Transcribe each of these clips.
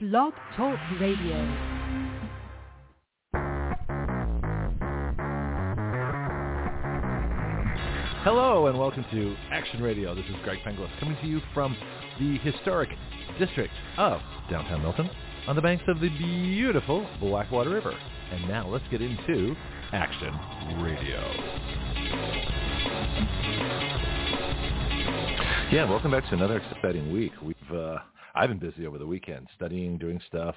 Blog Talk Radio. Hello and welcome to Action Radio. This is Greg Penglis coming to you from the historic district of downtown Milton on the banks of the beautiful Blackwater River. And now let's get into Action Radio. Yeah, welcome back to another exciting week. I've been busy over the weekend studying, doing stuff.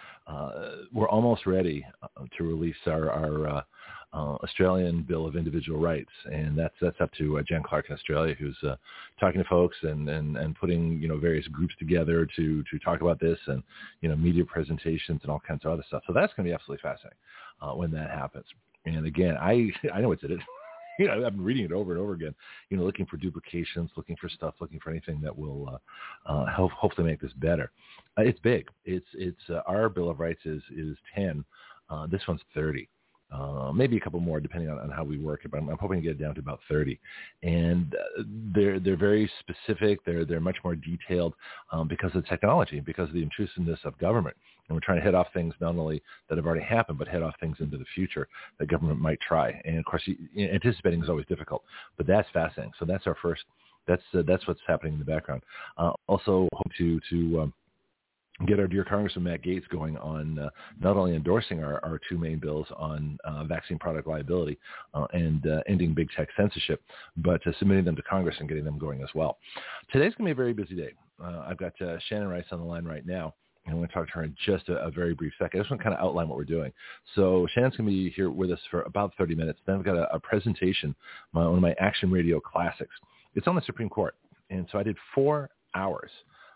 We're almost ready to release our Australian Bill of Individual Rights, and that's up to Jen Clark in Australia, who's talking to folks and putting various groups together to talk about this, and media presentations and all kinds of other stuff. So that's going to be absolutely fascinating when that happens. And again, I know it's in it. I've been reading it over and over again, looking for duplications, looking for stuff, looking for anything that will hopefully make this better. It's big. It's our Bill of Rights is 10. This one's 30. Maybe a couple more depending on how we work it, but I'm hoping to get it down to about 30. And they're very specific. They're much more detailed because of the technology, because of the intrusiveness of government. And we're trying to head off things not only that have already happened, but head off things into the future that government might try. And of course, anticipating is always difficult, but that's fascinating. So that's our first. That's what's happening in the background. Also, hope to get our dear Congressman Matt Gaetz going on not only endorsing our two main bills on vaccine product liability and ending big tech censorship, but submitting them to Congress and getting them going as well. Today's going to be a very busy day. I've got Shannon Rice on the line right now, and I'm going to talk to her in just a very brief second. I just want to kind of outline what we're doing. So Shannon's going to be here with us for about 30 minutes. Then I've got a presentation, one of my Action Radio classics. It's on the Supreme Court, and so I did 4 hours.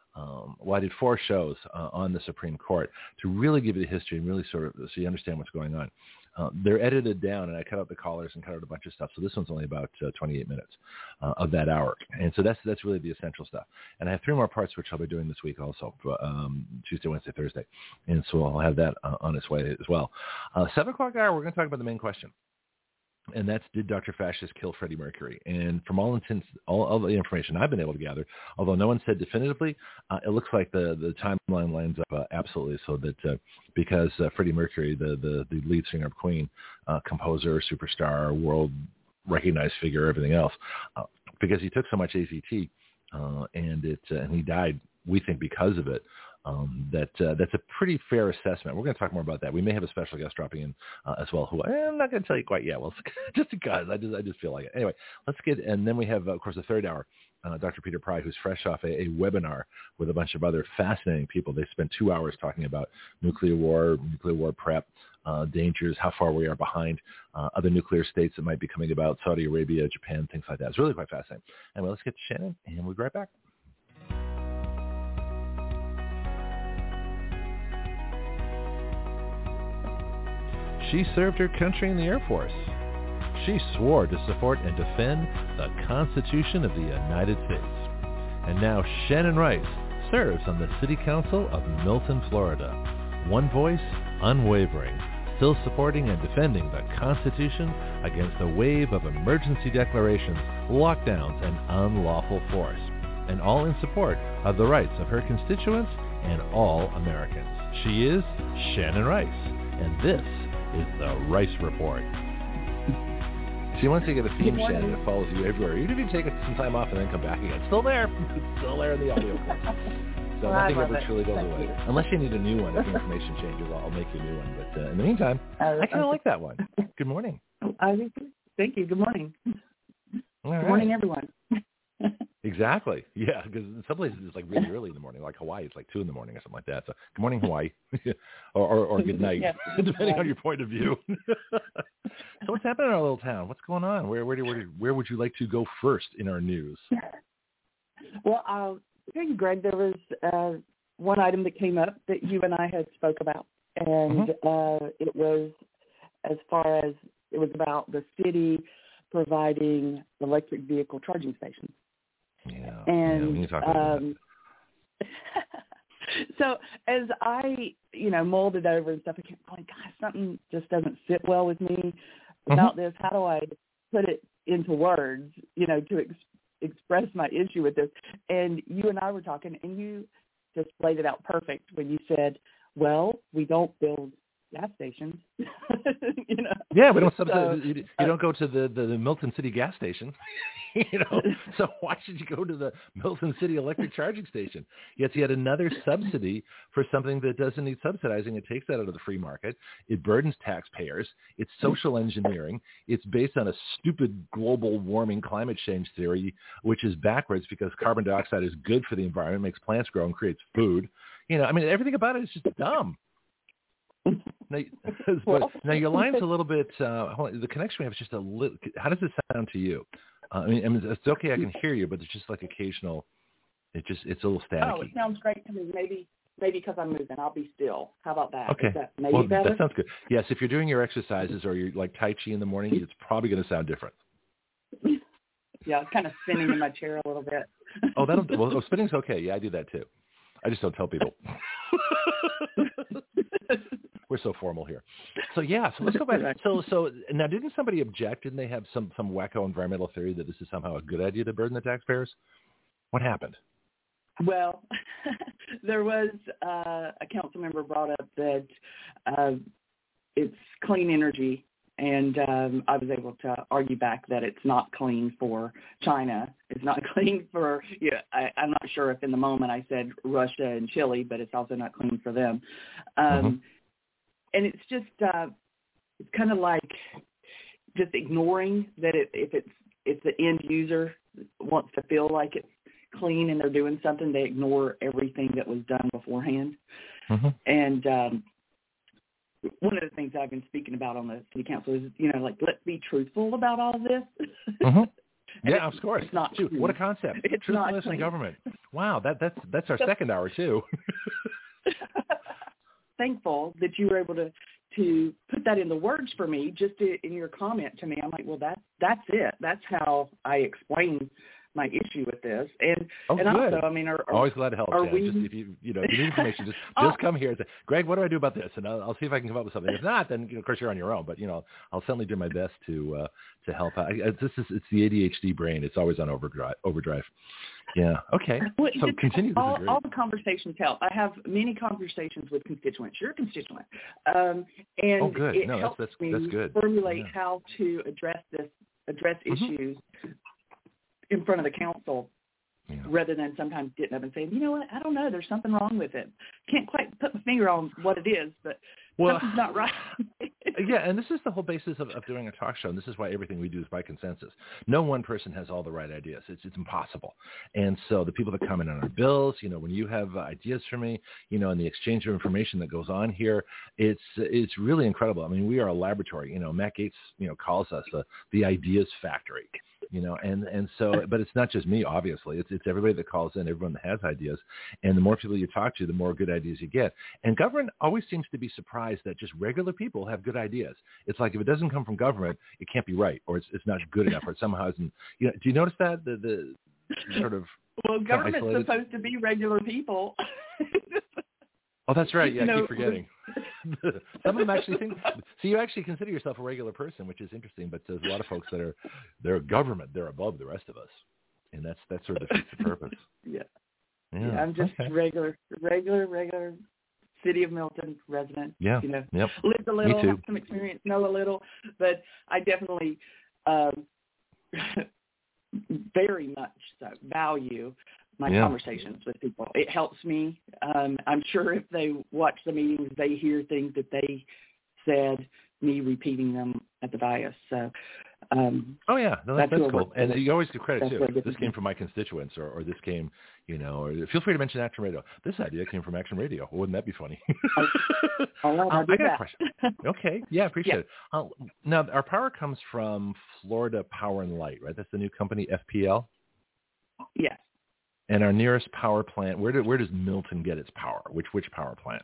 I did 4 shows on the Supreme Court to really give you the history and really sort of so you understand what's going on. They're edited down, and I cut out the callers and cut out a bunch of stuff. So this one's only about 28 minutes of that hour. And so that's really the essential stuff. And I have 3 more parts, which I'll be doing this week also, Tuesday, Wednesday, Thursday. And so I'll have that on its way as well. 7 o'clock hour, we're going to talk about the main question. And that's, did Dr. Fascist kill Freddie Mercury? And from all intents, all the information I've been able to gather, although no one said definitively, it looks like the timeline lines up absolutely. So that because Freddie Mercury, the lead singer of Queen, composer, superstar, world recognized figure, everything else, because he took so much AZT and he died, we think, because of it. That's a pretty fair assessment. We're going to talk more about that. We may have a special guest dropping in as well, who I'm not going to tell you quite yet. Well, just because I just feel like it. Anyway, and then we have, of course, the third hour, Dr. Peter Pry, who's fresh off a webinar with a bunch of other fascinating people. They spent 2 hours talking about nuclear war prep, dangers, how far we are behind other nuclear states that might be coming about, Saudi Arabia, Japan, things like that. It's really quite fascinating. Anyway, let's get to Shannon, and we'll be right back. She served her country in the Air Force. She swore to support and defend the Constitution of the United States. And now Shannon Rice serves on the City Council of Milton, Florida. One voice, unwavering, still supporting and defending the Constitution against a wave of emergency declarations, lockdowns, and unlawful force. And all in support of the rights of her constituents and all Americans. She is Shannon Rice, and this is the Rice Report. See, once you get a theme, Shannon, it follows you everywhere. Even if you take some time off and then come back again, it's still there. It's still there in the audio clip. So nothing ever truly goes away. Unless you need a new one. If the information changes, I'll make you a new one. But in the meantime, I kind of like that one. Good morning. Thank you. Good morning. All right. Good morning, everyone. Exactly. Yeah, because in some places it's like really early in the morning. Like Hawaii, it's like 2 in the morning or something like that. So good morning, Hawaii, or good night, depending on your point of view. So what's happening in our little town? What's going on? Where would you like to go first in our news? Well, thank you, Greg. There was one item that came up that you and I had spoke about, and it was about the city providing electric vehicle charging stations. Yeah. And we need to talk about that. So as I, mulled it over and stuff, I kept going, gosh, something just doesn't sit well with me about this. How do I put it into words, to express my issue with this? And you and I were talking, and you just laid it out perfect when you said, well, we don't build gas stations. Yeah, we don't you don't go to the Milton City gas station. So why should you go to the Milton City electric charging station? It's yet another subsidy for something that doesn't need subsidizing. It takes that out of the free market. It burdens taxpayers. It's social engineering. It's based on a stupid global warming climate change theory, which is backwards because carbon dioxide is good for the environment, makes plants grow, and creates food. Everything about it is just dumb. Now your line's a little bit. The connection we have is just a little. How does it sound to you? It's okay. I can hear you, but it's just like occasional. It's a little staticky. Oh, it sounds great to me. Maybe because I'm moving, I'll be still. How about that? Okay. Is that maybe better? That sounds good. Yes, if you're doing your exercises or you're like Tai Chi in the morning, it's probably going to sound different. Yeah, kind of spinning in my chair a little bit. Spinning's okay. Yeah, I do that too. I just don't tell people. We're so formal here. So let's go back. So now, didn't somebody object? Didn't they have some wacko environmental theory that this is somehow a good idea to burden the taxpayers? What happened? Well, there was a council member brought up that it's clean energy, and I was able to argue back that it's not clean for China. It's not clean for, I'm not sure if in the moment I said Russia and Chile, but it's also not clean for them. And it's just, it's kind of like just ignoring that if the end user wants to feel like it's clean and they're doing something, they ignore everything that was done beforehand. And one of the things I've been speaking about on the city council is, let's be truthful about all of this. Yeah, of course. It's not true. What a concept. It's Truthfulness in government. Wow, that's our second hour too. Thankful that you were able to put that in the words for me, in your comment to me. I'm like, well, that's it. That's how I explain my issue with this. And good. also, always glad to help. Are Yeah. we? Just if you need information, just come here and say, Greg, what do I do about this? And I'll see if I can come up with something. If not, then of course you're on your own. But I'll certainly do my best to help out. It's the ADHD brain. It's always on overdrive. Yeah. Okay. Well, so continue. All the conversations help. I have many conversations with constituents. You're a constituent, and good. it No, helps that's me good. formulate how to address issues in front of the council, rather than sometimes getting up and saying, you know what, I don't know, there's something wrong with it. Can't quite put my finger on what it is, but something's not right. Yeah, and this is the whole basis of doing a talk show, and this is why everything we do is by consensus. No one person has all the right ideas. It's impossible. And so the people that comment on our bills, when you have ideas for me, and the exchange of information that goes on here, it's really incredible. We are a laboratory. Matt Gaetz, calls us the ideas factory. And so, but it's not just me, obviously. It's everybody that calls in, everyone that has ideas. And the more people you talk to, the more good ideas you get. And government always seems to be surprised that just regular people have good ideas. It's like if it doesn't come from government, it can't be right, or it's not good enough, or it somehow isn't. Do you notice that the sort of well, government's isolated? Supposed to be regular people. Oh, that's right. Yeah, I keep forgetting. Some of them actually think. So you actually consider yourself a regular person, which is interesting. But there's a lot of folks that they're government. They're above the rest of us, and that sort of defeats the purpose. Yeah, I'm just regular City of Milton resident. Yeah. Lived a little, have some experience, know a little, but I definitely very much so value my conversations with people. It helps me. I'm sure if they watch the meetings, they hear things that they said, me repeating them at the dais. So, that's cool. And you always give credit too. This came from my constituents, or this came, or feel free to mention Action Radio. This idea came from Action Radio. Wouldn't that be funny? I'll I got a question. Okay, appreciate it. Now, our power comes from Florida Power and Light, right? That's the new company, FPL. Yes. And our nearest power plant, where does Milton get its power? Which power plant?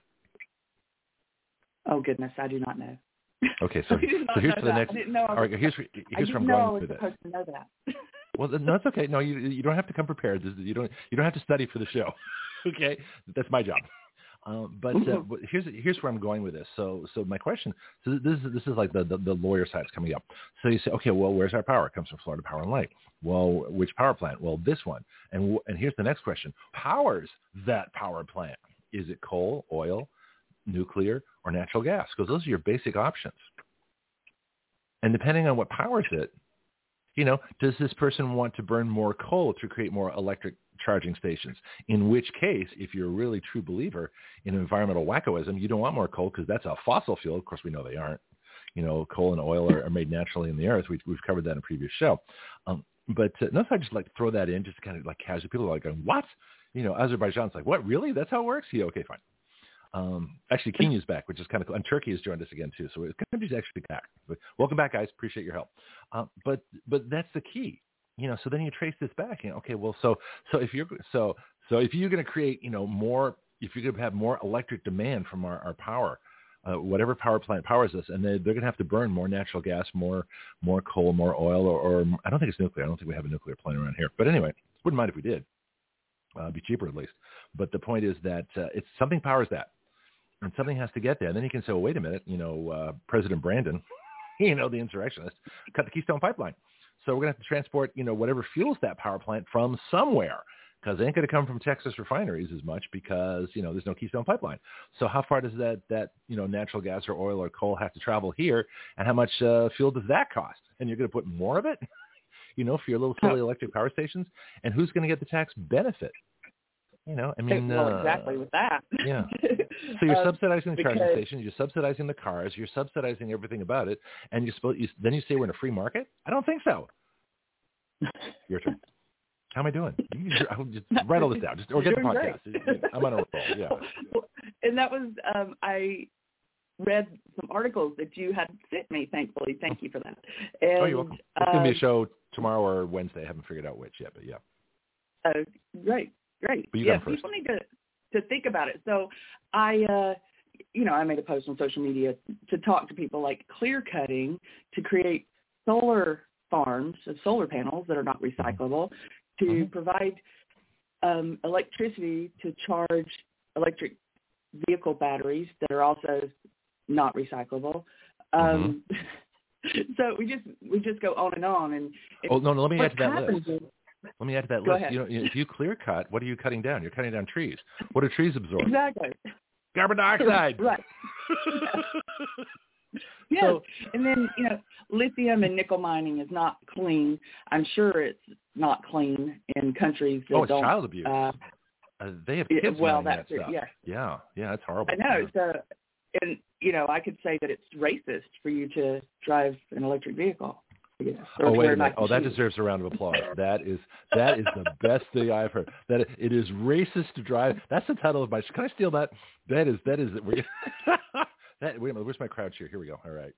Oh goodness, I do not know. Okay, so here's for the next. All right, here's where I'm going with this. I was supposed to know that. Well, no, it's okay. No, you don't have to come prepared. You don't have to study for the show. Okay, that's my job. But here's where I'm going with this. So my question. So this is like the lawyer side's coming up. So you say, okay, well, where's our power? It comes from Florida Power and Light. Well, which power plant? Well, this one. And here's the next question: powers that power plant? Is it coal, oil, nuclear, or natural gas? Because those are your basic options. And depending on what powers it, does this person want to burn more coal to create more electric charging stations? In which case, if you're a really true believer in environmental wackoism, you don't want more coal because that's a fossil fuel. Of course, we know they aren't. Coal and oil are made naturally in the earth. We've covered that in a previous show. But notice I just like throw that in, just kind of like casual people are like going, what? Azerbaijan's like, what, really? That's how it works? Yeah, okay, fine. Actually, Kenya's back, which is kind of cool. And Turkey has joined us again, too. So country's actually back. But welcome back, guys. Appreciate your help. But that's the key. So then you trace this back. Okay, well, so if you're going to create, more, if you're going to have more electric demand from our power, whatever power plant powers us, and they're going to have to burn more natural gas, more coal, more oil, or I don't think it's nuclear. I don't think we have a nuclear plant around here. But anyway, wouldn't mind if we did. It'd be cheaper at least. But the point is that it's something powers that. And something has to get there. And then you can say, well, wait a minute, President Brandon, the insurrectionist, cut the Keystone Pipeline. So we're going to have to transport, whatever fuels that power plant from somewhere, because it ain't going to come from Texas refineries as much because, there's no Keystone Pipeline. So how far does that natural gas or oil or coal have to travel here, and how much fuel does that cost? And you're going to put more of it, for your little silly electric power stations? And who's going to get the tax benefit? Exactly with that. Yeah. So you're subsidizing the charging station, you're subsidizing the cars, you're subsidizing everything about it, and then you say we're in a free market? I don't think so. Your turn. How am I doing? I'll just write all this down. Or get the podcast. Great. I'm on a roll. Yeah. And that was I read some articles that you had sent me. Thankfully, thank you for that. And, you're welcome. It's going to be a show tomorrow or Wednesday. I haven't figured out which yet, but yeah. Great. But you people need to think about it. So I made a post on social media to talk to people like clear cutting to create solar farms of solar panels that are not recyclable, to provide electricity to charge electric vehicle batteries that are also not recyclable. So we just go on and on. And let me add to that list. Let me add to that list. Ahead. If you clear cut, what are you cutting down? You're cutting down trees. What do trees absorb? Exactly. Carbon dioxide. Right. Yes. So, and then, lithium and nickel mining is not clean. I'm sure it's not clean in countries that it's child abuse. They have kids mining that stuff. Yeah, it's horrible. I know. So, and, I could say that it's racist for you to drive an electric vehicle. Wait a minute. That deserves a round of applause. That is the best thing I've heard. That it is racist to drive. That's the title of my. Can I steal that? That is. Wait a minute. Where's my crowd cheer? Here we go. All right.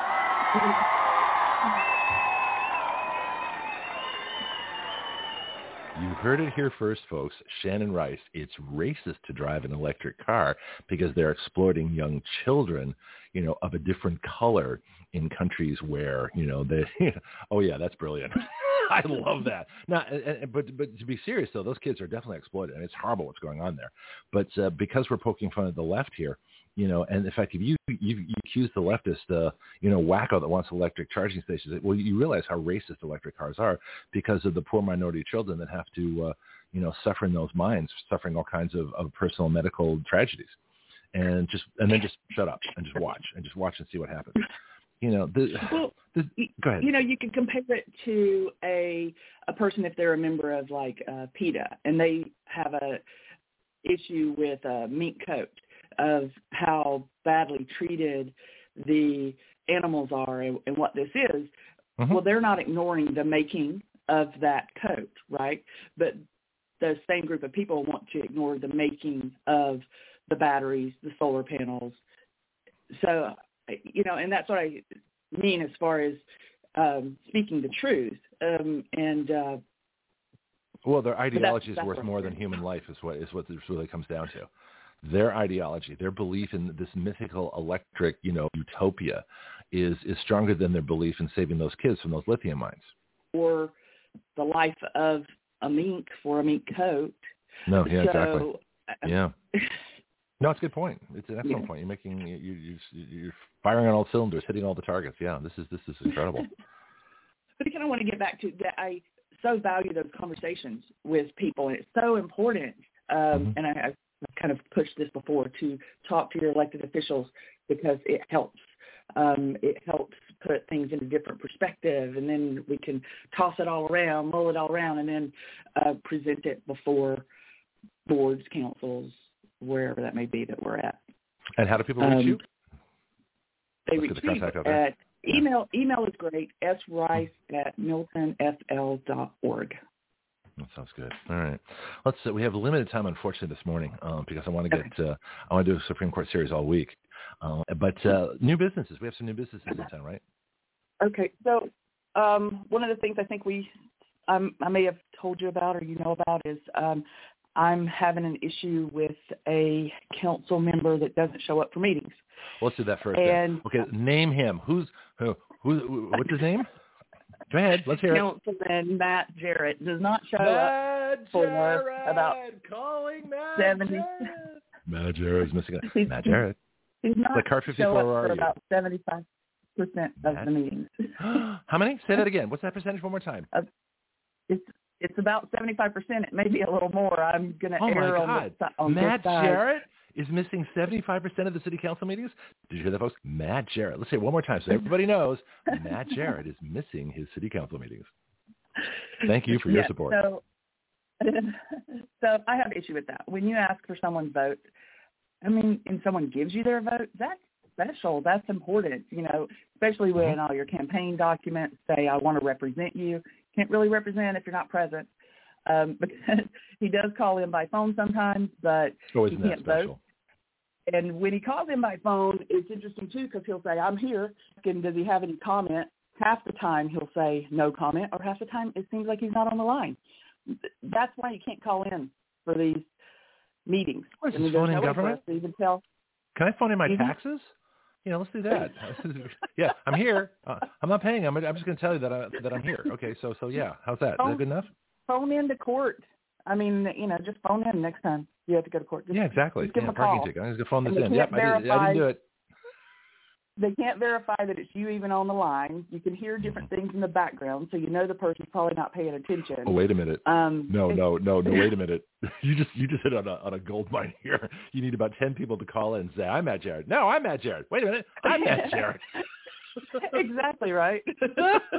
You heard it here first, folks. Shannon Rice. It's racist to drive an electric car because they're exploiting young children, of a different color in countries where, they. Oh yeah, that's brilliant. I love that. Now, but to be serious though, those kids are definitely exploited, and it's horrible what's going on there. But because we're poking fun at the left here, and in fact, if you accuse the leftist, wacko that wants electric charging stations, well, you realize how racist electric cars are because of the poor minority children that have to, suffer in those mines, suffering all kinds of personal medical tragedies, and then just shut up and just watch and see what happens. Go ahead. You can compare it to a person if they're a member of like PETA and they have a issue with a mink coat, of how badly treated the animals are and what this is. Well, they're not ignoring the making of that coat, right? But the same group of people want to ignore the making of the batteries, the solar panels. So, and that's what I mean as far as speaking the truth. Well, their ideology is worth more than human life is what this really comes down to. Their ideology, their belief in this mythical electric, utopia is stronger than their belief in saving those kids from those lithium mines. Or the life of a mink for a mink coat. No, yeah, exactly. Yeah. No, it's a good point. It's an excellent point. You're making you're firing on all cylinders, hitting all the targets. Yeah, this is incredible. But I kind of want to get back to that. I so value those conversations with people, and it's so important. And I've kind of pushed this before, to talk to your elected officials, because it helps. It helps put things in a different perspective, and then we can toss it all around, mull it all around, and then present it before boards, councils, wherever that may be that we're at. And how do people reach you? They reach me at email. Email is great, srice@miltonfl.org. That sounds good. All right. We have limited time, unfortunately, this morning, because I want to do a Supreme Court series all week. But new businesses. We have some new businesses in town, right? Okay. So one of the things I think I may have told you about, or you know about, is I'm having an issue with a council member that doesn't show up for meetings. Well, let's do that first. Okay, name him. Who's what's his name? Go ahead. Let's hear it. Councilman Matt Jarrett does not show up for about calling Matt 70. Jarrett. Matt Jarrett is missing. Matt Jarrett. He's not the Car 54 show up for are about 75% of the meetings. How many? Say that again. What's that percentage? One more time. It's about 75%. It may be a little more. I'm going to err on Matt this side. Jarrett is missing 75% of the city council meetings? Did you hear that, folks? Matt Jarrett. Let's say it one more time so everybody knows. Matt Jarrett is missing his city council meetings. Thank you for your support. So I have an issue with that. When you ask for someone's vote, and someone gives you their vote, that's special. That's important, especially when all your campaign documents say, I want to represent you. Can't really represent if you're not present. Because he does call in by phone sometimes, but he can't vote. And when he calls in by phone, it's interesting, too, because he'll say, I'm here, and does he have any comment? Half the time he'll say no comment, or half the time it seems like he's not on the line. That's why you can't call in for these meetings. What is this, phone in government? Even tell. Can I phone in my taxes? Let's do that. Yeah, I'm here. I'm not paying. I'm just going to tell you that I'm here. Okay, so yeah, how's that? Is that good enough? Phone into court. Just phone in next time you have to go to court. Yeah, exactly. Just give them a parking call. ticket. I'm just going to phone this in. Yep, I didn't do it. They can't verify that it's you even on the line. You can hear different things in the background, so the person's probably not paying attention. Oh, wait a minute. No, wait a minute. You just hit on a gold mine here. You need about 10 people to call in and say, I'm Matt Jarrett. No, I'm Matt Jarrett. Wait a minute. I'm Matt Jarrett. Exactly right. This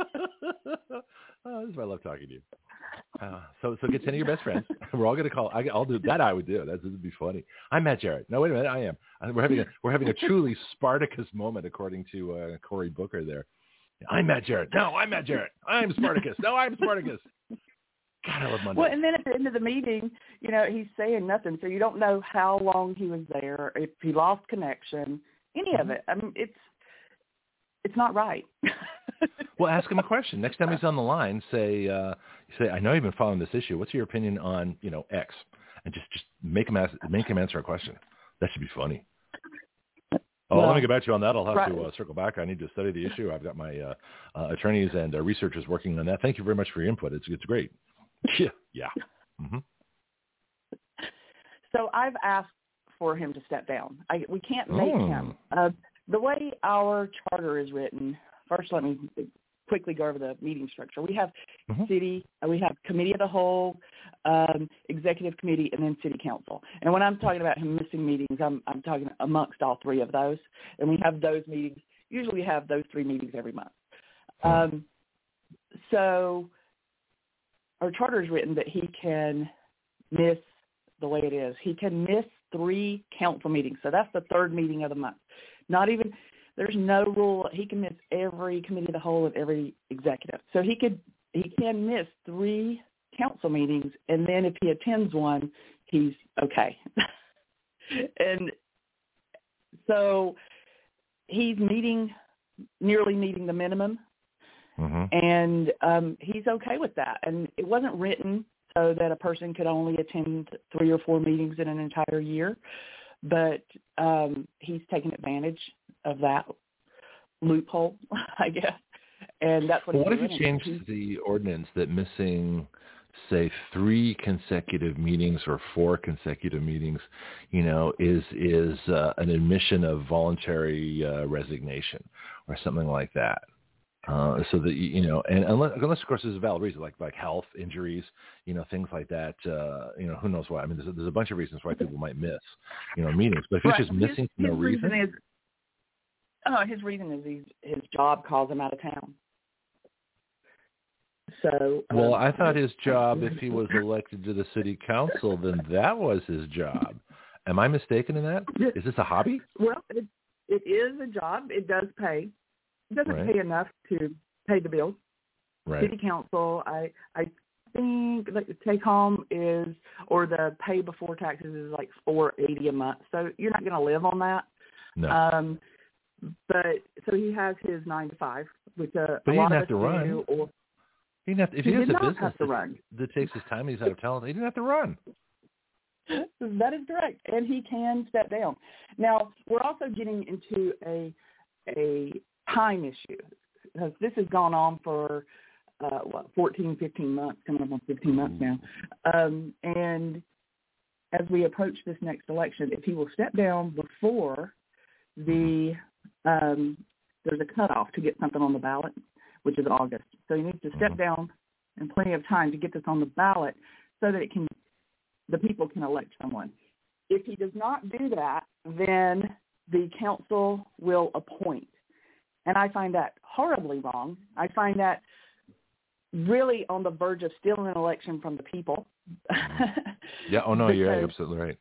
is why I love talking to you. So get 10 of your best friends. We're all going to call. I'll do that. I would do. That would be funny. I'm Matt Jarrett. No, wait a minute. I am. We're having a truly Spartacus moment, according to Cory Booker there. I'm Matt Jarrett. No, I'm Matt Jarrett. I'm Spartacus. No, I'm Spartacus. God, I love Monday. Well, and then at the end of the meeting, he's saying nothing, so you don't know how long he was there, if he lost connection, any of it. It's not right. Well, ask him a question. Next time he's on the line, say, I know you've been following this issue. What's your opinion on, X? And just make him answer a question. That should be funny. Let me get back to you on that. I'll have to circle back. I need to study the issue. I've got my attorneys and researchers working on that. Thank you very much for your input. It's great. Yeah. Mm-hmm. So I've asked for him to step down. We can't make him. The way our charter is written, first let me quickly go over the meeting structure. We have city, we have committee of the whole, executive committee, and then city council. And when I'm talking about him missing meetings, I'm talking amongst all three of those. And we have those meetings. Usually we have those 3 meetings every month. So our charter is written that he can miss the way it is. He can miss 3 council meetings. So that's the 3rd meeting of the month. There's no rule. He can miss every committee of the whole of every executive. So he can miss 3 council meetings, and then if he attends one, he's okay. And so he's nearly meeting the minimum, and he's okay with that. And it wasn't written so that a person could only attend 3 or 4 meetings in an entire year. But he's taken advantage of that loophole, I guess, and that's what. What if you changed the ordinance that missing say 3 consecutive meetings or 4 consecutive meetings, is an admission of voluntary resignation or something like that. So that, and unless of course there's a valid reason, like health, injuries, things like that, who knows why. I mean, there's a bunch of reasons why people might miss, meetings. But if he's just missing for no reason. His reason is his job calls him out of town. So. Well, I thought his job, if he was elected to the city council, then that was his job. Am I mistaken in that? Is this a hobby? Well, it is a job. It does pay. It doesn't pay enough to pay the bills. Right. City council, I think the take home is, or the pay before taxes is like $480 a month. So you're not going to live on that. No. But so he has his 9 to 5, which but he didn't have to run. He didn't have to, if he has a business that takes his time, he's out of town. He didn't have to run. That is correct, and he can step down. Now we're also getting into a time issue, because this has gone on for 14, 15 months, coming up on 15 months now. And as we approach this next election, if he will step down before there's a cutoff to get something on the ballot, which is August. So he needs to step down in plenty of time to get this on the ballot so that the people can elect someone. If he does not do that, then the council will appoint. And I find that horribly wrong. I find that really on the verge of stealing an election from the people. Yeah. Oh, no, you're absolutely right.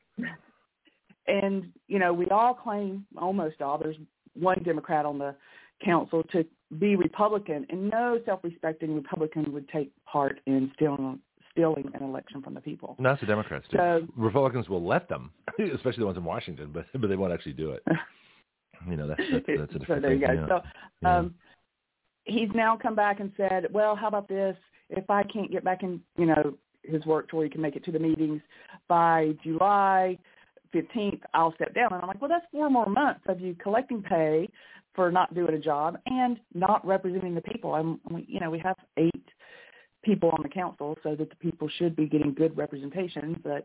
And, we all claim, almost all, there's one Democrat on the council, to be Republican, and no self-respecting Republican would take part in stealing an election from the people. No, that's the Democrats do. So, Republicans will let them, especially the ones in Washington, but they won't actually do it. That's a different so there you thing. go. So he's now come back and said, well, how about this? If I can't get back in, his work to where he can make it to the meetings by July 15th, I'll step down. And I'm like, well, that's 4 more months of you collecting pay for not doing a job and not representing the people. We have 8 people on the council, so that the people should be getting good representation. But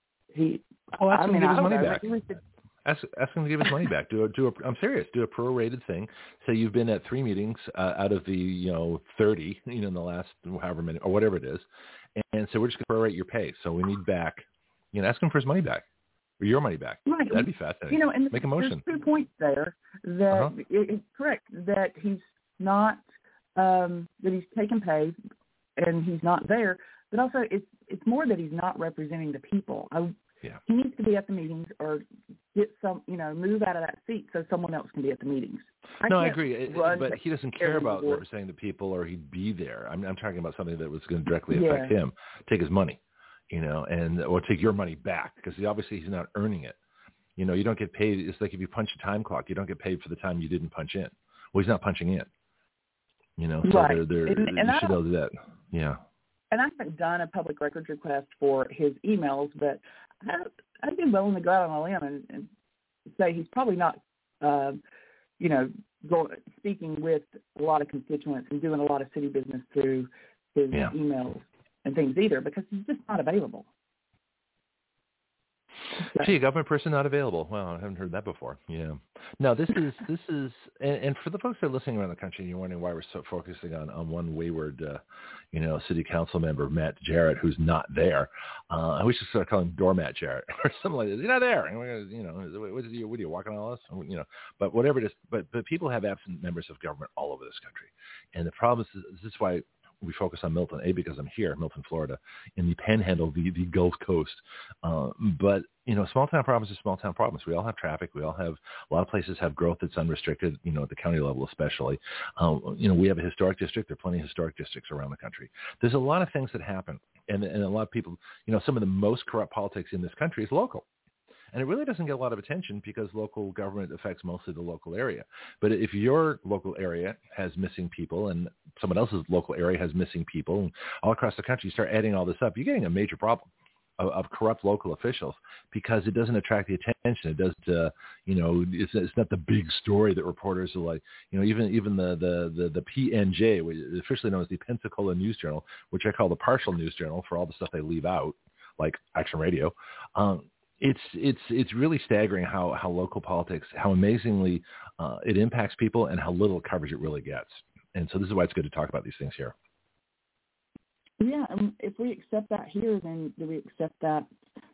ask him to give his money back. Ask him to give his money back. I'm serious. Do a prorated thing. Say you've been at 3 meetings out of the 30 in the last however many or whatever it is, and so we're just going to prorate your pay. So we need back. Ask him for his money back or your money back. Right. That'd be fascinating. And make a motion. There's 2 points there that it's correct that he's not that he's taken pay and he's not there, but also it's more that he's not representing the people. He needs to be at the meetings or get move out of that seat so someone else can be at the meetings. I agree, but he doesn't care about representing the people, or he'd be there. I'm talking about something that was going to directly affect him. Take his money, or take your money back, because obviously he's not earning it. You don't get paid. It's like if you punch a time clock, you don't get paid for the time you didn't punch in. Well, he's not punching in. So right. you should do that. Yeah. And I haven't done a public records request for his emails, but I'd be willing to go out on a limb and say he's probably not, speaking with a lot of constituents and doing a lot of city business through his emails and things either, because he's just not available. Gee, a government person not available. Well, I haven't heard that before. Yeah. No, this is, and for the folks that are listening around the country, and you're wondering why we're so focusing on one wayward, city council member, Matt Jarrett, who's not there. We should start calling him Doormat Jarrett or something like that. He's not there. And we're gonna, what are you walking on all this? But whatever it is, but people have absent members of government all over this country, and the problem is this is why we focus on Milton, because I'm here, Milton, Florida, in the Panhandle, the Gulf Coast. But small town problems are small town problems. We all have traffic. We all have, a lot of places have growth that's unrestricted, at the county level especially. We have a historic district. There are plenty of historic districts around the country. There's a lot of things that happen. And a lot of people, some of the most corrupt politics in this country is local. And it really doesn't get a lot of attention because local government affects mostly the local area. But if your local area has missing people and someone else's local area has missing people, and all across the country, you start adding all this up, you're getting a major problem. of corrupt local officials because it doesn't attract the attention. It does, it's not the big story that reporters are like, even the PNJ, which is officially known as the Pensacola News Journal, which I call the partial news journal for all the stuff they leave out, like Action Radio. It's really staggering how local politics, how amazingly it impacts people and how little coverage it really gets. And so this is why it's good to talk about these things here. Yeah, and if we accept that here, then do we accept that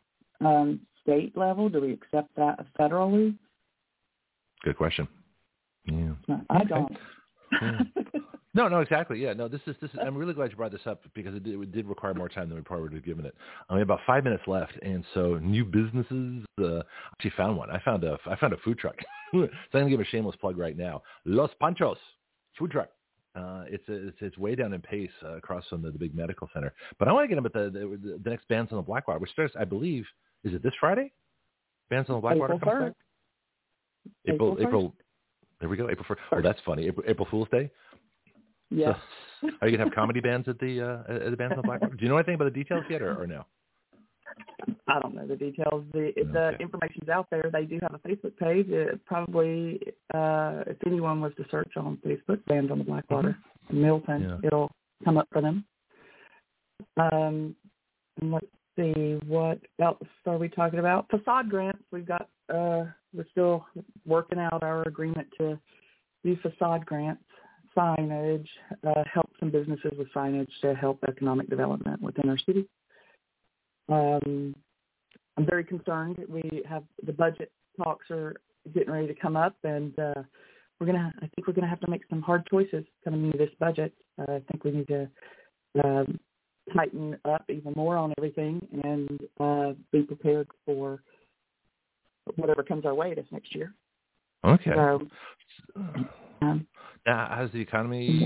state level? Do we accept that federally? Good question. Yeah. I don't. Yeah. No, exactly. Yeah, no, this is. I'm really glad you brought this up because it did require more time than we probably would have given it. We have about 5 minutes left, and so new businesses. Actually, found one. I found a food truck. So I'm gonna give a shameless plug right now. Los Panchos food truck. It's way down in Pace, across from the big medical center. But I want to get them at the next Bands on the Blackwater, which starts, I believe, is it this Friday? Bands on the Blackwater comes back. April. There we go. April 1st. Oh, that's funny. April Fool's Day. Yeah. So, are you gonna have comedy bands at the Bands on the Blackwater? Do you know anything about the details yet, or no? I don't know the details. The information's out there. They do have a Facebook page. Probably, if anyone was to search on Facebook, Bands on the Blackwater, Milton, it'll come up for them. And let's see, what else are we talking about? Facade grants. We've got. We're still working out our agreement to do facade grants, signage, help some businesses with signage to help economic development within our city. I'm very concerned. We have the budget talks are getting ready to come up, and I think we're gonna have to make some hard choices coming into this budget. I think we need to tighten up even more on everything and be prepared for whatever comes our way this next year. Okay. So, has the economy,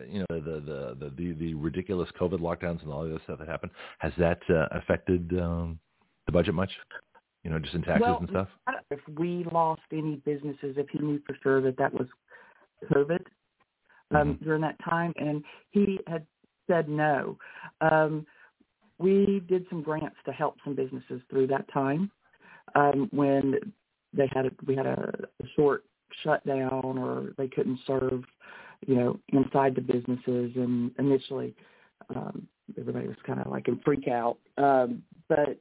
the ridiculous COVID lockdowns and all of this stuff that happened, has that affected the budget much? Just in taxes and stuff? If we lost any businesses, if he knew for sure that was COVID during that time, and he had said no. We did some grants to help some businesses through that time when we had a short shutdown or they couldn't serve, inside the businesses. And initially, everybody was kind of like in freak out. But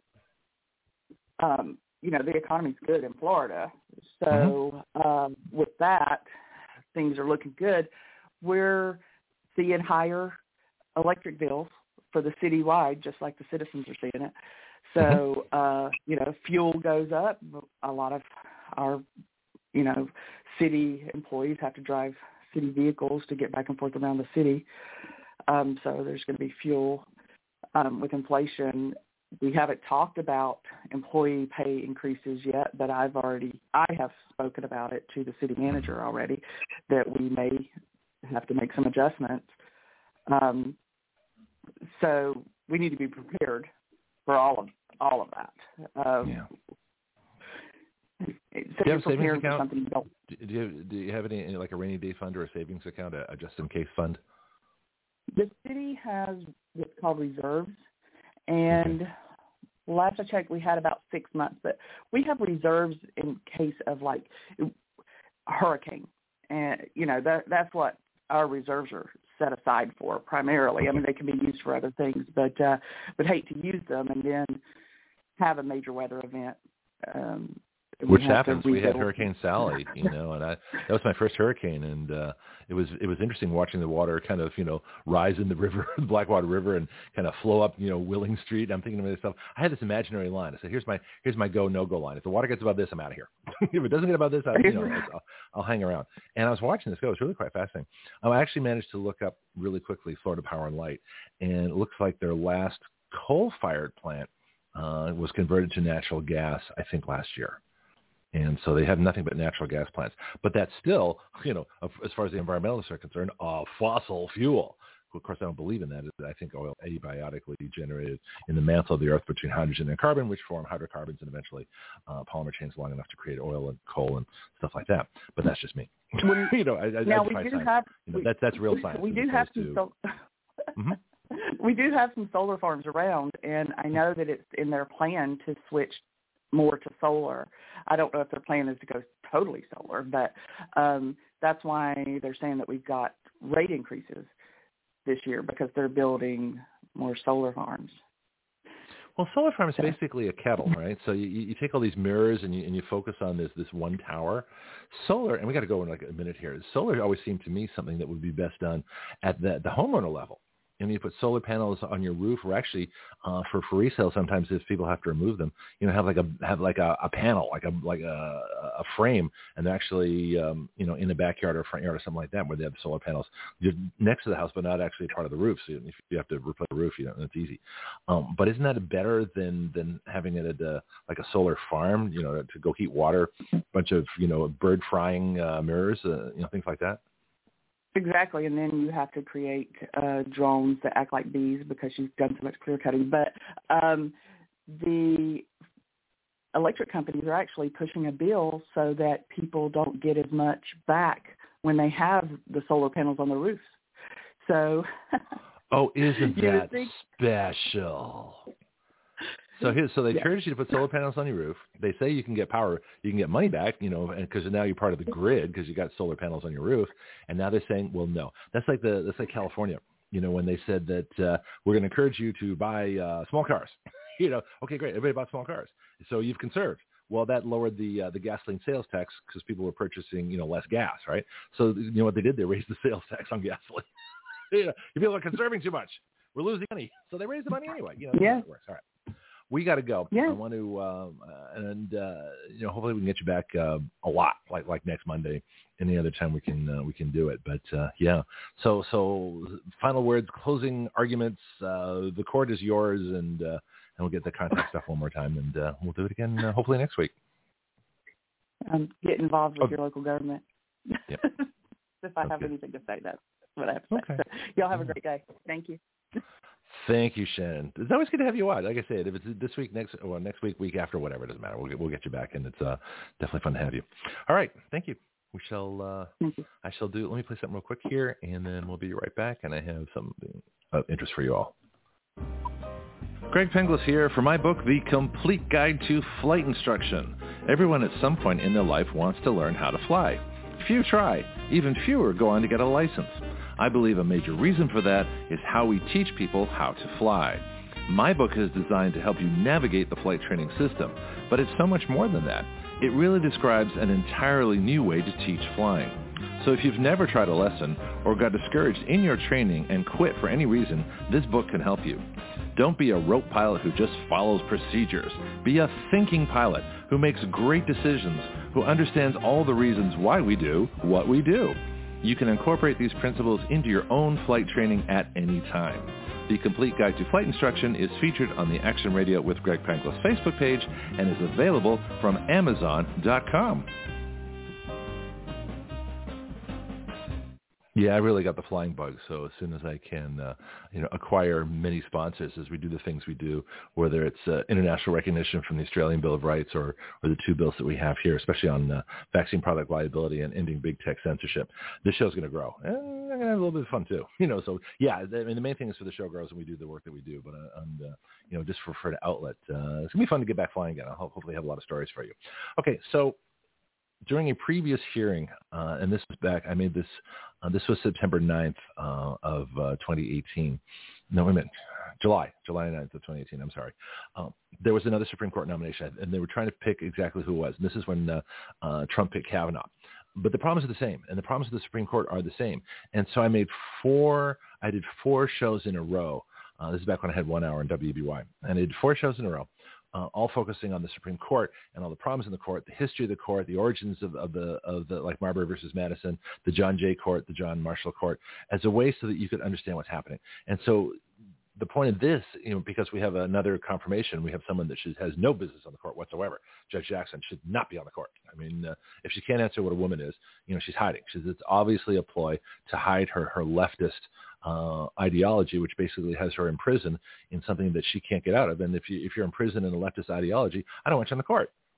the economy's good in Florida. So with that, things are looking good. We're seeing higher electric bills for the citywide, just like the citizens are seeing it. So, fuel goes up. A lot of our, city employees have to drive city vehicles to get back and forth around the city. So there's going to be fuel with inflation. We haven't talked about employee pay increases yet, but I have spoken about it to the city manager already that we may have to make some adjustments. So we need to be prepared for all of that. Do you have a savings account? Do you have any like a rainy day fund or a savings account, a just in case fund? The city has what's called reserves, and last I checked, we had about 6 months. But we have reserves in case of like a hurricane, and that's what our reserves are set aside for primarily. I mean, they can be used for other things, but hate to use them and then have a major weather event. Which happens. We had Hurricane Sally, and that was my first hurricane, and it was interesting watching the water kind of rise in the river, the Blackwater River, and kind of flow up Willing Street. I'm thinking to myself, I had this imaginary line. I said, here's my go no go line. If the water gets above this, I'm out of here. If it doesn't get above this, I'll hang around. And I was watching this go. It was really quite fascinating. I actually managed to look up really quickly Florida Power and Light, and it looks like their last coal-fired plant was converted to natural gas, I think, last year. And so they have nothing but natural gas plants. But that's still, as far as the environmentalists are concerned, a fossil fuel. Of course, I don't believe in that. I think oil abiotically generated in the mantle of the earth between hydrogen and carbon, which form hydrocarbons and eventually polymer chains long enough to create oil and coal and stuff like that. But that's just me. That's real science. We do have to. We do have some solar farms around, and I know that it's in their plan to switch more to solar. I don't know if their plan is to go totally solar, but that's why they're saying that we've got rate increases this year because they're building more solar farms. Well, solar farm is basically a kettle, right? So you take all these mirrors and you focus on this one tower. Solar, and we got to go in like a minute here. Solar always seemed to me something that would be best done at the homeowner level. And you put solar panels on your roof, or actually for resale, sometimes if people have to remove them, have like a panel, like a frame, and they're actually in the backyard or front yard or something like that, where they have solar panels next to the house, but not actually part of the roof. So if you have to replace the roof, it's easy. But isn't that better than having it at like a solar farm? To go heat water, a bunch of bird frying mirrors, things like that. Exactly, and then you have to create drones that act like bees because you've done so much clear cutting. But the electric companies are actually pushing a bill so that people don't get as much back when they have the solar panels on the roofs. So, isn't that special? So they encourage you to put solar panels on your roof. They say you can get power, you can get money back, and because now you're part of the grid because you got solar panels on your roof. And now they're saying, well, no, that's like California. When they said that we're going to encourage you to buy small cars. Okay, great, everybody bought small cars, so you've conserved. Well, that lowered the gasoline sales tax because people were purchasing less gas, right? So what they did, they raised the sales tax on gasoline. People are conserving too much. We're losing money, so they raised the money anyway. That's how it works. All right. We got to go. Yeah. I want to, hopefully we can get you back a lot, like next Monday. Any other time we can do it. But So final words, closing arguments. The court is yours, and we'll get the contact stuff one more time, and we'll do it again hopefully next week. Get involved with your local government. Yep. If I have anything to say, that's what I have to say. So, y'all have a great day. Thank you. Thank you, Shannon. It's always good to have you on. Like I said, if it's this week, next week, after, whatever, it doesn't matter. We'll get you back, and it's definitely fun to have you. All right, thank you. We shall. Thank you. I shall do. Let me play something real quick here, and then we'll be right back. And I have something of interest for you all. Greg Penglis here for my book, The Complete Guide to Flight Instruction. Everyone at some point in their life wants to learn how to fly. Few try. Even fewer go on to get a license. I believe a major reason for that is how we teach people how to fly. My book is designed to help you navigate the flight training system, but it's so much more than that. It really describes an entirely new way to teach flying. So if you've never tried a lesson or got discouraged in your training and quit for any reason, this book can help you. Don't be a rote pilot who just follows procedures. Be a thinking pilot who makes great decisions, who understands all the reasons why we do what we do. You can incorporate these principles into your own flight training at any time. The Complete Guide to Flight Instruction is featured on the Action Radio with Greg Penglis Facebook page and is available from Amazon.com. Yeah, I really got the flying bug. So as soon as I can, acquire many sponsors as we do the things we do, whether it's international recognition from the Australian Bill of Rights or the two bills that we have here, especially on vaccine product liability and ending big tech censorship, this show's going to grow. And I'm going to have a little bit of fun too. So yeah, I mean, the main thing is for the show grows and we do the work that we do. But just for an outlet, it's going to be fun to get back flying again. I'll hopefully have a lot of stories for you. Okay, so during a previous hearing, and this was back, I made this. This was September 9th of 2018. No, wait a minute. July 9th of 2018. I'm sorry. There was another Supreme Court nomination, and they were trying to pick exactly who it was. And this is when Trump picked Kavanaugh. But the problems are the same, and the problems of the Supreme Court are the same. And so I did 4 shows in a row. This is back when I had 1 hour on WBY. And I did 4 shows in a row. All focusing on the Supreme Court and all the problems in the court, the history of the court, the origins of the like Marbury versus Madison, the John Jay Court, the John Marshall Court, as a way so that you could understand what's happening. And so the point of this, because we have another confirmation, we have someone that has no business on the court whatsoever. Judge Jackson should not be on the court. I mean, if she can't answer what a woman is, she's hiding. It's obviously a ploy to hide her leftist ideology, which basically has her in prison in something that she can't get out of. And if you're in prison in a leftist ideology, I don't want you on the court.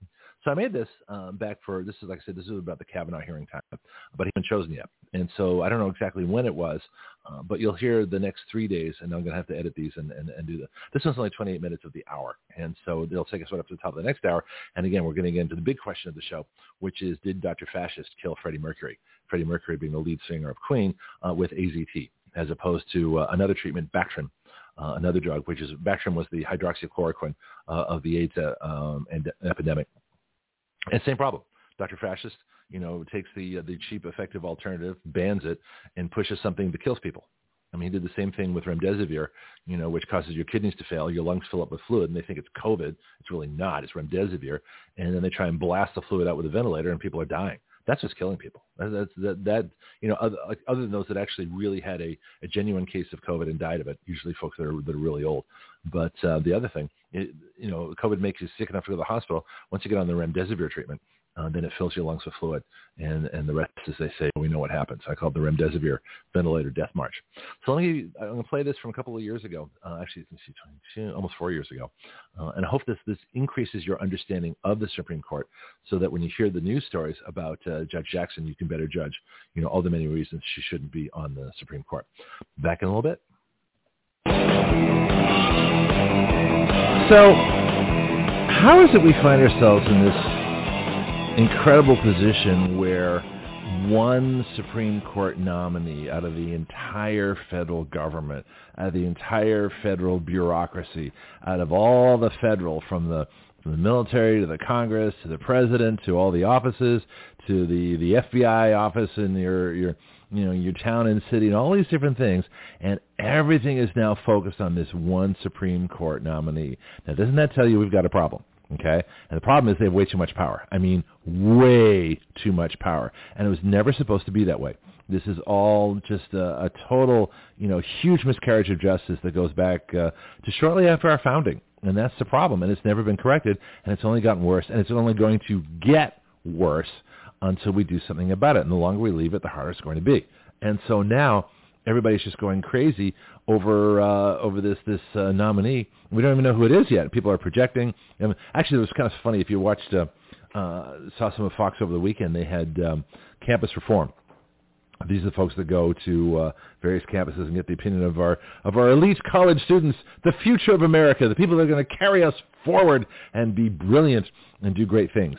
So I made this back for, this is, like I said, this is about the Kavanaugh hearing time, but he hasn't chosen yet. And so I don't know exactly when it was, but you'll hear the next 3 days, and I'm going to have to edit these and do this one's only 28 minutes of the hour. And so they'll take us right up to the top of the next hour. And again, we're going to get into the big question of the show, which is, did Dr. Fascist kill Freddie Mercury? Freddie Mercury being the lead singer of Queen with AZT, as opposed to another treatment, Bactrim. Another drug, which is Bactrim was the hydroxychloroquine of the AIDS epidemic. And same problem. Dr. Fascist, takes the cheap, effective alternative, bans it, and pushes something that kills people. I mean, he did the same thing with remdesivir, which causes your kidneys to fail, your lungs fill up with fluid, and they think it's COVID. It's really not. It's remdesivir. And then they try and blast the fluid out with a ventilator, and people are dying. That's what's killing people. Other than those that actually really had a genuine case of COVID and died of it, usually folks that are really old. But the other thing, COVID makes you sick enough to go to the hospital. Once you get on the remdesivir treatment, then it fills your lungs with fluid, and the rest, as they say, we know what happens. I call it the remdesivir ventilator death march. So I'm going to play this from a couple of years ago, actually, almost 4 years ago, and I hope this increases your understanding of the Supreme Court, so that when you hear the news stories about Judge Jackson, you can better judge, all the many reasons she shouldn't be on the Supreme Court. Back in a little bit. So, how is it we find ourselves in this incredible position where one Supreme Court nominee out of the entire federal government, out of the entire federal bureaucracy, out of all the federal, from the military to the Congress to the president to all the offices to the FBI office in your town and city and all these different things, and everything is now focused on this one Supreme Court nominee. Now, doesn't that tell you we've got a problem? Okay? And the problem is they have way too much power. I mean, way too much power. And it was never supposed to be that way. This is all just a total, huge miscarriage of justice that goes back to shortly after our founding. And that's the problem. And it's never been corrected. And it's only gotten worse. And it's only going to get worse until we do something about it. And the longer we leave it, the harder it's going to be. And so now everybody's just going crazy over this nominee. We don't even know who it is yet. People are projecting. Actually, it was kind of funny. If you watched, saw some of Fox over the weekend, they had campus reform. These are the folks that go to various campuses and get the opinion of our elite college students, the future of America, the people that are going to carry us forward and be brilliant and do great things.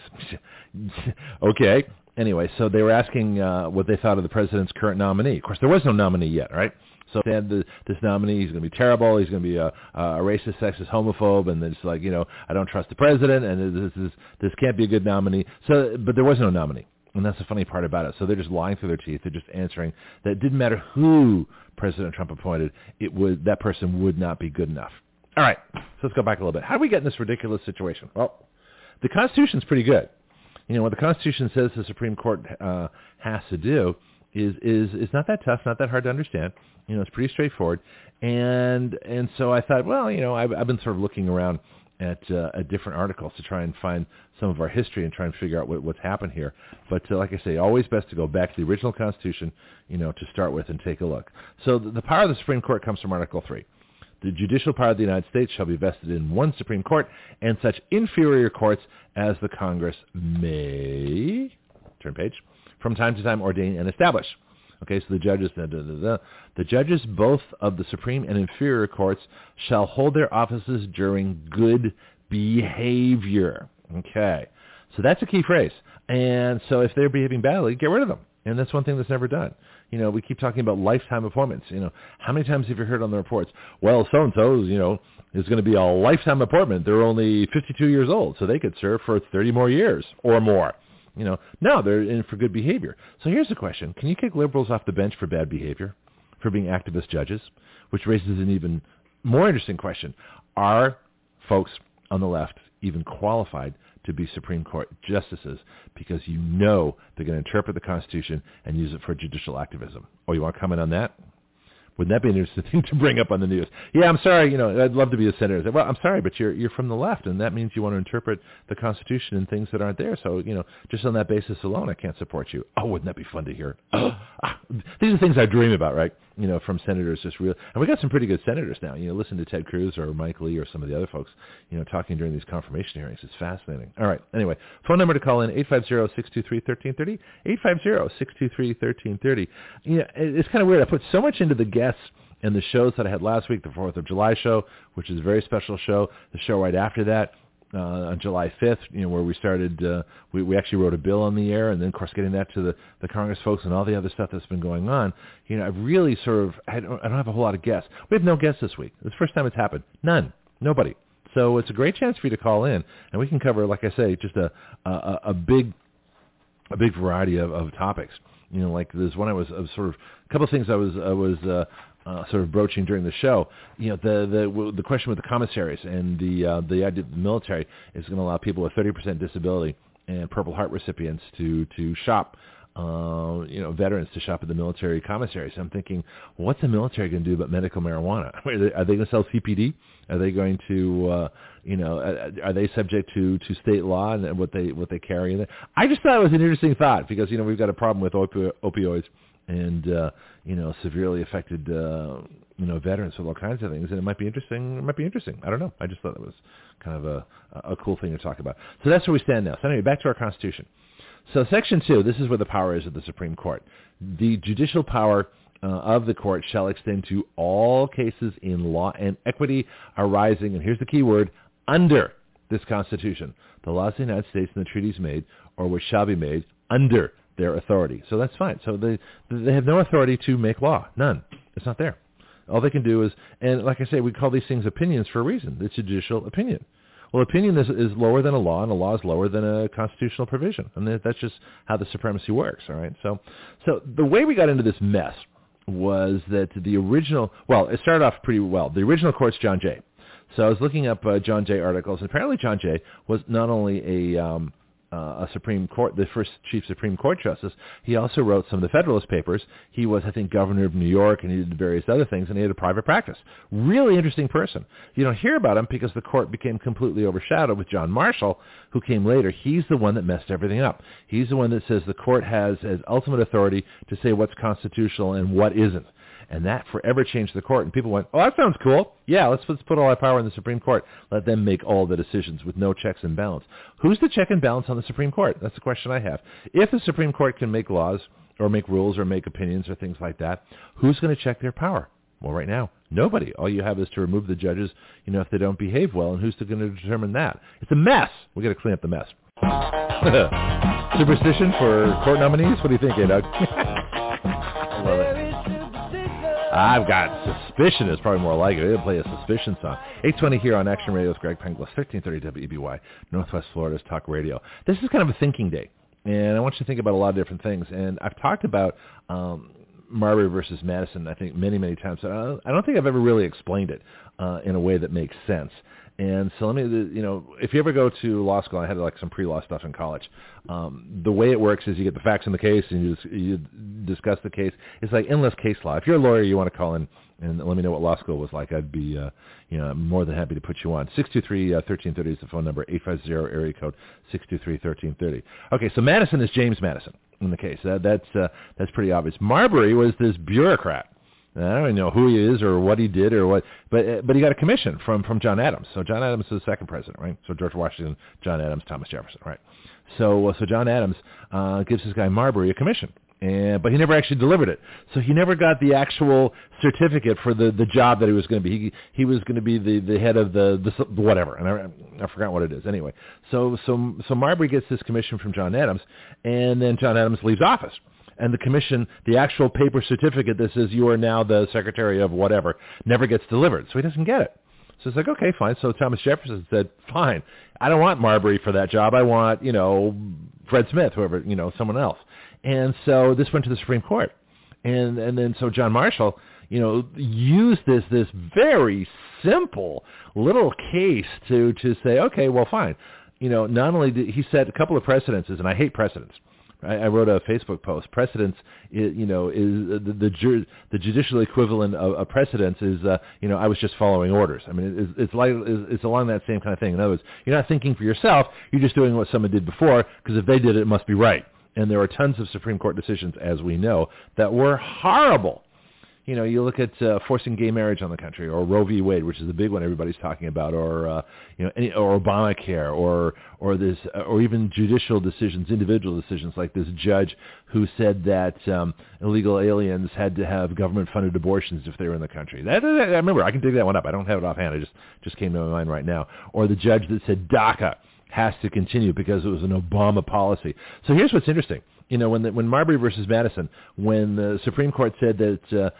Okay. Anyway, so they were asking what they thought of the president's current nominee. Of course, there was no nominee yet, right? So they had this nominee. He's going to be terrible. He's going to be a racist, sexist, homophobe, and it's like, I don't trust the president, and this can't be a good nominee. So, but there was no nominee. And that's the funny part about it. So they're just lying through their teeth. They're just answering that it didn't matter who President Trump appointed. That person would not be good enough. All right, so let's go back a little bit. How do we get in this ridiculous situation? Well, the Constitution's pretty good. What the Constitution says the Supreme Court has to do is not that tough, not that hard to understand. It's pretty straightforward. And so I thought, well, I've been sort of looking around at different articles to try and find some of our history and try and figure out what's happened here. But like I say, always best to go back to the original Constitution, to start with and take a look. So the power of the Supreme Court comes from Article 3. The judicial power of the United States shall be vested in one Supreme Court and such inferior courts as the Congress may, turn page, from time to time ordain and establish. Okay, so the judges both of the Supreme and inferior courts shall hold their offices during good behavior. Okay, so that's a key phrase. And so if they're behaving badly, get rid of them. And that's one thing that's never done. We keep talking about lifetime appointments. How many times have you heard on the reports, well, so-and-so, is going to be a lifetime appointment. They're only 52 years old, so they could serve for 30 more years or more. No, they're in for good behavior. So here's the question. Can you kick liberals off the bench for bad behavior, for being activist judges? Which raises an even more interesting question. Are folks on the left even qualified to be Supreme Court justices because they're going to interpret the Constitution and use it for judicial activism? Oh, you want to comment on that? Wouldn't that be an interesting thing to bring up on the news? Yeah, I'm sorry, I'd love to be a senator. Well, I'm sorry, but you're from the left, and that means you want to interpret the Constitution and things that aren't there. So, just on that basis alone, I can't support you. Oh, wouldn't that be fun to hear? These are things I dream about, right? from senators just real. And we got some pretty good senators now. Listen to Ted Cruz or Mike Lee or some of the other folks, talking during these confirmation hearings. It's fascinating. All right. Anyway, phone number to call in, 850-623-1330, 850-623-1330. It's kind of weird. I put so much into the guests and the shows that I had last week, the 4th of July show, which is a very special show, the show right after that, on July 5th, where we started, we actually wrote a bill on the air, and then, of course, getting that to the Congress folks and all the other stuff that's been going on. I've really I don't have a whole lot of guests. We have no guests this week. It's the first time it's happened. None. Nobody. So it's a great chance for you to call in, and we can cover, like I say, just a big variety of topics. Like there's one I was sort of, a couple of things I was sort of broaching during the show. The question with the commissaries and the idea that the military is going to allow people with 30% disability and Purple Heart recipients to shop, veterans to shop at the military commissaries. I'm thinking, what's the military going to do about medical marijuana? Are they going to sell CPD? Are they going to, are they subject to state law and what they carry in there? I just thought it was an interesting thought because, we've got a problem with opioids and, severely affected, veterans with all kinds of things. And it might be interesting. I don't know. I just thought it was kind of a cool thing to talk about. So that's where we stand now. So anyway, back to our Constitution. So Section 2, this is where the power is of the Supreme Court. The judicial power of the court shall extend to all cases in law and equity arising, and here's the key word, under this Constitution, the laws of the United States and the treaties made, or which shall be made under their authority. So that's fine. So they have no authority to make law. None. It's not there. All they can do is, and like I say, we call these things opinions for a reason. It's a judicial opinion. Well, opinion is lower than a law, and a law is lower than a constitutional provision. And that's just how the supremacy works, all right? So the way we got into this mess was that the original, well, it started off pretty well. The original court's John Jay. So I was looking up John Jay articles, and apparently John Jay was not only a Supreme Court, the first Chief Supreme Court Justice. He also wrote some of the Federalist Papers. He was, I think, governor of New York, and he did various other things, and he had a private practice. Really interesting person. You don't hear about him because the court became completely overshadowed with John Marshall, who came later. He's the one that messed everything up. He's the one that says the court has ultimate authority to say what's constitutional and what isn't. And that forever changed the court. And people went, oh, that sounds cool. Yeah, let's put all our power in the Supreme Court. Let them make all the decisions with no checks and balance. Who's the check and balance on the Supreme Court? That's the question I have. If the Supreme Court can make laws or make rules or make opinions or things like that, who's going to check their power? Well, right now, nobody. All you have is to remove the judges, if they don't behave well, and who's going to determine that? It's a mess. We got to clean up the mess. Superstition for court nominees? What do you think, Doug? I love it. I've got Suspicion is probably more like it. They'll play a Suspicion song. 8:20 here on Action Radio's Greg Penglis, 1330 WEBY, Northwest Florida's Talk Radio. This is kind of a thinking day, and I want you to think about a lot of different things. And I've talked about Marbury versus Madison, I think, many, many times. I don't think I've ever really explained it in a way that makes sense. And so let me, if you ever go to law school, I had some pre-law stuff in college. The way it works is you get the facts in the case and you discuss the case. It's like endless case law. If you're a lawyer, you want to call in and let me know what law school was like. I'd be, more than happy to put you on. 623-1330 is the phone number. 850 area code 623-1330. Okay, so Madison is James Madison in the case. That's pretty obvious. Marbury was this bureaucrat. I don't even know who he is or what he did or what, but he got a commission from John Adams. So John Adams is the second president, right? So George Washington, John Adams, Thomas Jefferson, right? So John Adams gives this guy Marbury a commission, but he never actually delivered it. So he never got the actual certificate for the job that he was going to be. He was going to be the head of the whatever, and I forgot what it is. Anyway, so Marbury gets this commission from John Adams, and then John Adams leaves office. And the commission, the actual paper certificate that says you are now the secretary of whatever, never gets delivered. So he doesn't get it. So it's like, okay, fine. So Thomas Jefferson said, fine, I don't want Marbury for that job. I want, Fred Smith, whoever, someone else. And so this went to the Supreme Court. And then so John Marshall, used this very simple little case to say, okay, well, fine. Not only did he set a couple of precedences, and I hate precedents. I wrote a Facebook post. Precedence, is the judicial equivalent of precedence is, I was just following orders. I mean, it's along that same kind of thing. In other words, you're not thinking for yourself. You're just doing what someone did before, because if they did it, it must be right. And there are tons of Supreme Court decisions, as we know, that were horrible. you look at forcing gay marriage on the country, or Roe v. Wade, which is the big one everybody's talking about, or or Obamacare, or this, or even judicial decisions, individual decisions, like this judge who said that illegal aliens had to have government-funded abortions if they were in the country. I remember, I can dig that one up. I don't have it offhand. It just came to my mind right now. Or the judge that said DACA has to continue because it was an Obama policy. So here's what's interesting. When Marbury versus Madison, when the Supreme Court said that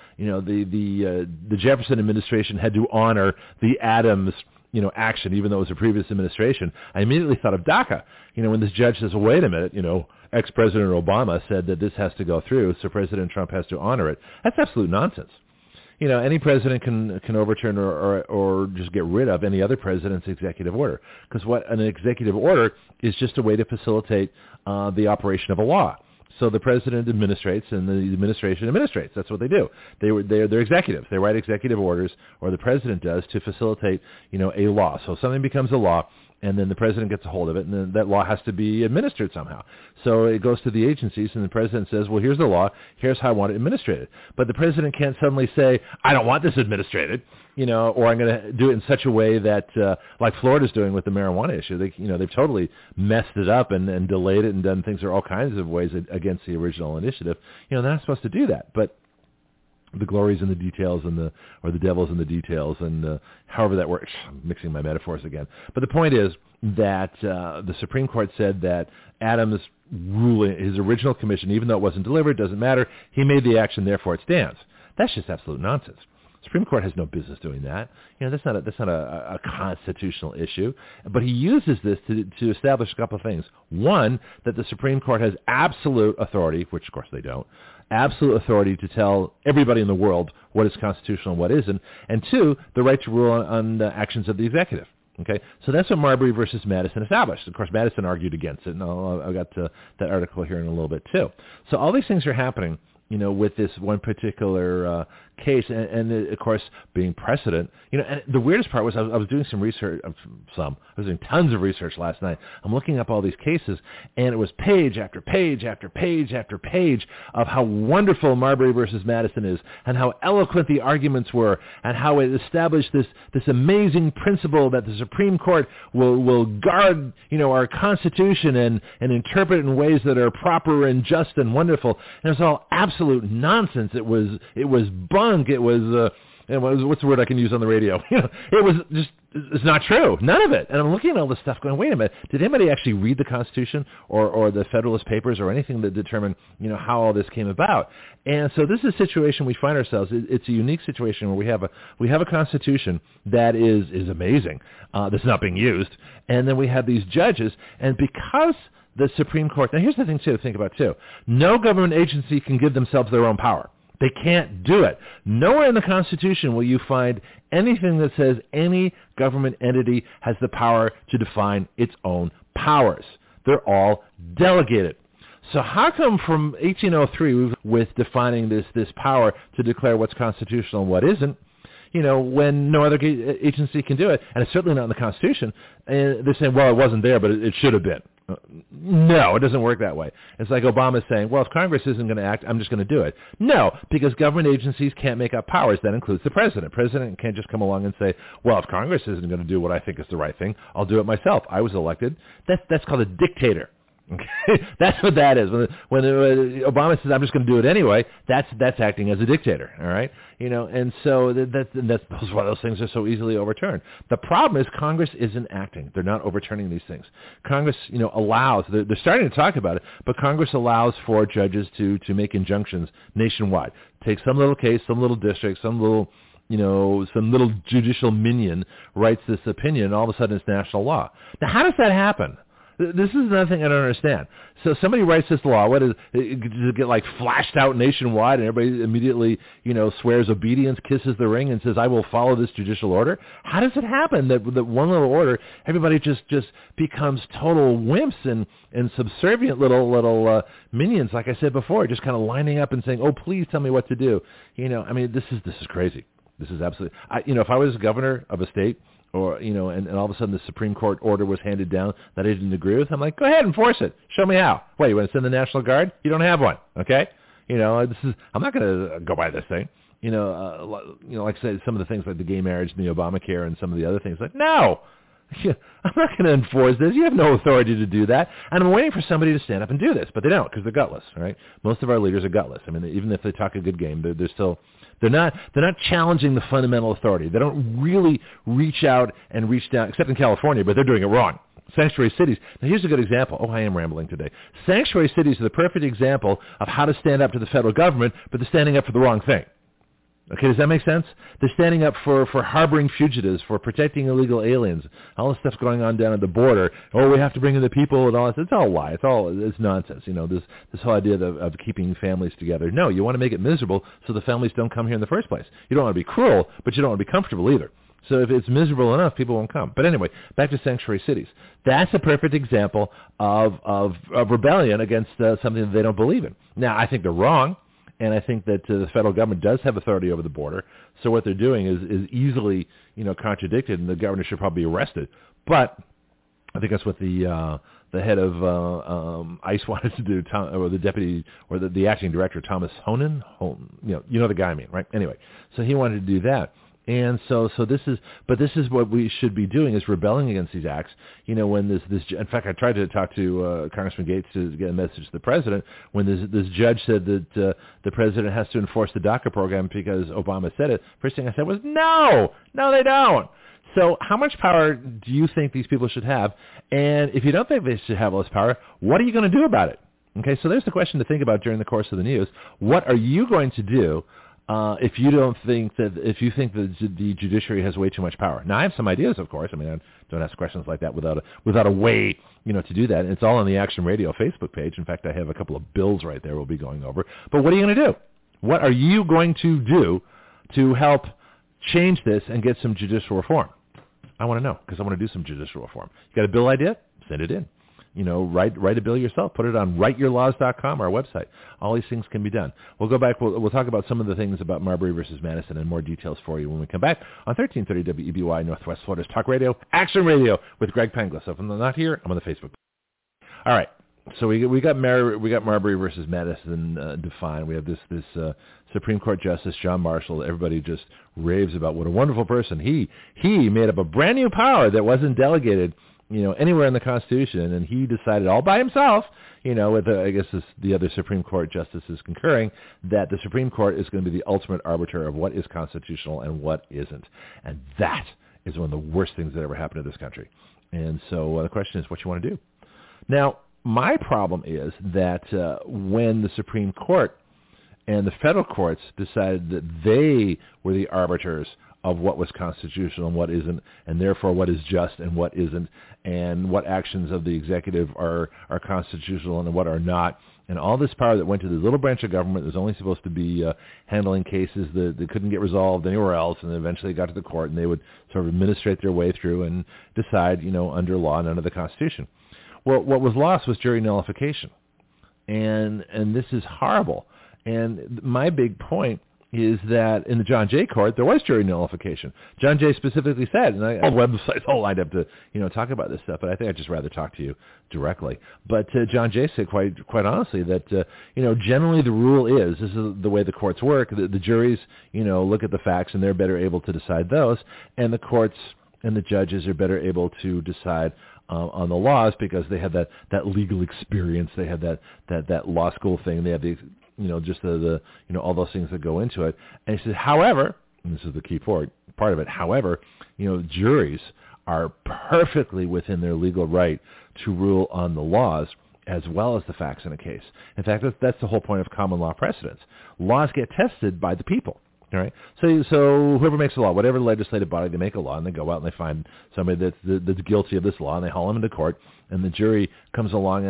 the Jefferson administration had to honor the Adams action, even though it was a previous administration, I immediately thought of DACA. When this judge says, well, wait a minute, ex-President Obama said that this has to go through, so President Trump has to honor it. That's absolute nonsense. Any president can overturn or just get rid of any other president's executive order, because what an executive order is just a way to facilitate the operation of a law. So the president administrates and the administration administrates. That's what they do. They're executives. They write executive orders, or the president does, to facilitate a law. So something becomes a law, and then the president gets a hold of it, and then that law has to be administered somehow. So it goes to the agencies, and the president says, well, here's the law, here's how I want it administrated. But the president can't suddenly say, I don't want this administrated, or I'm going to do it in such a way that, like Florida's doing with the marijuana issue, they've totally messed it up and delayed it and done things in all kinds of ways against the original initiative. They're not supposed to do that, but the glory's in the details, or the devil's in the details, and however that works. I'm mixing my metaphors again. But the point is that the Supreme Court said that Adams' ruling, his original commission, even though it wasn't delivered, doesn't matter. He made the action, therefore it stands. That's just absolute nonsense. The Supreme Court has no business doing that. That's not a constitutional issue. But he uses this to establish a couple of things. One, that the Supreme Court has absolute authority, which of course they don't, absolute authority to tell everybody in the world what is constitutional and what isn't. And two, the right to rule on the actions of the executive. Okay, so that's what Marbury versus Madison established. Of course, Madison argued against it, and I've got that article here in a little bit too. So all these things are happening, with this one particular case, and of course being precedent. And the weirdest part was I was doing some research. I was doing tons of research last night. I'm looking up all these cases, and it was page after page after page after page of how wonderful Marbury versus Madison is, and how eloquent the arguments were, and how it established this amazing principle that the Supreme Court will guard, our Constitution and interpret it in ways that are proper and just and wonderful. And it was all absolute nonsense. It was bunk. It was what's the word I can use on the radio? It was just, it's not true. None of it. And I'm looking at all this stuff going, wait a minute, did anybody actually read the Constitution or the Federalist Papers or anything that determine, how all this came about? And so this is a situation we find ourselves. It's a unique situation where we have a Constitution that is amazing, that's not being used, and then we have these judges, and because the Supreme Court, now here's the thing to think about too, no government agency can give themselves their own power. They can't do it. Nowhere in the Constitution will you find anything that says any government entity has the power to define its own powers. They're all delegated. So how come from 1803, with defining this power to declare what's constitutional and what isn't, when no other agency can do it, and it's certainly not in the Constitution, and they're saying, well, it wasn't there, but it should have been. No, it doesn't work that way. It's like Obama saying, well, if Congress isn't going to act, I'm just going to do it. No, because government agencies can't make up powers. That includes the president. The president can't just come along and say, well, if Congress isn't going to do what I think is the right thing, I'll do it myself. I was elected. That's called a dictator. Okay? That's what that is. When Obama says, I'm just going to do it anyway, that's acting as a dictator, all right? And so that's why those things are so easily overturned. The problem is Congress isn't acting. They're not overturning these things. Congress, allows, they're starting to talk about it, but Congress allows for judges to make injunctions nationwide. Take some little case, some little district, some little judicial minion writes this opinion, and all of a sudden it's national law. Now, how does that happen? This is another thing I don't understand. So somebody writes this law. What is it? Does it get like flashed out nationwide, and everybody immediately, swears obedience, kisses the ring, and says, "I will follow this judicial order"? How does it happen that one little order, everybody just becomes total wimps and subservient little minions, like I said before, just kind of lining up and saying, "Oh, please tell me what to do." This is crazy. This is absolutely. If I was governor of a state, or, and all of a sudden the Supreme Court order was handed down that I didn't agree with, I'm like, go ahead, enforce it. Show me how. What, you want to send the National Guard? You don't have one, okay? I'm not going to go by this thing. Like I said, some of the things like the gay marriage and the Obamacare and some of the other things. Like, no, I'm not going to enforce this. You have no authority to do that. And I'm waiting for somebody to stand up and do this, but they don't because they're gutless, right? Most of our leaders are gutless. I mean, even if they talk a good game, they're not challenging the fundamental authority. They don't really reach out and reach down, except in California, but they're doing it wrong. Sanctuary cities. Now, here's a good example. Oh, I am rambling today. Sanctuary cities are the perfect example of how to stand up to the federal government, but they're standing up for the wrong thing. Okay, does that make sense? They're standing up for harboring fugitives, for protecting illegal aliens, all the stuff going on down at the border. Oh, we have to bring in the people and all this. It's all a lie. It's nonsense. This whole idea of keeping families together. No, you want to make it miserable so the families don't come here in the first place. You don't want to be cruel, but you don't want to be comfortable either. So if it's miserable enough, people won't come. But anyway, back to sanctuary cities. That's a perfect example of rebellion against something that they don't believe in. Now, I think they're wrong. And I think that the federal government does have authority over the border. So what they're doing is easily, contradicted, and the governor should probably be arrested. But I think that's what the head of ICE wanted to do, or the deputy, or the acting director, Thomas Honan. You know the guy I mean, right? Anyway, so he wanted to do that. And so this is what we should be doing, is rebelling against these acts. When this, in fact, I tried to talk to Congressman Gates to get a message to the president when this judge said that the president has to enforce the DACA program because Obama said it. First thing I said was, no, they don't. So how much power do you think these people should have? And if you don't think they should have all this power, what are you going to do about it? Okay, so there's the question to think about during the course of the news. What are you going to do if you think that the judiciary has way too much power? Now, I have some ideas, of course. I mean, I don't ask questions like that without a way, to do that. And it's all on the Action Radio Facebook page. In fact, I have a couple of bills right there we'll be going over. But what are you going to do? What are you going to do to help change this and get some judicial reform? I want to know, because I want to do some judicial reform. You got a bill idea? Send it in. Write a bill yourself. Put it on writeyourlaws.com, our website. All these things can be done. We'll go back. We'll talk about some of the things about Marbury versus Madison and more details for you when we come back on 1330 WEBY, Northwest Florida's Talk Radio, Action Radio with Greg Penglis. So if I'm not here, I'm on the Facebook. All right. So we got Marbury versus Madison defined. We have this Supreme Court Justice John Marshall. Everybody just raves about what a wonderful person. He made up a brand new power that wasn't delegated anywhere in the Constitution, and he decided all by himself, with the other Supreme Court justices concurring, that the Supreme Court is going to be the ultimate arbiter of what is constitutional and what isn't. And that is one of the worst things that ever happened to this country. And so the question is what you want to do. Now, my problem is that when the Supreme Court and the federal courts decided that they were the arbiters of what was constitutional and what isn't, and therefore what is just and what isn't, and what actions of the executive are constitutional and what are not, and all this power that went to the little branch of government that was only supposed to be handling cases that couldn't get resolved anywhere else, and then eventually got to the court, and they would sort of administrate their way through and decide, under law and under the Constitution. Well, what was lost was jury nullification, and this is horrible. And my big point is that in the John Jay court, there was jury nullification. John Jay specifically said, and all websites all lined up to, talk about this stuff, but I think I'd just rather talk to you directly. But John Jay said quite honestly that, generally the rule is, this is the way the courts work, the juries, look at the facts and they're better able to decide those, and the courts and the judges are better able to decide on the laws because they have that legal experience, they have that law school thing, they have the just the all those things that go into it. And he says, however, and this is the key part of it, however, juries are perfectly within their legal right to rule on the laws as well as the facts in a case. In fact, that's the whole point of common law precedents. Laws get tested by the people. All right. So whoever makes a law, whatever legislative body, they make a law, and they go out and they find somebody that's guilty of this law, and they haul them into court, and the jury comes along,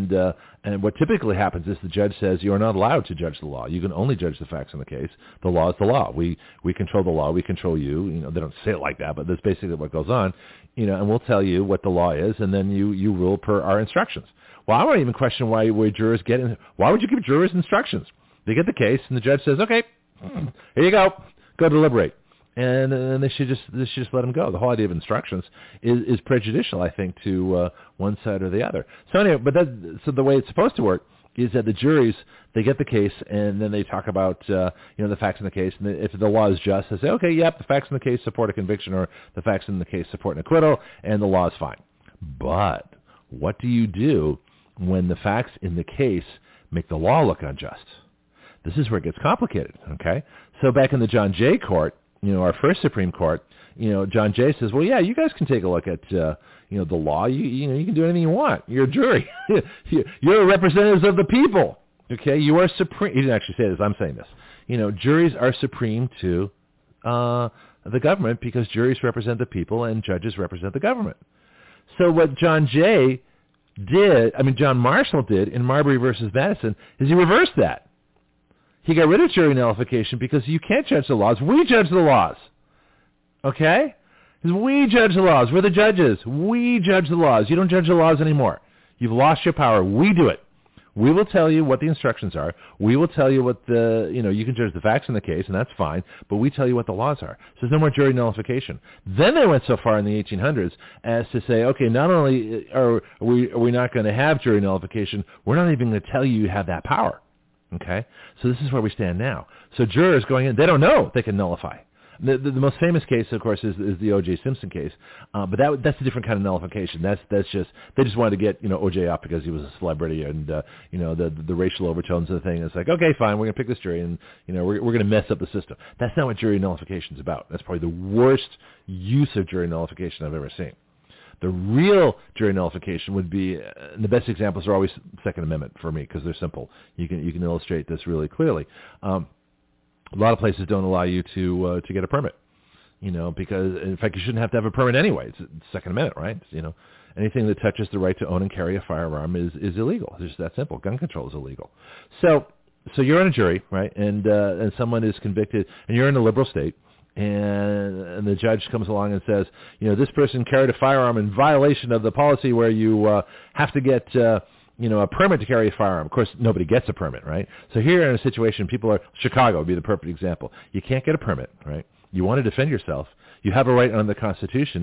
and what typically happens is the judge says you are not allowed to judge the law. You can only judge the facts in the case. The law is the law. We control the law. We control you. They don't say it like that, but that's basically what goes on. And we'll tell you what the law is, and then you rule per our instructions. Well, I won't even question why jurors get in. Why would you give jurors instructions? They get the case, and the judge says, okay, here you go deliberate, and they should just let them go. The whole idea of instructions is prejudicial, I think, to one side or the other. So anyway, so the way it's supposed to work is that the juries, they get the case, and then they talk about the facts in the case. And if the law is just, they say, okay, yep, the facts in the case support a conviction, or the facts in the case support an acquittal, and the law is fine. But what do you do when the facts in the case make the law look unjust? This is where it gets complicated, okay? So back in the John Jay court, our first Supreme Court, John Jay says, well, yeah, you guys can take a look at, the law. You can do anything you want. You're a jury. You're representatives of the people, okay? You are supreme. He didn't actually say this. I'm saying this. Juries are supreme to the government because juries represent the people and judges represent the government. So what John Marshall did in Marbury versus Madison is he reversed that. He got rid of jury nullification because you can't judge the laws. We judge the laws. Okay? We judge the laws. We're the judges. We judge the laws. You don't judge the laws anymore. You've lost your power. We do it. We will tell you what the instructions are. We will tell you what you can judge the facts in the case, and that's fine, but we tell you what the laws are. So there's no more jury nullification. Then they went so far in the 1800s as to say, okay, not only are we not going to have jury nullification, we're not even going to tell you have that power. Okay? So this is where we stand now. So jurors going in, they don't know they can nullify. The most famous case, of course, is the O.J. Simpson case, but that's a different kind of nullification. That's just they just wanted to get O.J. up because he was a celebrity, and the racial overtones of the thing. It's like, okay, fine, we're going to pick this jury, and we're going to mess up the system. That's not what jury nullification is about. That's probably the worst use of jury nullification I've ever seen. The real jury nullification would be, and the best examples are always Second Amendment for me because they're simple. You can illustrate this really clearly. A lot of places don't allow you to get a permit, because in fact you shouldn't have to have a permit anyway. It's Second Amendment, right? Anything that touches the right to own and carry a firearm is illegal. It's just that simple. Gun control is illegal. So you're on a jury, right? And someone is convicted, and you're in a liberal state. And the judge comes along and says, this person carried a firearm in violation of the policy where you have to get, a permit to carry a firearm. Of course, nobody gets a permit, right? So here in a situation, Chicago would be the perfect example. You can't get a permit, right? You want to defend yourself. You have a right under the Constitution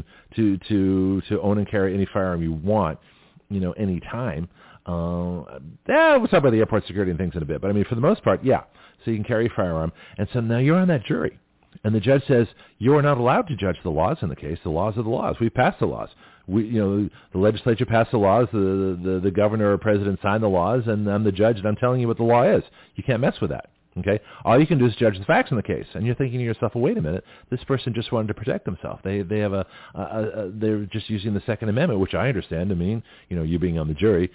to own and carry any firearm you want, any time. We'll talk about the airport security and things in a bit. But, for the most part, yeah. So you can carry a firearm. And so now you're on that jury. And the judge says, you are not allowed to judge the laws in the case. The laws are the laws. We passed the laws. The legislature passed the laws. The governor or president signed the laws, and I'm the judge, and I'm telling you what the law is. You can't mess with that. Okay? All you can do is judge the facts in the case. And you're thinking to yourself, well, wait a minute. This person just wanted to protect themselves. They have they're just using the Second Amendment, which I understand to mean, you being on the jury,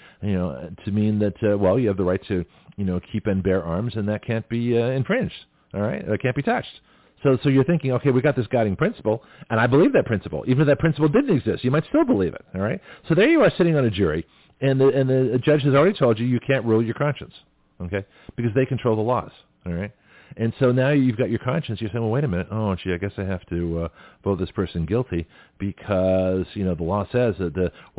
to mean that, you have the right to, keep and bear arms, and that can't be infringed. All right? That can't be touched. So you're thinking, okay, we got this guiding principle, and I believe that principle. Even if that principle didn't exist, you might still believe it, all right? So there you are sitting on a jury, and the judge has already told you can't rule your conscience, okay, because they control the laws, all right? And so now you've got your conscience. You're saying, well, wait a minute. Oh, gee, I guess I have to vote this person guilty because, the law says that,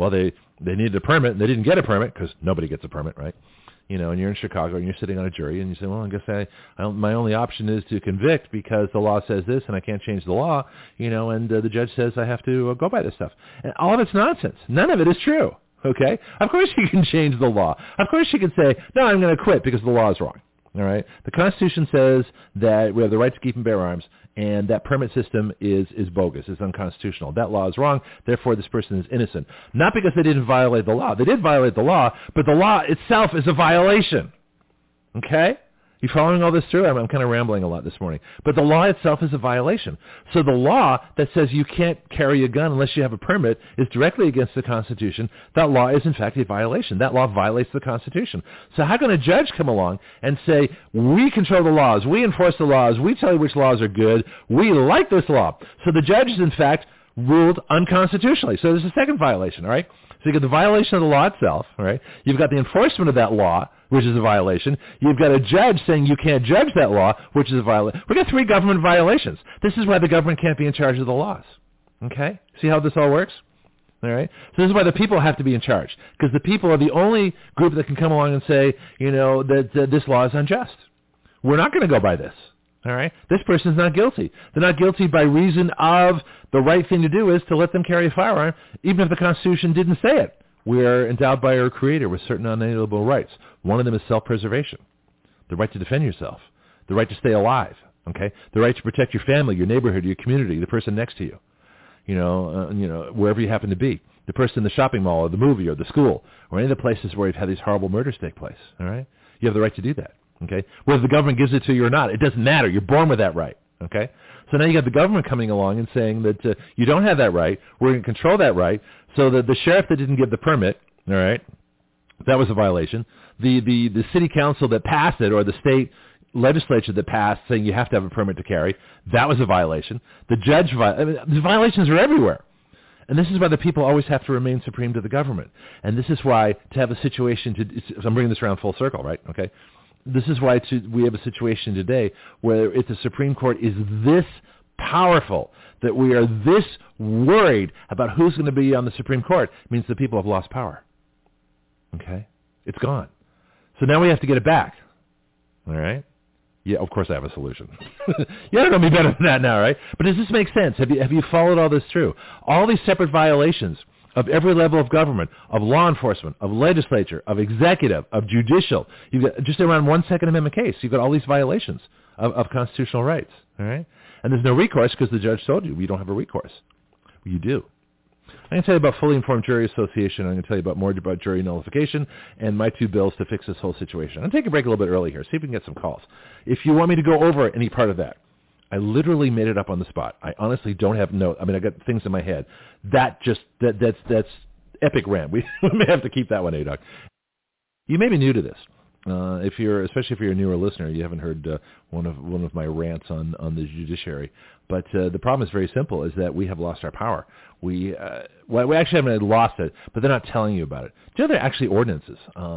they needed a permit, and they didn't get a permit because nobody gets a permit, right? And you're in Chicago, and you're sitting on a jury, and you say, well, I guess my only option is to convict because the law says this, and I can't change the law, and the judge says I have to go by this stuff. And all of it's nonsense. None of it is true, okay? Of course you can change the law. Of course you can say, no, I'm going to quit because the law is wrong, all right? The Constitution says that we have the right to keep and bear arms, and that permit system is bogus. It's unconstitutional. That law is wrong. Therefore, this person is innocent. Not because they didn't violate the law. They did violate the law, but the law itself is a violation. Okay? You following all this through? I'm kind of rambling a lot this morning. But the law itself is a violation. So the law that says you can't carry a gun unless you have a permit is directly against the Constitution. That law is, in fact, a violation. That law violates the Constitution. So how can a judge come along and say, we control the laws, we enforce the laws, we tell you which laws are good, we like this law? So the judge, in fact, ruled unconstitutionally. So there's a second violation, all right? So you've got the violation of the law itself, all right? You've got the enforcement of that law, which is a violation. You've got a judge saying you can't judge that law, which is a violation. We've got 3 government violations. This is why the government can't be in charge of the laws. Okay? See how this all works? All right? So this is why the people have to be in charge, because the people are the only group that can come along and say, that this law is unjust. We're not going to go by this. All right? This person's not guilty. They're not guilty by reason of the right thing to do is to let them carry a firearm, even if the Constitution didn't say it. We are endowed by our Creator with certain unalienable rights. One of them is self-preservation, the right to defend yourself, the right to stay alive, okay? The right to protect your family, your neighborhood, your community, the person next to you, wherever you happen to be, the person in the shopping mall or the movie or the school or any of the places where you've had these horrible murders take place, all right? You have the right to do that, okay? Whether the government gives it to you or not, it doesn't matter. You're born with that right, okay? So now you got the government coming along and saying that you don't have that right. We're going to control that right. So that the sheriff that didn't give the permit, all right, that was a violation. The city council that passed it, or the state legislature that passed saying you have to have a permit to carry, that was a violation. The judge, the violations are everywhere. And this is why the people always have to remain supreme to the government. And this is why to have a situation I'm bringing this around full circle, right? Okay. This is why we have a situation today where the Supreme Court is this powerful, that we are this worried about who's going to be on the Supreme Court. It means the people have lost power. Okay? It's gone. So now we have to get it back. All right? Yeah, of course I have a solution. You don't know me better than that now, right? But does this make sense? Have you followed all this through? All these separate violations of every level of government, of law enforcement, of legislature, of executive, of judicial. You've got just around one Second Amendment case. You've got all these violations of constitutional rights. All right? And there's no recourse because the judge told you don't have a recourse. You do. I'm going to tell you about Fully Informed Jury Association. I'm going to tell you more about jury nullification and my two bills to fix this whole situation. I'm going to take a break a little bit early here, see if we can get some calls. If you want me to go over any part of that, I literally made it up on the spot. I honestly don't have notes. I mean, I got things in my head. That's epic rant. We may have to keep that one, A-Doc. You may be new to this. Especially if you're a newer listener, you haven't heard one of my rants on the judiciary. But the problem is very simple: is that we have lost our power. We actually haven't lost it, but they're not telling you about it. Do you know there are actually ordinances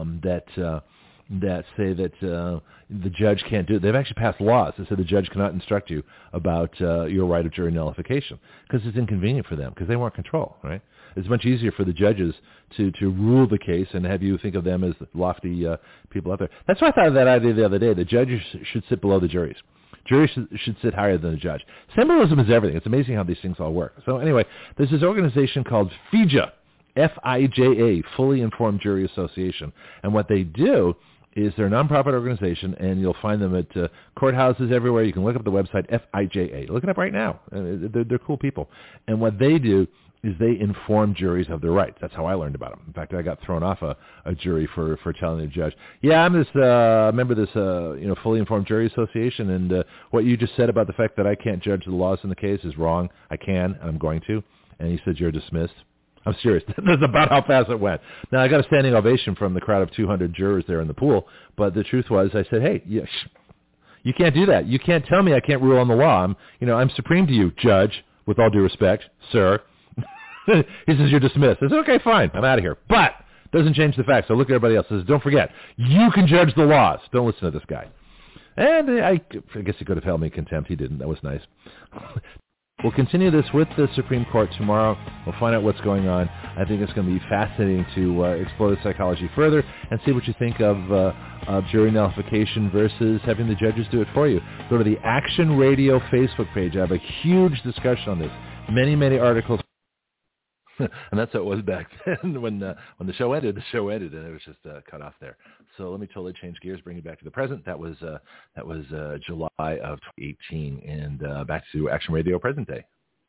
that say that the judge can't do it? They've actually passed laws that say the judge cannot instruct you about your right of jury nullification because it's inconvenient for them because they want control, right? It's much easier for the judges to rule the case and have you think of them as lofty people out there. That's why I thought of that idea the other day. The judges should sit below the juries. Juries should sit higher than the judge. Symbolism is everything. It's amazing how these things all work. So anyway, there's this organization called FIJA, F-I-J-A, Fully Informed Jury Association. And what they do is they're a nonprofit organization, and you'll find them at courthouses everywhere. You can look up the website, F-I-J-A. Look it up right now. They're cool people. And what they do is they inform juries of their rights. That's how I learned about them. In fact, I got thrown off a jury for telling the judge, I'm this member of this Fully Informed Jury Association, and what you just said about the fact that I can't judge the laws in the case is wrong. I can, and I'm going to. And he said, you're dismissed. I'm serious. That's about how fast it went. Now, I got a standing ovation from the crowd of 200 jurors there in the pool, but the truth was I said, hey, you can't do that. You can't tell me I can't rule on the law. I'm supreme to you, judge, with all due respect, sir. He says, you're dismissed. I said, okay, fine. I'm out of here. But doesn't change the fact. So look at everybody else. Says, don't forget, you can judge the laws. Don't listen to this guy. And I guess he could have held me in contempt. He didn't. That was nice. We'll continue this with the Supreme Court tomorrow. We'll find out what's going on. I think it's going to be fascinating to explore the psychology further and see what you think of jury nullification versus having the judges do it for you. Go to the Action Radio Facebook page. I have a huge discussion on this. Many, many articles. And that's how it was back then when the show ended. The show ended, and it was just cut off there. So let me totally change gears, bring you back to the present. That was July of 2018, and back to Action Radio present day.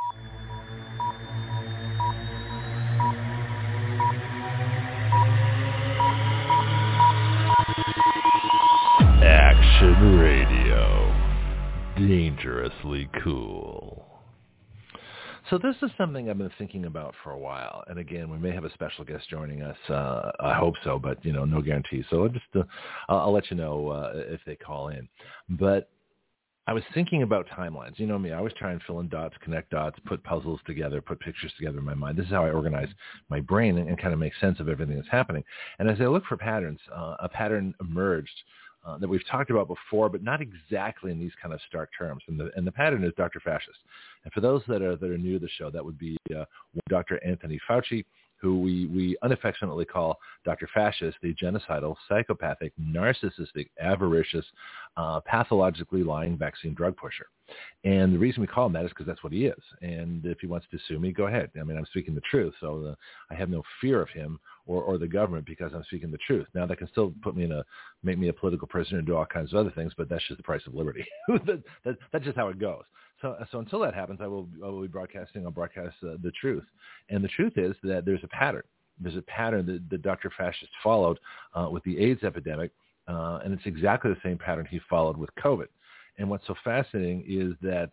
Action Radio, dangerously cool. So this is something I've been thinking about for a while, and again, we may have a special guest joining us. I hope so, but no guarantee. So I'll let you know if they call in. But I was thinking about timelines. You know me, I always try and fill in dots, connect dots, put puzzles together, put pictures together in my mind. This is how I organize my brain and kind of make sense of everything that's happening. And as I look for patterns, a pattern emerged that we've talked about before, but not exactly in these kind of stark terms. And the pattern is Dr. Fascist. And for those that are new to the show, that would be Dr. Anthony Fauci, who we unaffectionately call Dr. Fascist, the genocidal, psychopathic, narcissistic, avaricious, pathologically lying vaccine drug pusher. And the reason we call him that is because that's what he is. And if he wants to sue me, go ahead. I mean, I'm speaking the truth, so I have no fear of him or the government because I'm speaking the truth. Now, that can still make me a political prisoner and do all kinds of other things, but that's just the price of liberty. That's just how it goes. So until that happens, I will be broadcasting. I'll broadcast the truth. And the truth is that there's a pattern. There's a pattern that Dr. Fascist followed with the AIDS epidemic, and it's exactly the same pattern he followed with COVID. And what's so fascinating is that,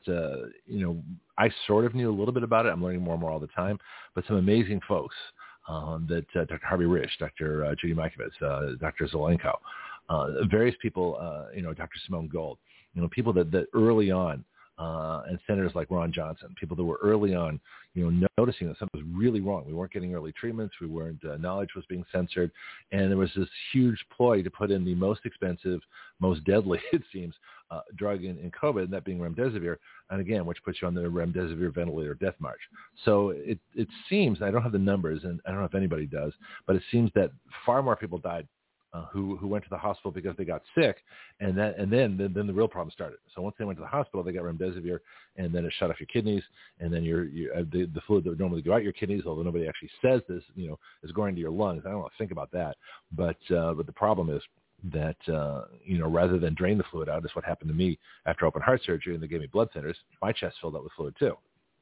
I sort of knew a little bit about it. I'm learning more and more all the time. But some amazing folks that Dr. Harvey Risch, Dr. Judy Mikovits, Dr. Zelenko, various people, Dr. Simone Gold, people that early on, and senators like Ron Johnson, people that were early on, noticing that something was really wrong. We weren't getting early treatments. We weren't, knowledge was being censored. And there was this huge ploy to put in the most expensive, most deadly, it seems, drug in COVID, and that being remdesivir. And again, which puts you on the remdesivir ventilator death march. So it seems, I don't have the numbers, and I don't know if anybody does, but it seems that far more people died who went to the hospital because they got sick, and then the real problem started. So once they went to the hospital, they got remdesivir, and then it shut off your kidneys, and then the fluid that would normally go out your kidneys, although nobody actually says this, is going into your lungs. I don't want to think about that, but the problem is that rather than drain the fluid out, is what happened to me after open heart surgery, and they gave me blood thinners. My chest filled up with fluid too.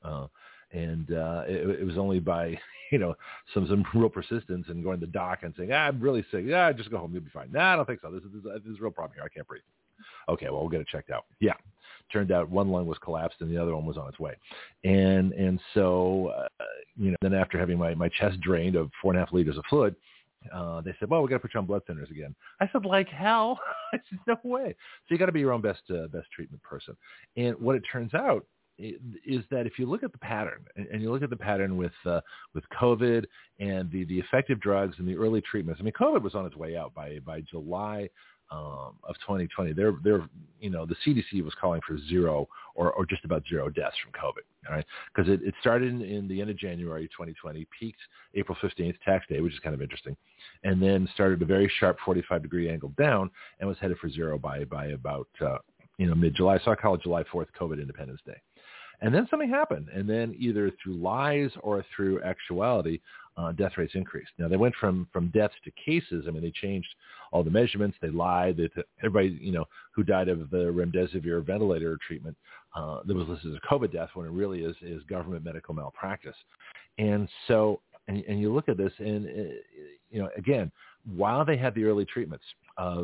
And it was only by, some real persistence and going to the doc and saying, I'm really sick. Yeah, just go home. You'll be fine. I don't think so. This is a real problem here. I can't breathe. Okay, well, we'll get it checked out. Yeah. Turned out one lung was collapsed and the other one was on its way. And so, then after having my chest drained of 4.5 liters of fluid, they said, well, we got to put you on blood thinners again. I said, like hell? I said, no way. So you got to be your own best treatment person. And what it turns out is that if you look at the pattern, and you look at the pattern with COVID and the effective drugs and the early treatments. I mean, COVID was on its way out by July of 2020. The CDC was calling for zero or just about zero deaths from COVID. All right, because it started in the end of January 2020, peaked April 15th, tax day, which is kind of interesting, and then started a very sharp 45-degree angle down and was headed for zero by about mid-July. So I call it July 4th, COVID Independence Day. And then something happened, and then either through lies or through actuality, death rates increased. Now, they went from deaths to cases. I mean, they changed all the measurements. They lied. Everybody, who died of the remdesivir ventilator treatment, that was listed as a COVID death when it really is government medical malpractice. And so, and you look at this, and, again, while they had the early treatments of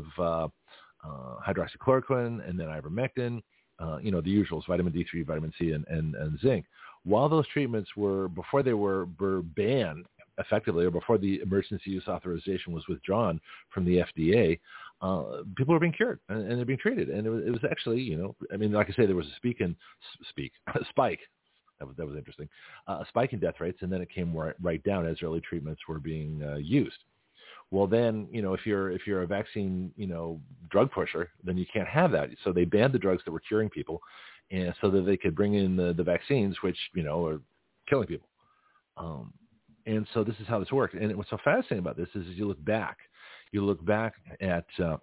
hydroxychloroquine and then ivermectin, the usuals, vitamin D3, vitamin C, and zinc. While those treatments before they were banned effectively, or before the emergency use authorization was withdrawn from the FDA, people were being cured and they're being treated. And it was actually, like I say, there was a spike. That was interesting. A spike in death rates, and then it came right down as early treatments were being used. Well, then, if you're a vaccine, drug pusher, then you can't have that. So they banned the drugs that were curing people, and so that they could bring in the vaccines, which, are killing people. And so this is how this worked. And what's so fascinating about this is you look back at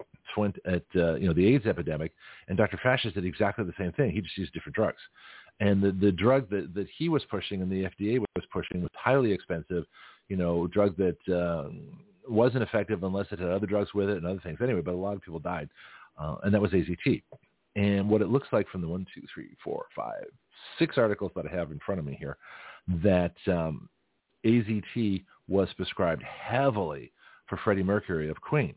the AIDS epidemic, and Dr. Fascist did exactly the same thing. He just used different drugs. And the drug that he was pushing and the FDA was pushing was highly expensive, drug that wasn't effective unless it had other drugs with it and other things. Anyway, but a lot of people died, and that was AZT. And what it looks like from the 1, 2, 3, 4, 5, 6 articles that I have in front of me here, that AZT was prescribed heavily for Freddie Mercury of Queen.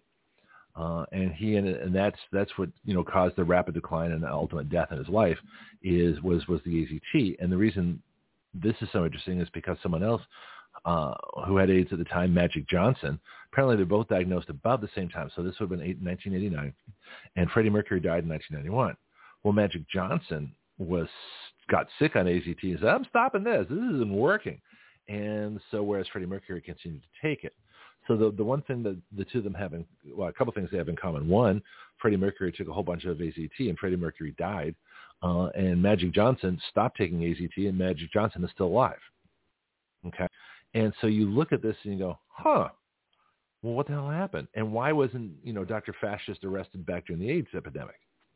And that's what caused the rapid decline and the ultimate death in his life was the AZT. And the reason this is so interesting is because someone else who had AIDS at the time, Magic Johnson, apparently they're both diagnosed about the same time. So this would have been 1989, and Freddie Mercury died in 1991. Well, Magic Johnson got sick on AZT and said, "I'm stopping this. This isn't working." And so whereas Freddie Mercury continued to take it. So the one thing that the two of them have a couple things they have in common. One, Freddie Mercury took a whole bunch of AZT, and Freddie Mercury died. And Magic Johnson stopped taking AZT, and Magic Johnson is still alive. Okay. And so you look at this and you go, well, what the hell happened? And why wasn't, Dr. Fascist arrested back during the AIDS epidemic?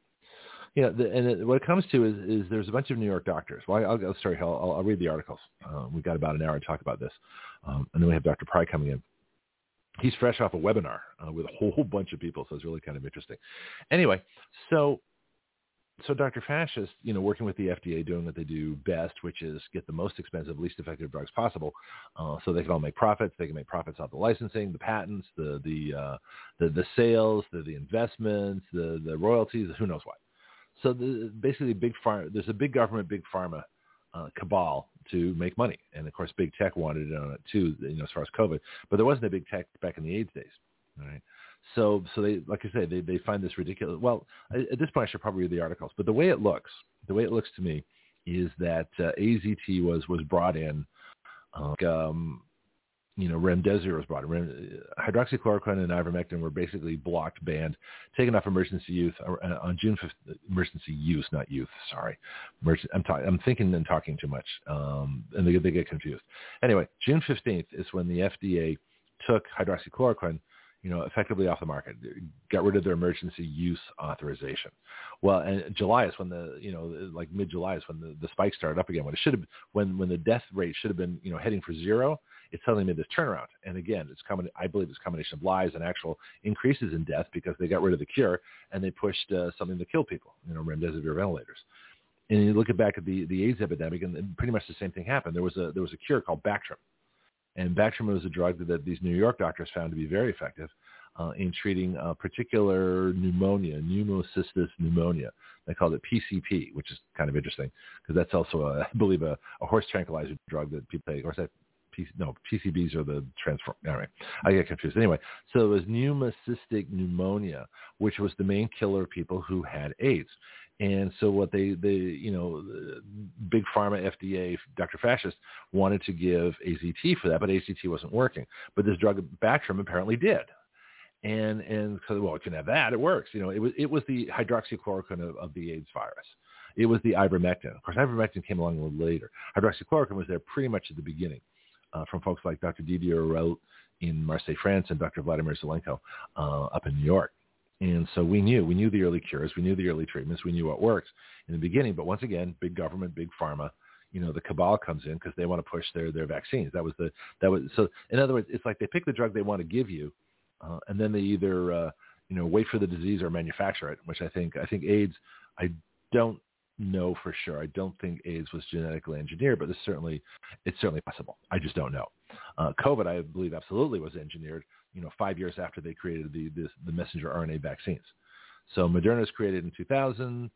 what it comes to is there's a bunch of New York doctors. Well, I'll read the articles. We've got about an hour to talk about this. And then we have Dr. Pry coming in. He's fresh off a webinar with a whole bunch of people, so it's really kind of interesting. Anyway, so Dr. Fascist, working with the FDA, doing what they do best, which is get the most expensive, least effective drugs possible, so they can all make profits. They can make profits off the licensing, the patents, the sales, the investments, the royalties, who knows what. So basically, there's a big government, big pharma cabal to make money, and of course, big tech wanted it on it too. As far as COVID, but there wasn't a big tech back in the AIDS days. All right. So they, like I say, they find this ridiculous. Well, at this point, I should probably read the articles. But the way it looks to me is that AZT was brought in, remdesivir was brought in. Hydroxychloroquine and ivermectin were basically blocked, banned, taken off emergency use on June 5th. Emergency use, not youth. Sorry, I'm thinking and talking too much, and they get confused. Anyway, June 15th is when the FDA took hydroxychloroquine, effectively off the market, got rid of their emergency use authorization. Well, and July is when like mid-July is when the spike started up again. When it should have, when the death rate should have been, heading for zero, it suddenly made this turnaround. And again, I believe it's a combination of lies and actual increases in death because they got rid of the cure and they pushed something to kill people, remdesivir ventilators. And you look back at the AIDS epidemic, and pretty much the same thing happened. There was a cure called Bactrim. And Bactrim was a drug that these New York doctors found to be very effective in treating particular pneumonia, pneumocystis pneumonia. They called it PCP, which is kind of interesting because that's also, I believe, a horse tranquilizer drug that people take. Or is that PCBs are the transform. Anyway, I get confused. Anyway, so it was pneumocystic pneumonia, which was the main killer of people who had AIDS. And so what the big pharma, FDA, Dr. Fascist wanted to give AZT for that, but AZT wasn't working. But this drug Bactrim apparently did. And so, well, it can have that. It works. It was the hydroxychloroquine of the AIDS virus. It was the ivermectin. Of course, ivermectin came along a little later. Hydroxychloroquine was there pretty much at the beginning from folks like Dr. Didier Raoult in Marseille, France, and Dr. Vladimir Zelenko up in New York. And so we knew the early cures, we knew the early treatments, we knew what works in the beginning. But once again, big government, big pharma, the cabal comes in because they want to push their vaccines. So in other words, it's like they pick the drug they want to give you, and then they either wait for the disease or manufacture it. Which I think AIDS, I don't know for sure. I don't think AIDS was genetically engineered, but it's certainly possible. I just don't know. COVID, I believe, absolutely was engineered. 5 years after they created the messenger RNA vaccines. So Moderna's created in 2010,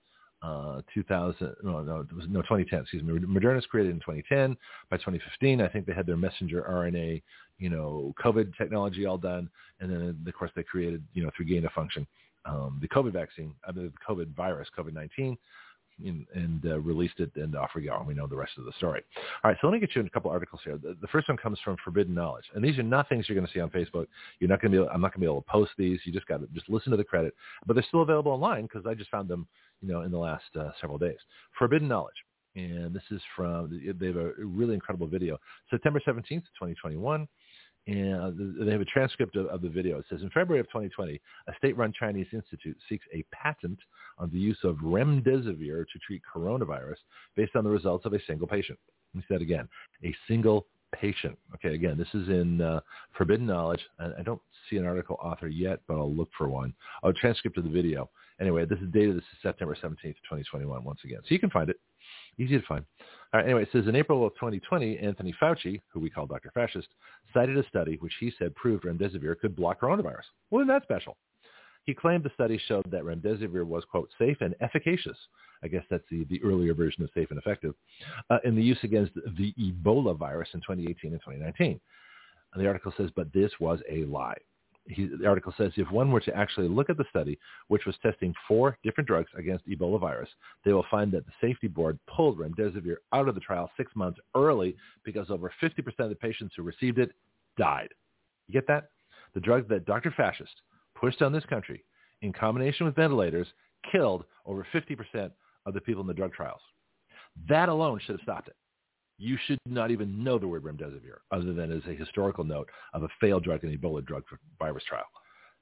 excuse me. Moderna's created in 2010. By 2015, I think they had their messenger RNA, COVID technology all done. And then, of course, they created, through gain of function, the COVID vaccine, the COVID virus, COVID-19, and released it, and off we go. And we know the rest of the story. All right, so let me get you in a couple articles here. The first one comes from Forbidden Knowledge, and these are not things you're going to see on Facebook. I'm not going to be able to post these. You just got to listen to the credit, but they're still available online because I just found them, in the last several days. Forbidden Knowledge, and this is they have a really incredible video, September 17th, 2021. And they have a transcript of the video. It says, in February of 2020, a state-run Chinese institute seeks a patent on the use of remdesivir to treat coronavirus based on the results of a single patient. Let me say that again, a single patient. Okay, again, this is in Forbidden Knowledge. I don't see an article author yet, but I'll look for one. A transcript of the video. Anyway, this is September 17th, 2021, once again. So you can find it. Easy to find. All right, anyway, it says in April of 2020, Anthony Fauci, who we call Dr. Fascist, cited a study which he said proved remdesivir could block coronavirus. Well, isn't that special? He claimed the study showed that remdesivir was, quote, safe and efficacious. I guess that's the earlier version of safe and effective, in the use against the Ebola virus in 2018 and 2019. And the article says, but this was a lie. The article says if one were to actually look at the study, which was testing 4 different drugs against Ebola virus, they will find that the safety board pulled remdesivir out of the trial 6 months early because over 50% of the patients who received it died. You get that? The drug that Dr. Fascist pushed on this country in combination with ventilators killed over 50% of the people in the drug trials. That alone should have stopped it. You should not even know the word remdesivir other than as a historical note of a failed drug, an Ebola drug for virus trial.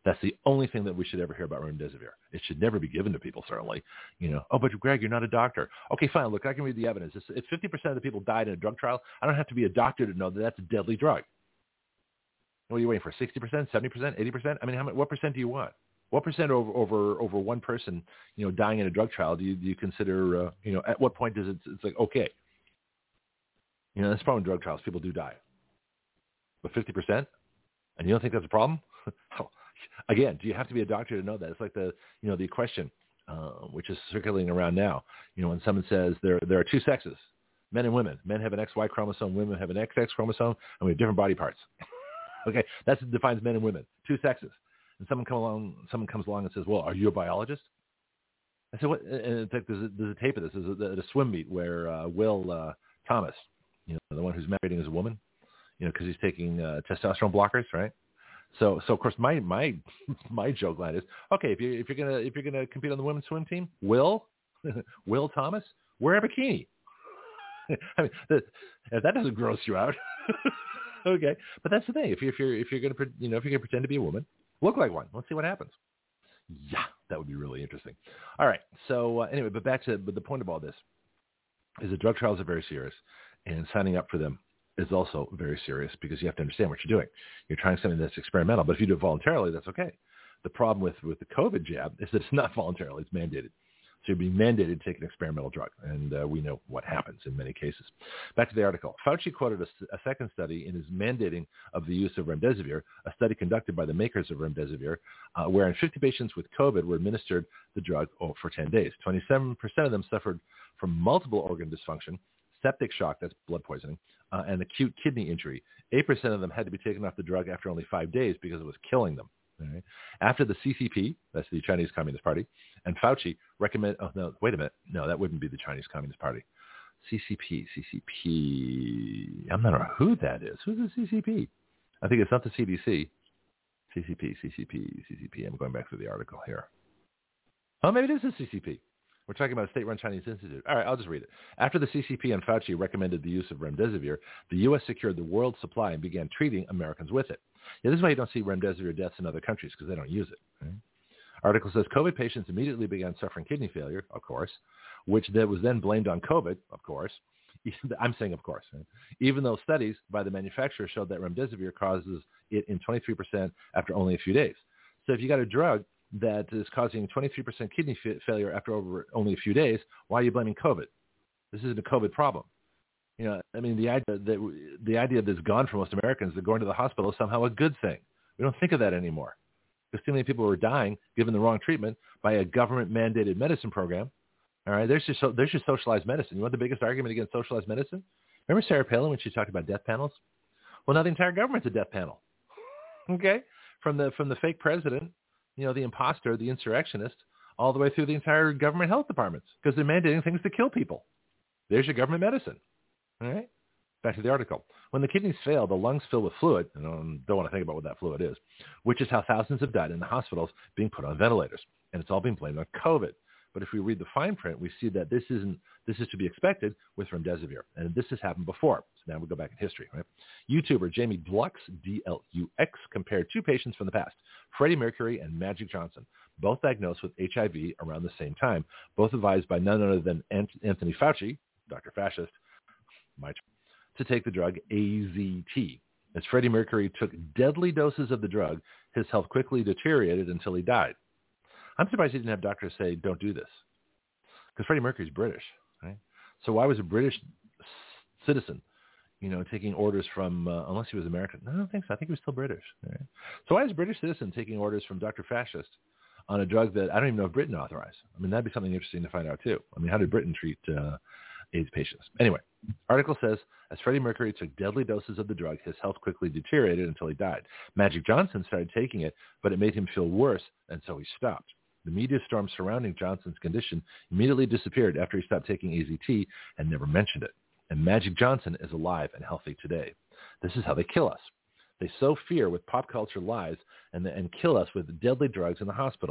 That's the only thing that we should ever hear about remdesivir. It should never be given to people, certainly. Oh, but Greg, you're not a doctor. Okay, fine. Look, I can read the evidence. If 50% of the people died in a drug trial, I don't have to be a doctor to know that that's a deadly drug. What are you waiting for, 60%, 70%, 80%? I mean, what percent do you want? What percent over one person, dying in a drug trial do you consider, at what point does it's like, okay. That's the problem with drug trials. People do die. But 50%? And you don't think that's a problem? Again, do you have to be a doctor to know that? It's like the question, which is circulating around now. When someone says there are two sexes, men and women. Men have an XY chromosome, women have an XX chromosome, and we have different body parts. Okay, that defines men and women, two sexes. And someone comes along and says, well, are you a biologist? I said, what? And in fact, there's a tape of this. There's at a swim meet where Will Thomas, the one who's masturbating as a woman, because he's taking testosterone blockers, right? So of course my joke line is, okay, if you're gonna compete on the women's swim team, Will Thomas, wear a bikini. I mean, if that doesn't gross you out, okay. But that's the thing. If you're gonna pretend to be a woman, look like one. Let's see what happens. Yeah, that would be really interesting. All right. So anyway, but the point of all this is that drug trials are very serious, and signing up for them is also very serious because you have to understand what you're doing. You're trying something that's experimental, but if you do it voluntarily, that's okay. The problem with the COVID jab is that it's not voluntarily, it's mandated. So you're being mandated to take an experimental drug, and we know what happens in many cases. Back to the article. Fauci quoted a second study in his mandating of the use of remdesivir, a study conducted by the makers of remdesivir, wherein 50 patients with COVID were administered the drug for 10 days. 27% of them suffered from multiple organ dysfunction, septic shock, that's blood poisoning, and acute kidney injury. 8% of them had to be taken off the drug after only 5 days because it was killing them. Right. After the CCP, that's the Chinese Communist Party, and Fauci recommend. Oh no, wait a minute. No, that wouldn't be the Chinese Communist Party. CCP. I'm not sure who that is. Who's the CCP? I think it's not the CDC. CCP. I'm going back through the article here. Oh, maybe it is the CCP. We're talking about a state-run Chinese institute. All right, I'll just read it. After the CCP and Fauci recommended the use of remdesivir, the U.S. secured the world supply and began treating Americans with it. Yeah, this is why you don't see remdesivir deaths in other countries, because they don't use it. Right? Article says COVID patients immediately began suffering kidney failure, of course, which was then blamed on COVID, of course. I'm saying of course. Right? Even though studies by the manufacturer showed that remdesivir causes it in 23% after only a few days. So if you got a drug that is causing 23% kidney failure after only a few days, why are you blaming COVID? This isn't a COVID problem. I mean, the idea that's gone for most Americans that going to the hospital is somehow a good thing. We don't think of that anymore. Because too many people were dying given the wrong treatment by a government-mandated medicine program. All right, there's your socialized medicine. You want the biggest argument against socialized medicine? Remember Sarah Palin when she talked about death panels? Well, now the entire government's a death panel. Okay, from the fake president, the imposter, the insurrectionist, all the way through the entire government health departments, because they're mandating things to kill people. There's your government medicine. All right? Back to the article. When the kidneys fail, the lungs fill with fluid, and I don't want to think about what that fluid is, which is how thousands have died in the hospitals being put on ventilators. And it's all being blamed on COVID. But if we read the fine print, we see that this is to be expected with remdesivir. And this has happened before. So now we'll go back in history. Right? YouTuber Jamie Dlux, D-L-U-X, compared two patients from the past, Freddie Mercury and Magic Johnson, both diagnosed with HIV around the same time, both advised by none other than Anthony Fauci, Dr. Fascist, to take the drug AZT. As Freddie Mercury took deadly doses of the drug, his health quickly deteriorated until he died. I'm surprised he didn't have doctors say, don't do this. Because Freddie Mercury's British, right? So why was a British citizen, taking orders from, unless he was American? No, I don't think so. I think he was still British. Right? So why is a British citizen taking orders from Dr. Fascist on a drug that I don't even know if Britain authorized? I mean, that'd be something interesting to find out, too. I mean, how did Britain treat AIDS patients? Anyway, article says, as Freddie Mercury took deadly doses of the drug, his health quickly deteriorated until he died. Magic Johnson started taking it, but it made him feel worse, and so he stopped. The media storm surrounding Johnson's condition immediately disappeared after he stopped taking AZT and never mentioned it. And Magic Johnson is alive and healthy today. This is how they kill us. They sow fear with pop culture lies and kill us with deadly drugs in the hospital.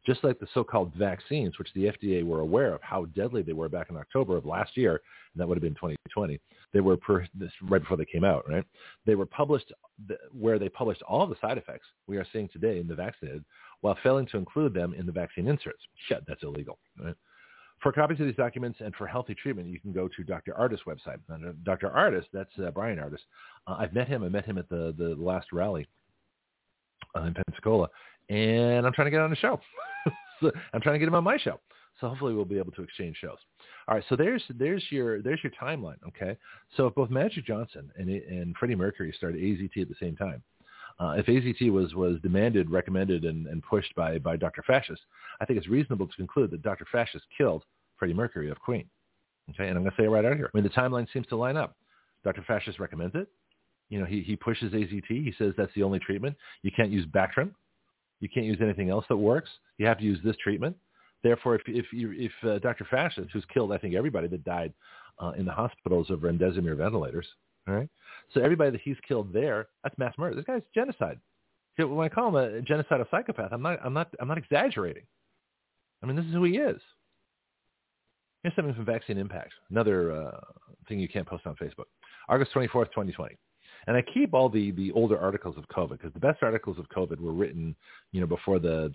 just like the so-called vaccines, which the FDA were aware of how deadly they were back in October of last year, and that would have been 2020. They were right before they came out, right? They were published where they published all of the side effects we are seeing today in the vaccinated, while failing to include them in the vaccine inserts. Shit, that's illegal, right? For copies of these documents and for healthy treatment, you can go to Dr. Ardis' website. And Dr. Ardis, that's Brian Ardis. I've met him. I met him at the last rally in Pensacola, and I'm trying to get on the show. So I'm trying to get him on my show. So hopefully we'll be able to exchange shows. All right, so there's your timeline, okay? So if both Magic Johnson and Freddie Mercury started AZT at the same time, if AZT was demanded, recommended, and pushed by Dr. Fascist, I think it's reasonable to conclude that Dr. Fascist killed Freddie Mercury of Queen. Okay, and I'm going to say it right out here. I mean, the timeline seems to line up. Dr. Fascist recommends it. You know, he pushes AZT. He says that's the only treatment. You can't use Bactrim. You can't use anything else that works. You have to use this treatment. Therefore, if Dr. Fascist, who's killed, I think, everybody that died in the hospitals of remdesivir ventilators, all right? So everybody that he's killed there, that's mass murder. This guy's genocide. So when I call him a genocidal psychopath, I'm not exaggerating. I mean, this is who he is. Here's something from Vaccine Impact, another thing you can't post on Facebook. August 24th, 2020. And I keep all the older articles of COVID because the best articles of COVID were written, you know, before the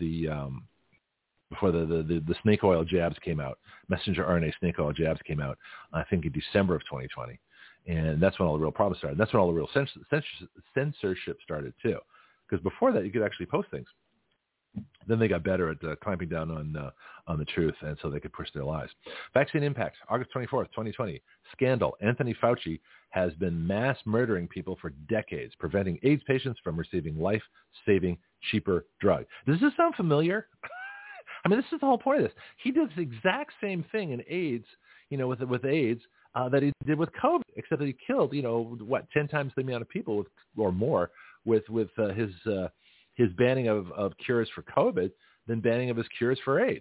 snake oil jabs came out, messenger RNA snake oil jabs came out, I think in December of 2020. And that's when all the real problems started. That's when all the real censorship started too. Because before that, you could actually post things. Then they got better at clamping down on the truth, and so they could push their lies. Vaccine Impact, August 24th, 2020. Scandal. Anthony Fauci has been mass murdering people for decades, preventing AIDS patients from receiving life-saving, cheaper drug. Does this sound familiar? I mean, this is the whole point of this. He did the exact same thing in AIDS, you know, with AIDS that he did with COVID, except that he killed, 10 times the amount of people or more with his banning of cures for COVID than banning of his cures for AIDS.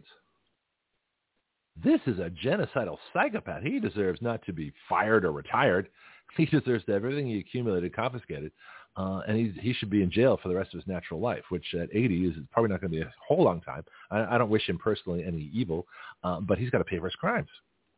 This is a genocidal psychopath. He deserves not to be fired or retired. He deserves to have everything he accumulated confiscated. And he should be in jail for the rest of his natural life, which at 80 is probably not going to be a whole long time. I don't wish him personally any evil, but he's got to pay for his crimes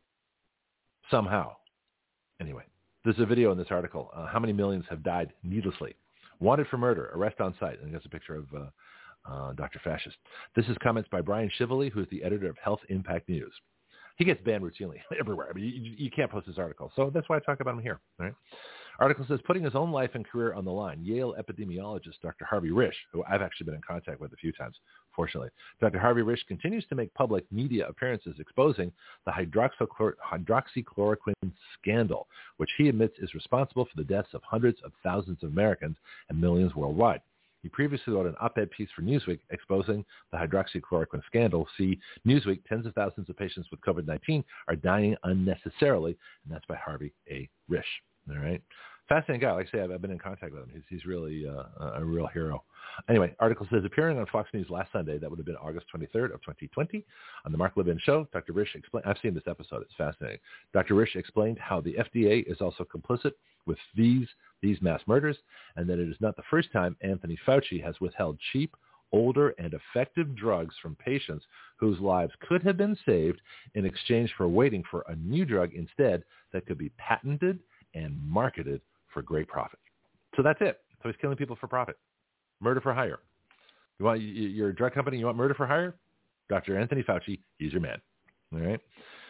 somehow. Anyway, there's a video in this article. How many millions have died needlessly? Wanted for murder, arrest on site. And there's a picture of Dr. Fascist. This is comments by Brian Shively, who's the editor of Health Impact News. He gets banned routinely everywhere. I mean, you can't post this article. So that's why I talk about him here. All right? Article says, putting his own life and career on the line, Yale epidemiologist Dr. Harvey Risch, who I've actually been in contact with a few times, fortunately. Dr. Harvey Risch continues to make public media appearances exposing the hydroxychloroquine scandal, which he admits is responsible for the deaths of hundreds of thousands of Americans and millions worldwide. He previously wrote an op-ed piece for Newsweek exposing the hydroxychloroquine scandal. See, Newsweek, tens of thousands of patients with COVID-19 are dying unnecessarily, and that's by Harvey A. Risch. All right. Fascinating guy. Like I say, I've been in contact with him. He's really a real hero. Anyway, article says, appearing on Fox News last Sunday, that would have been August 23rd of 2020, on the Mark Levin Show, Dr. Risch explained, I've seen this episode. It's fascinating. Dr. Risch explained how the FDA is also complicit with these mass murders, and that it is not the first time Anthony Fauci has withheld cheap, older, and effective drugs from patients whose lives could have been saved in exchange for waiting for a new drug instead that could be patented and marketed for great profit. So that's it. So he's killing people for profit. Murder for hire. You're a drug company, you want murder for hire? Dr. Anthony Fauci, he's your man. All right?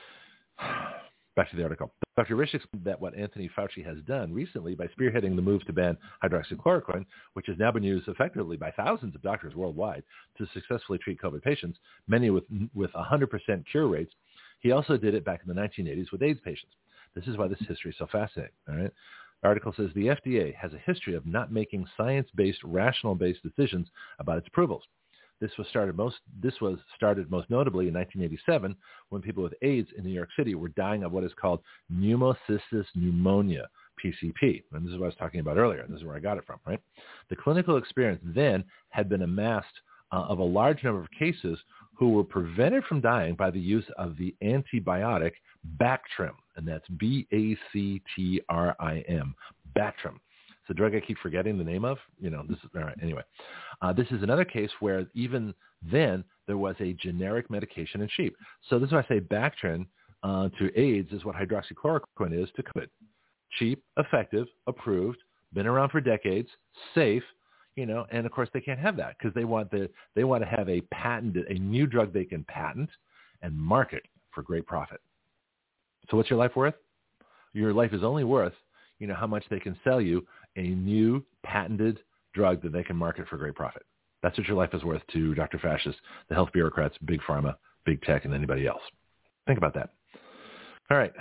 Back to the article. Dr. Risch explained that what Anthony Fauci has done recently by spearheading the move to ban hydroxychloroquine, which has now been used effectively by thousands of doctors worldwide to successfully treat COVID patients, many with 100% cure rates, he also did it back in the 1980s with AIDS patients. This is why this history is so fascinating. All right? The article says the FDA has a history of not making science-based, rational-based decisions about its approvals. This was started most notably in 1987 when people with AIDS in New York City were dying of what is called pneumocystis pneumonia, PCP. And this is what I was talking about earlier. This is where I got it from, right? The clinical experience then had been amassed of a large number of cases who were prevented from dying by the use of the antibiotic Bactrim, and that's Bactrim, Bactrim. the drug I keep forgetting the name of. This is all right. Anyway, this is another case where even then there was a generic medication in sheep. So this is why I say Bactrim to AIDS is what hydroxychloroquine is to COVID. Cheap, effective, approved, been around for decades, safe. And of course they can't have that because they want to have a new drug they can patent and market for great profit. So what's your life worth? Your life is only worth, how much they can sell you a new patented drug that they can market for great profit. That's what your life is worth to Dr. Fascists, the health bureaucrats, big pharma, big tech, and anybody else. Think about that. All right.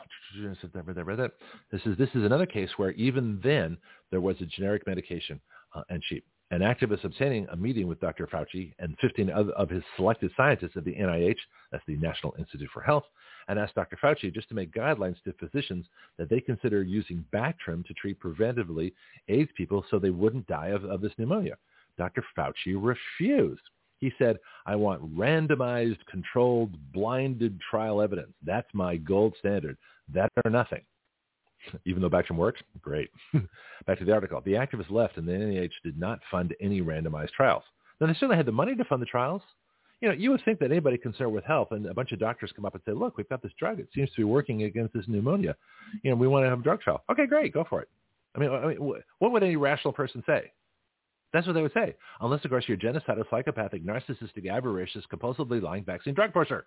This is another case where even then there was a generic medication and cheap. An activist obtaining a meeting with Dr. Fauci and 15 of his selected scientists at the NIH, that's the National Institute for Health, and asked Dr. Fauci just to make guidelines to physicians that they consider using Bactrim to treat preventively AIDS people so they wouldn't die of this pneumonia. Dr. Fauci refused. He said, I want randomized, controlled, blinded trial evidence. That's my gold standard. That or nothing. Even though Bactrim works? Great. Back to the article. The activists left and the NIH did not fund any randomized trials. Now, they certainly had the money to fund the trials. You would think that anybody concerned with health and a bunch of doctors come up and say, look, we've got this drug. It seems to be working against this pneumonia. We want to have a drug trial. Okay, great. Go for it. I mean, what would any rational person say? That's what they would say. Unless, of course, you're genocidal, psychopathic, narcissistic, avaricious, compulsively lying vaccine drug pusher.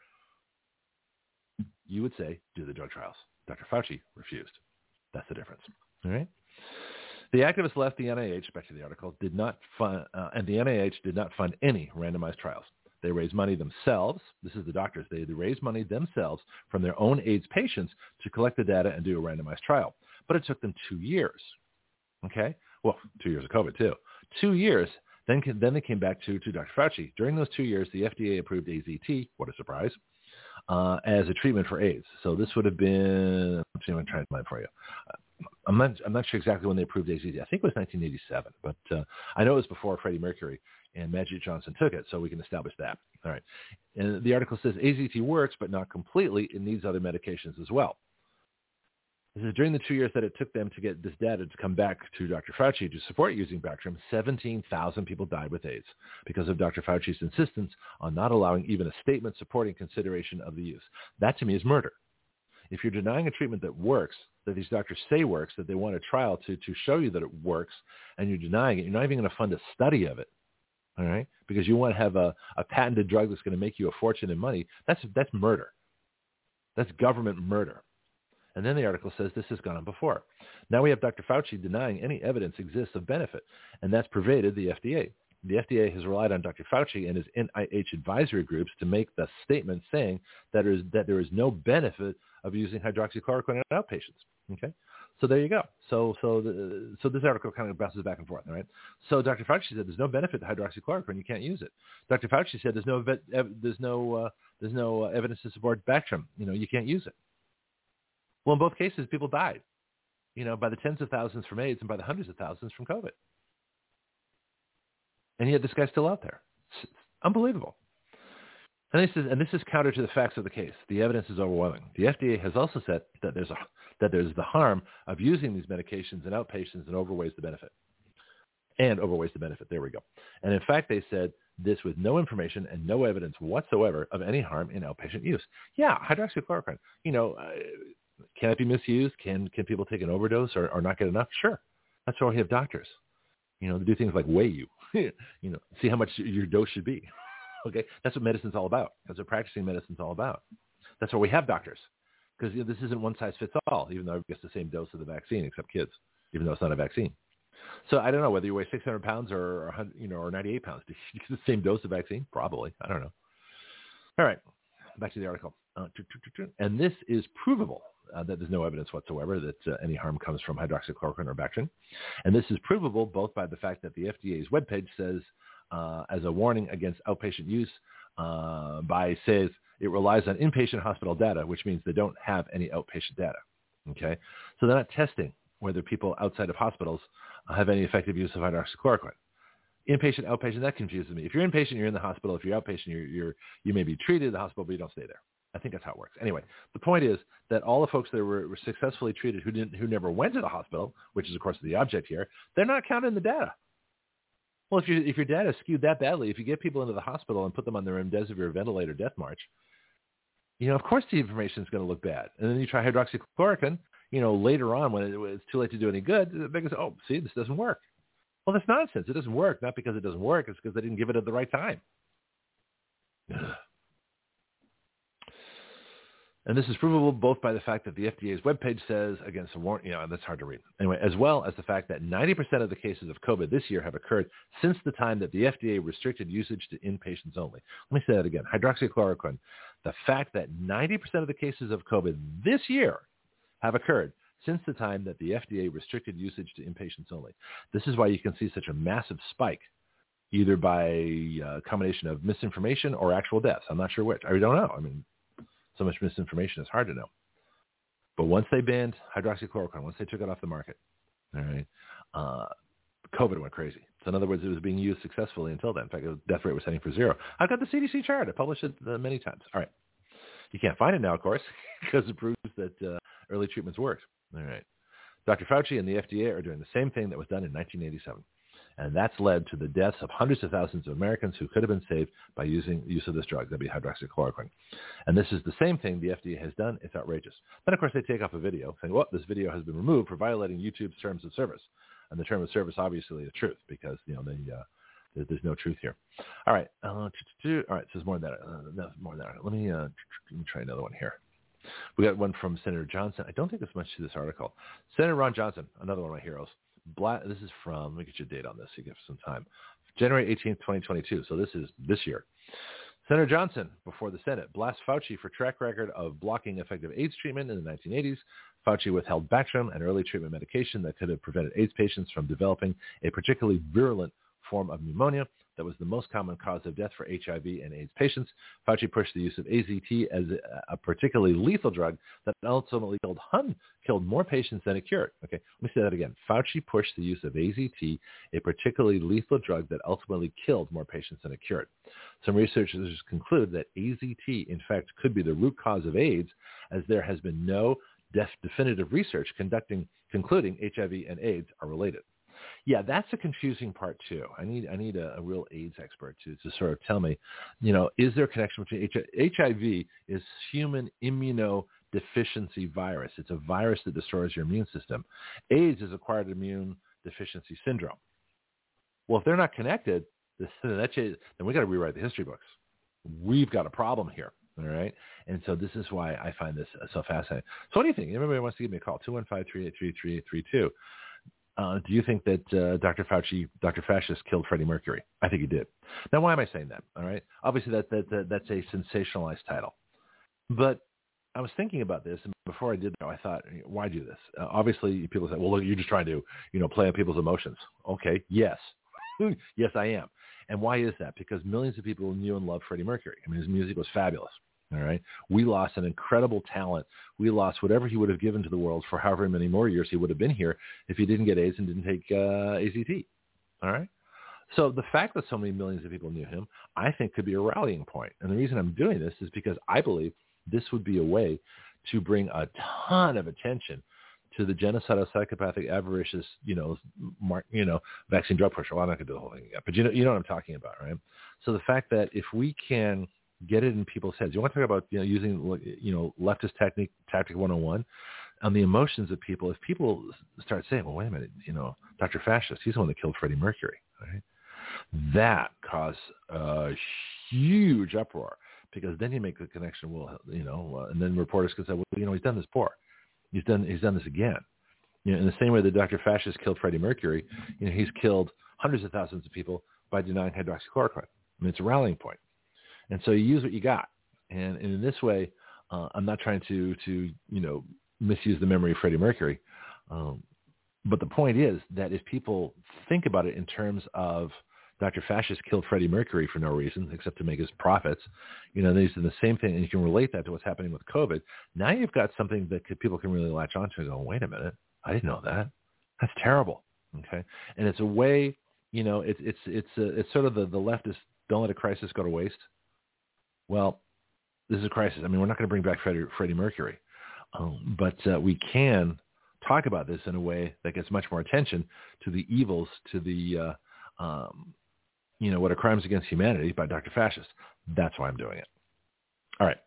You would say, do the drug trials. Dr. Fauci refused. That's the difference. All right. The activists left the NIH, back to the article, did not fund, and the NIH did not fund any randomized trials. They raised money themselves. This is the doctors. They raised money themselves from their own AIDS patients to collect the data and do a randomized trial. But it took them 2 years. Okay. Well, 2 years of COVID too. 2 years. Then they came back to Dr. Fauci. During those 2 years, the FDA approved AZT. What a surprise. As a treatment for AIDS. So this would have been, I'm trying to find for you. I'm not sure exactly when they approved AZT. I think it was 1987, but I know it was before Freddie Mercury and Magic Johnson took it, so we can establish that. All right. And the article says AZT works, but not completely. It needs other medications as well. This is during the 2 years that it took them to get this data to come back to Dr. Fauci to support using Bactrim, 17,000 people died with AIDS because of Dr. Fauci's insistence on not allowing even a statement supporting consideration of the use. That to me is murder. If you're denying a treatment that works, that these doctors say works, that they want a trial to show you that it works, and you're denying it, you're not even going to fund a study of it, all right? Because you want to have a patented drug that's going to make you a fortune in money. That's murder. That's government murder. And then the article says this has gone on before. Now we have Dr. Fauci denying any evidence exists of benefit, and that's pervaded the FDA. The FDA has relied on Dr. Fauci and his NIH advisory groups to make the statement saying that there is no benefit of using hydroxychloroquine in outpatients. Okay, so there you go. So this article kind of bounces back and forth. All right. So Dr. Fauci said there's no benefit to hydroxychloroquine. You can't use it. Dr. Fauci said there's no evidence to support Bactrim. You can't use it. Well, in both cases, people died, by the tens of thousands from AIDS and by the hundreds of thousands from COVID. And yet this guy's still out there. It's unbelievable. And this is counter to the facts of the case. The evidence is overwhelming. The FDA has also said that there's the harm of using these medications in outpatients and overweighs the benefit. There we go. And in fact, they said this with no information and no evidence whatsoever of any harm in outpatient use. Yeah, hydroxychloroquine. Can it be misused? Can people take an overdose or not get enough? Sure. That's why we have doctors. They do things like weigh you. See how much your dose should be. Okay, that's what medicine's all about. That's what practicing medicine's all about. That's why we have doctors, because this isn't one size fits all. Even though it gets the same dose of the vaccine, except kids, even though it's not a vaccine. So I don't know whether you weigh 600 pounds or 98 pounds. Do you get the same dose of vaccine? Probably. I don't know. All right, back to the article. And this is provable. That there's no evidence whatsoever that any harm comes from hydroxychloroquine or Bactrim. And this is provable both by the fact that the FDA's webpage says, as a warning against outpatient use, says it relies on inpatient hospital data, which means they don't have any outpatient data. Okay? So they're not testing whether people outside of hospitals have any effective use of hydroxychloroquine. Inpatient, outpatient, that confuses me. If you're inpatient, you're in the hospital. If you're outpatient, you may be treated in the hospital, but you don't stay there. I think that's how it works. Anyway, the point is that all the folks that were successfully treated who never went to the hospital, which is, of course, the object here, they're not counted in the data. Well, if your data is skewed that badly, if you get people into the hospital and put them on their remdesivir ventilator death march, of course the information is going to look bad. And then you try hydroxychloroquine, later on when it's too late to do any good, they go, oh, see, this doesn't work. Well, that's nonsense. It doesn't work, not because it doesn't work. It's because they didn't give it at the right time. And this is provable both by the fact that the FDA's webpage says, again, some more, that's hard to read. Anyway, as well as the fact that 90% of the cases of COVID this year have occurred since the time that the FDA restricted usage to inpatients only. Let me say that again. Hydroxychloroquine, the fact that 90% of the cases of COVID this year have occurred since the time that the FDA restricted usage to inpatients only. This is why you can see such a massive spike, either by a combination of misinformation or actual deaths. I'm not sure which. I don't know. So much misinformation is hard to know. But once they banned hydroxychloroquine, once they took it off the market, all right, COVID went crazy. So in other words, it was being used successfully until then. In fact, the death rate was heading for 0. I've got the CDC chart. I published it many times. All right. You can't find it now, of course, because it proves that early treatments worked. All right. Dr. Fauci and the FDA are doing the same thing that was done in 1987. And that's led to the deaths of hundreds of thousands of Americans who could have been saved by use of this drug, that'd be hydroxychloroquine. And this is the same thing the FDA has done. It's outrageous. Then, of course, they take off a video saying, well, this video has been removed for violating YouTube's terms of service. And the term of service, obviously, is truth because, there's no truth here. All right. All right. So there's more than that. Let me try another one here. We got one from Senator Johnson. I don't think there's much to this article. Senator Ron Johnson, another one of my heroes. This is from, let me get you a date on this so you give some time. January 18th, 2022. So this is this year. Senator Johnson, before the Senate, blasts Fauci for track record of blocking effective AIDS treatment in the 1980s. Fauci withheld Bactrim, an early treatment medication that could have prevented AIDS patients from developing a particularly virulent form of pneumonia that was the most common cause of death for HIV and AIDS patients. Fauci pushed the use of AZT as a particularly lethal drug that ultimately killed more patients than it cured. Okay, let me say that again. Fauci pushed the use of AZT, a particularly lethal drug that ultimately killed more patients than it cured. Some researchers conclude that AZT, in fact, could be the root cause of AIDS, as there has been no definitive research concluding HIV and AIDS are related. Yeah, that's the confusing part too. I need a real AIDS expert to sort of tell me, is there a connection between HIV is human immunodeficiency virus. It's a virus that destroys your immune system. AIDS is acquired immune deficiency syndrome. Well, if they're not connected, then we got to rewrite the history books. We've got a problem here. All right. And so this is why I find this so fascinating. So what do you think? Everybody wants to give me a call, 215-383-3832. Do you think that Dr. Fauci, Dr. Fascist, killed Freddie Mercury? I think he did. Now, why am I saying that? All right. Obviously, that's a sensationalized title. But I was thinking about this, and before I did that, I thought, why do this? Obviously, people say, well, look, you're just trying to, play on people's emotions. Okay. Yes. Yes, I am. And why is that? Because millions of people knew and loved Freddie Mercury. His music was fabulous. All right. We lost an incredible talent. We lost whatever he would have given to the world for however many more years he would have been here if he didn't get AIDS and didn't take AZT. All right. So the fact that so many millions of people knew him, I think could be a rallying point. And the reason I'm doing this is because I believe this would be a way to bring a ton of attention to the genocidal, psychopathic, avaricious, vaccine drug pusher. Well, I'm not going to do the whole thing yet, but you know what I'm talking about, right? So the fact that if we can get it in people's heads. You want to talk about using leftist tactic 101 on the emotions of people. If people start saying, "Well, wait a minute, Dr. Fascist, he's the one that killed Freddie Mercury," right? That caused a huge uproar because then you make the connection. Well, and then reporters can say, "Well, he's done this before. He's done this again." In the same way that Dr. Fascist killed Freddie Mercury, he's killed hundreds of thousands of people by denying hydroxychloroquine. It's a rallying point. And so you use what you got. And in this way, I'm not trying to misuse the memory of Freddie Mercury. But the point is that if people think about it in terms of Dr. Fascist killed Freddie Mercury for no reason except to make his profits, these are the same thing. And you can relate that to what's happening with COVID. Now you've got something that people can really latch onto and go, wait a minute, I didn't know that. That's terrible. Okay. And it's a way, it's sort of the leftist, don't let a crisis go to waste. Well, this is a crisis. I mean, we're not going to bring back Freddie Mercury, but we can talk about this in a way that gets much more attention to the evils, to the, what are crimes against humanity by Dr. Fascist. That's why I'm doing it. All right.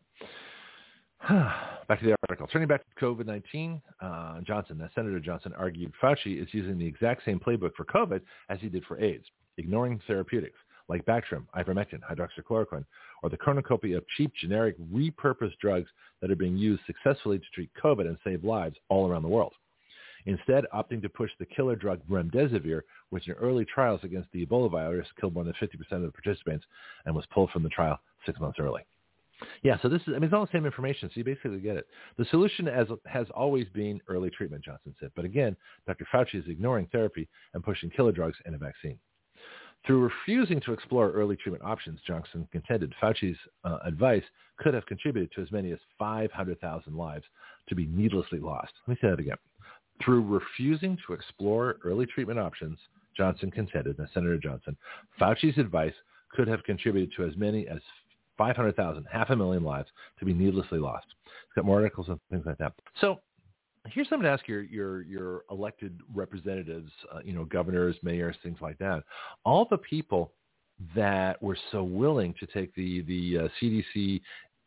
Back to the article. Turning back to COVID-19, Senator Johnson argued Fauci is using the exact same playbook for COVID as he did for AIDS, ignoring therapeutics like Bactrim, ivermectin, hydroxychloroquine, or the cornucopia of cheap, generic, repurposed drugs that are being used successfully to treat COVID and save lives all around the world. Instead, opting to push the killer drug remdesivir, which in early trials against the Ebola virus killed more than 50% of the participants and was pulled from the trial 6 months early. Yeah, so it's all the same information, so you basically get it. The solution has always been early treatment, Johnson said. But again, Dr. Fauci is ignoring therapy and pushing killer drugs and a vaccine. Through refusing to explore early treatment options, Johnson contended Fauci's advice could have contributed to as many as 500,000 lives to be needlessly lost. Let me say that again. Through refusing to explore early treatment options, Johnson contended, and Senator Johnson, Fauci's advice could have contributed to as many as 500,000, 500,000 lives to be needlessly lost. It's got more articles and things like that. So here's something to ask your elected representatives, governors, mayors, things like that. All the people that were so willing to take the CDC,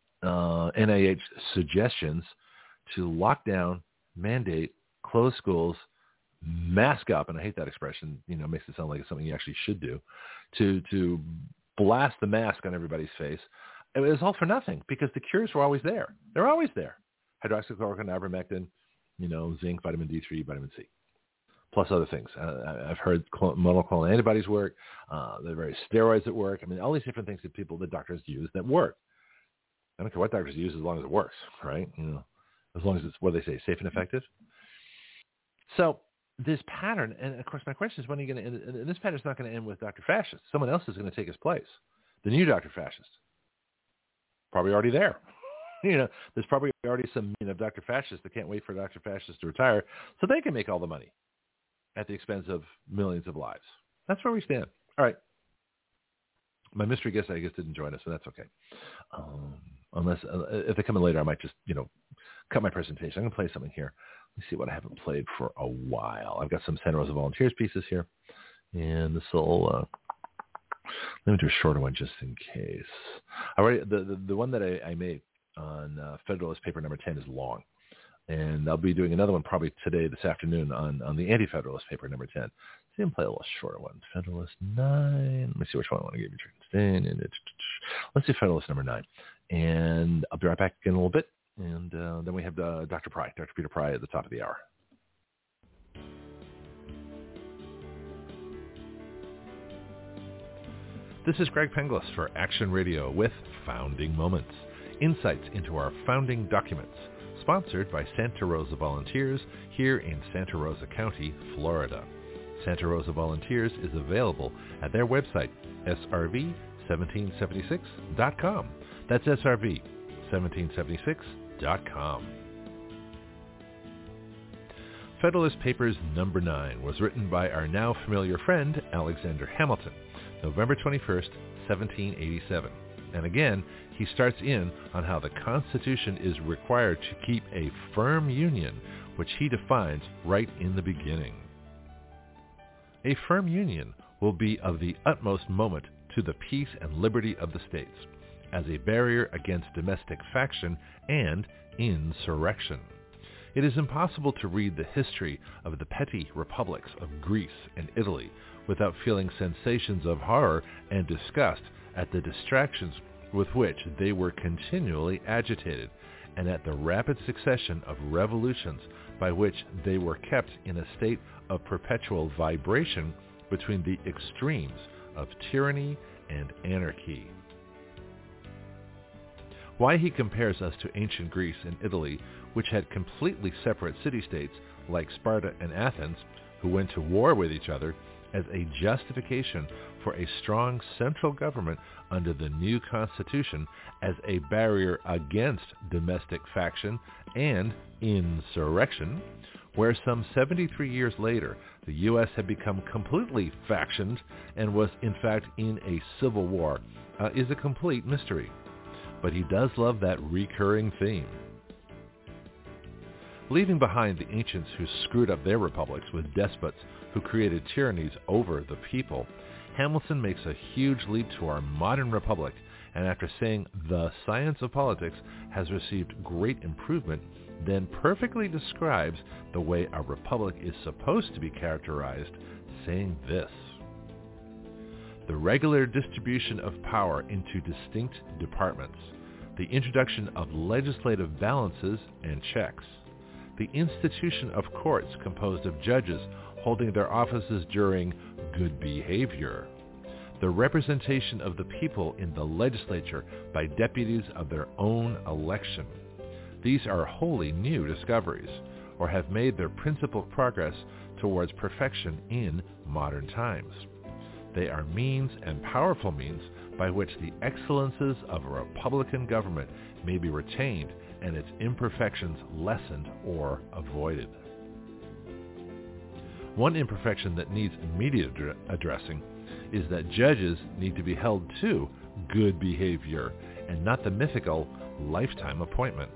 NIH suggestions to lock down, mandate, close schools, mask up, and I hate that expression, makes it sound like it's something you actually should do, to blast the mask on everybody's face. It was all for nothing because the cures were always there. They're always there. Hydroxychloroquine, ivermectin, zinc, vitamin D3, vitamin C, plus other things. I've heard monoclonal antibodies work. There are various steroids that work. I mean, all these different things that doctors use that work. I don't care what doctors use as long as it works, right? As long as it's what they say, safe and effective. So this pattern, and of course my question is, when are you going to end? And this pattern is not going to end with Dr. Fascist. Someone else is going to take his place. The new Dr. Fascist. Probably already there. There's probably already some Dr. Fascists that can't wait for Dr. Fascist to retire so they can make all the money at the expense of millions of lives. That's where we stand. All right. My mystery guest, I guess, didn't join us, so that's okay. Unless if they come in later, I might just, cut my presentation. I'm going to play something here. Let's see what I haven't played for a while. I've got some Santa Rosa Volunteers pieces here. And this will, let me do a shorter one just in case. The one that I made on Federalist paper number 10 is long. And I'll be doing another one probably today, this afternoon, on the Anti-Federalist paper number 10. See, I'm play a little shorter one. Federalist 9. Let me see which one I want to give you. Let's do Federalist number 9. And I'll be right back in a little bit. And then we have Dr. Peter Pry at the top of the hour. This is Greg Penglis for Action Radio with Founding Moments, insights into our founding documents, sponsored by Santa Rosa Volunteers here in Santa Rosa County, Florida. Santa Rosa Volunteers is available at their website, srv1776.com. That's srv1776.com. Federalist Papers number 9 was written by our now familiar friend Alexander Hamilton, November 21st, 1787. And again, he starts in on how the Constitution is required to keep a firm union, which he defines right in the beginning. A firm union will be of the utmost moment to the peace and liberty of the states, as a barrier against domestic faction and insurrection. It is impossible to read the history of the petty republics of Greece and Italy without feeling sensations of horror and disgust at the distractions with which they were continually agitated, and at the rapid succession of revolutions by which they were kept in a state of perpetual vibration between the extremes of tyranny and anarchy. Why he compares us to ancient Greece and Italy, which had completely separate city-states like Sparta and Athens, who went to war with each other, as a justification for a strong central government under the new Constitution as a barrier against domestic faction and insurrection, where some 73 years later the U.S. had become completely factioned and was in fact in a civil war, is a complete mystery. but he does love that recurring theme. Leaving behind the ancients who screwed up their republics with despots who created tyrannies over the people, Hamilton makes a huge leap to our modern republic, and after saying the science of politics has received great improvement, then perfectly describes the way a republic is supposed to be characterized, saying this: the regular distribution of power into distinct departments, the introduction of legislative balances and checks, the institution of courts composed of judges holding their offices during good behavior, the representation of the people in the legislature by deputies of their own election. These are wholly new discoveries, or have made their principal progress towards perfection in modern times. They are means and powerful means by which the excellences of a republican government may be retained and its imperfections lessened or avoided. One imperfection that needs immediate addressing is that judges need to be held to good behavior and not the mythical lifetime appointment.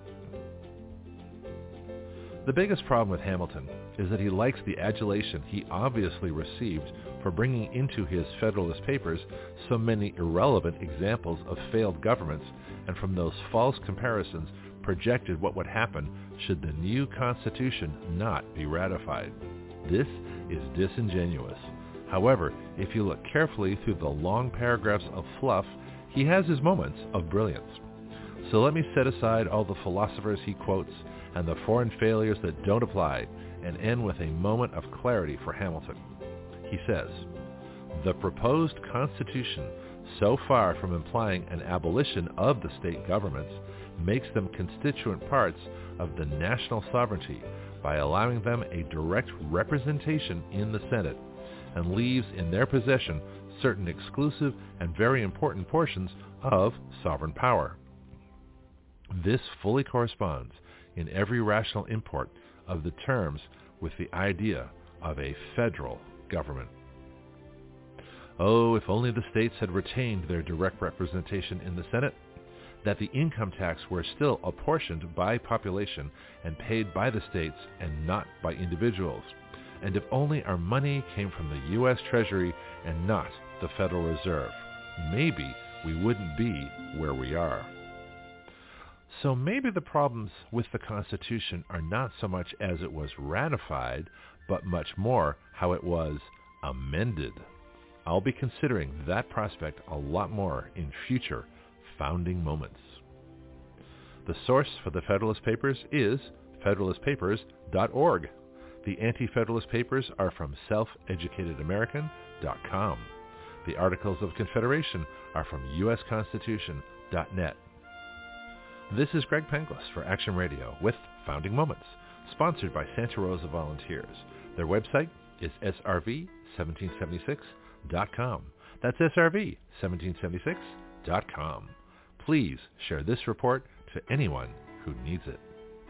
The biggest problem with Hamilton is that he likes the adulation he obviously received for bringing into his Federalist Papers so many irrelevant examples of failed governments, and from those false comparisons projected what would happen should the new Constitution not be ratified. This is disingenuous. However, if you look carefully through the long paragraphs of fluff, he has his moments of brilliance. So let me set aside all the philosophers he quotes and the foreign failures that don't apply, and end with a moment of clarity for Hamilton. He says, the proposed Constitution, so far from implying an abolition of the state governments, makes them constituent parts of the national sovereignty by allowing them a direct representation in the Senate, and leaves in their possession certain exclusive and very important portions of sovereign power. This fully corresponds in every rational import of the terms with the idea of a federal government. Oh, if only the states had retained their direct representation in the Senate, that the income tax were still apportioned by population and paid by the states and not by individuals, and if only our money came from the U.S. Treasury and not the Federal Reserve, maybe we wouldn't be where we are. So maybe the problems with the Constitution are not so much as it was ratified, but much more how it was amended. I'll be considering that prospect a lot more in future founding moments. The source for the Federalist Papers is federalistpapers.org. The Anti-Federalist Papers are from selfeducatedamerican.com. The Articles of Confederation are from usconstitution.net. This is Greg Penglis for Action Radio with Founding Moments, sponsored by Santa Rosa Volunteers. Their website is srv1776.com. That's srv1776.com. Please share this report to anyone who needs it.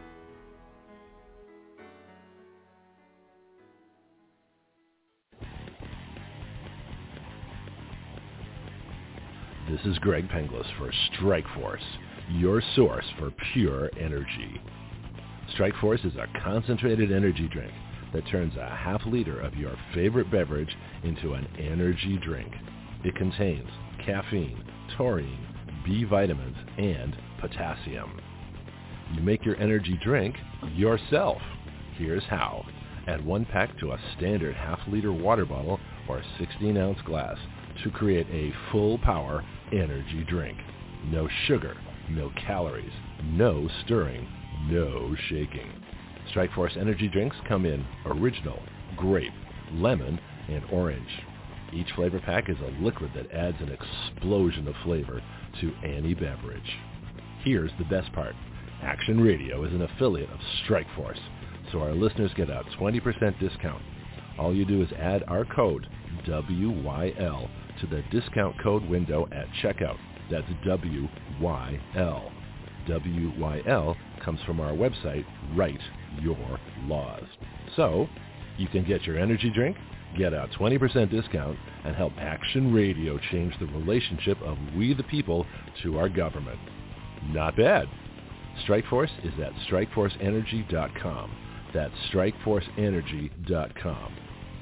This is Greg Penglis for Strikeforce, your source for pure energy. Strikeforce is a concentrated energy drink that turns a half liter of your favorite beverage into an energy drink. It contains caffeine, taurine, B vitamins, and potassium. You make your energy drink yourself. Here's how. Add 1 pack to a standard half-liter water bottle or 16-ounce glass to create a full-power energy drink. No sugar, no calories, no stirring, no shaking. Strikeforce energy drinks come in original, grape, lemon, and orange. Each flavor pack is a liquid that adds an explosion of flavor to any beverage. Here's the best part. Action Radio is an affiliate of Strikeforce, so our listeners get a 20% discount. All you do is add our code, WYL, to the discount code window at checkout. That's WYL. WYL comes from our website, Write Your Laws. So, you can get your energy drink, get a 20% discount, and help Action Radio change the relationship of we the people to our government. Not bad. Strikeforce is at strikeforceenergy.com. That's strikeforceenergy.com.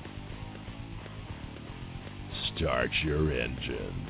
Start your engines.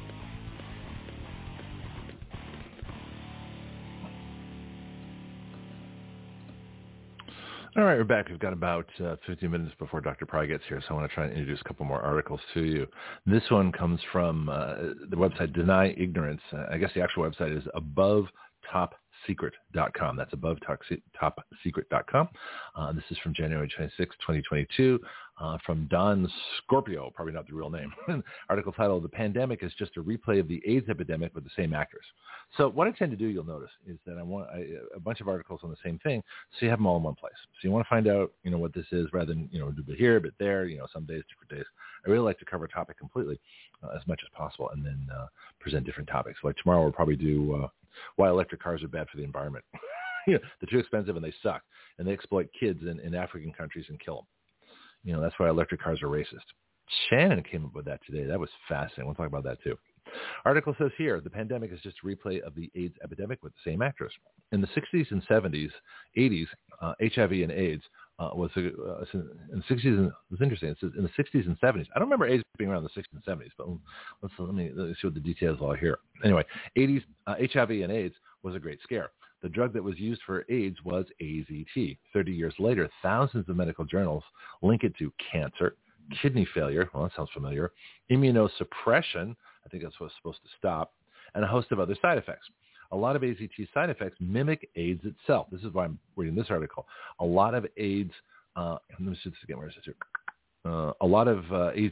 All right, we're back. We've got about 15 minutes before Dr. Pry gets here, so I want to try and introduce a couple more articles to you. This one comes from the website Deny Ignorance. I guess the actual website is AboveTopSecret.com. That's AboveTopSecret.com. This is from January 26, 2022, from Don Scorpio, probably not the real name. Article titled, "The Pandemic is Just a Replay of the AIDS Epidemic with the Same Actors." So what I tend to do, you'll notice, is that I want a bunch of articles on the same thing, so you have them all in one place. So you want to find out, what this is, rather than, do a bit here, a bit there, some days, different days. I really like to cover a topic completely as much as possible and then present different topics. Like tomorrow we'll probably do why electric cars are bad for the environment. They're too expensive and they suck, and they exploit kids in African countries and kill them. That's why electric cars are racist. Shannon came up with that today. That was fascinating. We'll talk about that too. Article says here, the pandemic is just a replay of the AIDS epidemic with the same actors. In the 60s and 70s, 80s, HIV and AIDS was in the 60s. And it was interesting. It says in the 60s and 70s. I don't remember AIDS being around the 60s and 70s, but let me see what the details are here. Anyway, 80s, HIV and AIDS was a great scare. The drug that was used for AIDS was AZT. 30 years later, thousands of medical journals link it to cancer, kidney failure, well, that sounds familiar, immunosuppression, I think that's what's supposed to stop, and a host of other side effects. A lot of AZT side effects mimic AIDS itself. This is why I'm reading this article. A lot of AIDS, let me see this again, where is this here? A lot of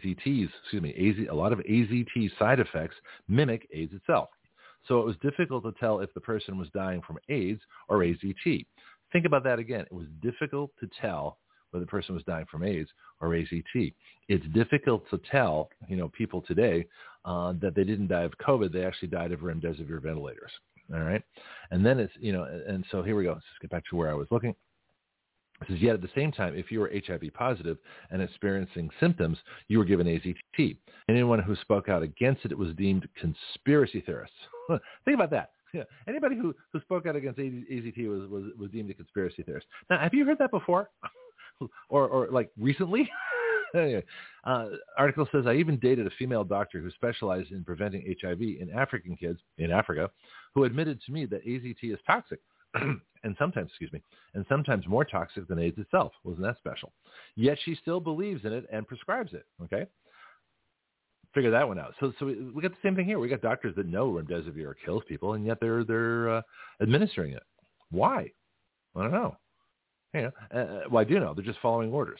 a lot of AZT side effects mimic AIDS itself. So it was difficult to tell if the person was dying from AIDS or AZT. Think about that again. It was difficult to tell whether the person was dying from AIDS or AZT. It's difficult to tell, people today that they didn't die of COVID. They actually died of remdesivir ventilators. All right. And then it's, and so here we go. Let's just get back to where I was looking. It says, yet at the same time, if you were HIV positive and experiencing symptoms, you were given AZT. Anyone who spoke out against it was deemed conspiracy theorists. Think about that. Yeah. Anybody who spoke out against AZT was deemed a conspiracy theorist. Now, have you heard that before? or like recently? Anyway, article says, I even dated a female doctor who specialized in preventing HIV in African kids in Africa, who admitted to me that AZT is toxic. and sometimes more toxic than AIDS itself. Wasn't that special? Yet she still believes in it and prescribes it. Okay, figure that one out. So we got the same thing here. We got doctors that know remdesivir kills people, and yet they're administering it. Why? I don't know. Well, I do know. They're just following orders.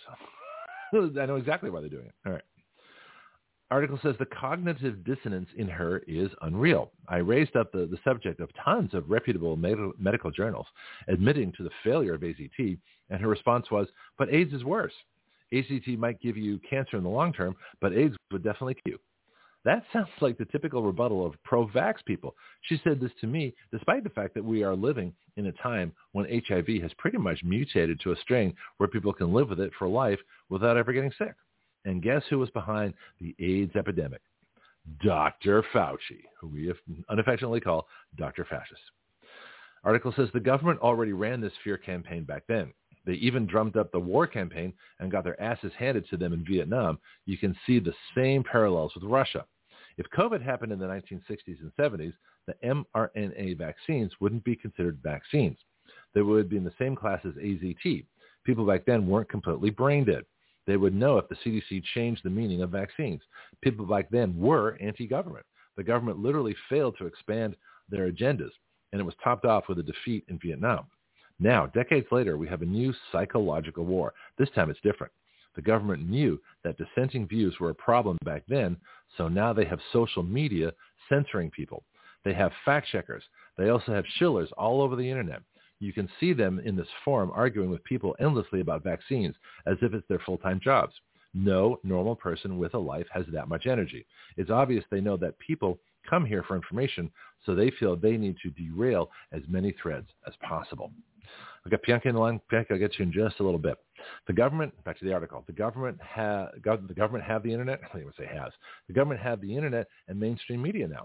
I know exactly why they're doing it. All right. Article says the cognitive dissonance in her is unreal. I raised up the subject of tons of reputable medical journals admitting to the failure of AZT, and her response was, but AIDS is worse. AZT might give you cancer in the long term, but AIDS would definitely kill you. That sounds like the typical rebuttal of pro-vax people. She said this to me despite the fact that we are living in a time when HIV has pretty much mutated to a strain where people can live with it for life without ever getting sick. And guess who was behind the AIDS epidemic? Dr. Fauci, who we unaffectionately call Dr. Fascist. Article says the government already ran this fear campaign back then. They even drummed up the war campaign and got their asses handed to them in Vietnam. You can see the same parallels with Russia. If COVID happened in the 1960s and 70s, the mRNA vaccines wouldn't be considered vaccines. They would be in the same class as AZT. People back then weren't completely brain dead. They would know if the CDC changed the meaning of vaccines. People back then were anti-government. The government literally failed to expand their agendas, and it was topped off with a defeat in Vietnam. Now, decades later, we have a new psychological war. This time it's different. The government knew that dissenting views were a problem back then, so now they have social media censoring people. They have fact checkers. They also have shillers all over the internet. You can see them in this forum arguing with people endlessly about vaccines as if it's their full-time jobs. No normal person with a life has that much energy. It's obvious they know that people come here for information, so they feel they need to derail as many threads as possible. We've got Bianca in the line. Bianca, I'll get you in just a little bit. The government, back to the article, the government have the internet. I don't even say has. The government have the internet and mainstream media now.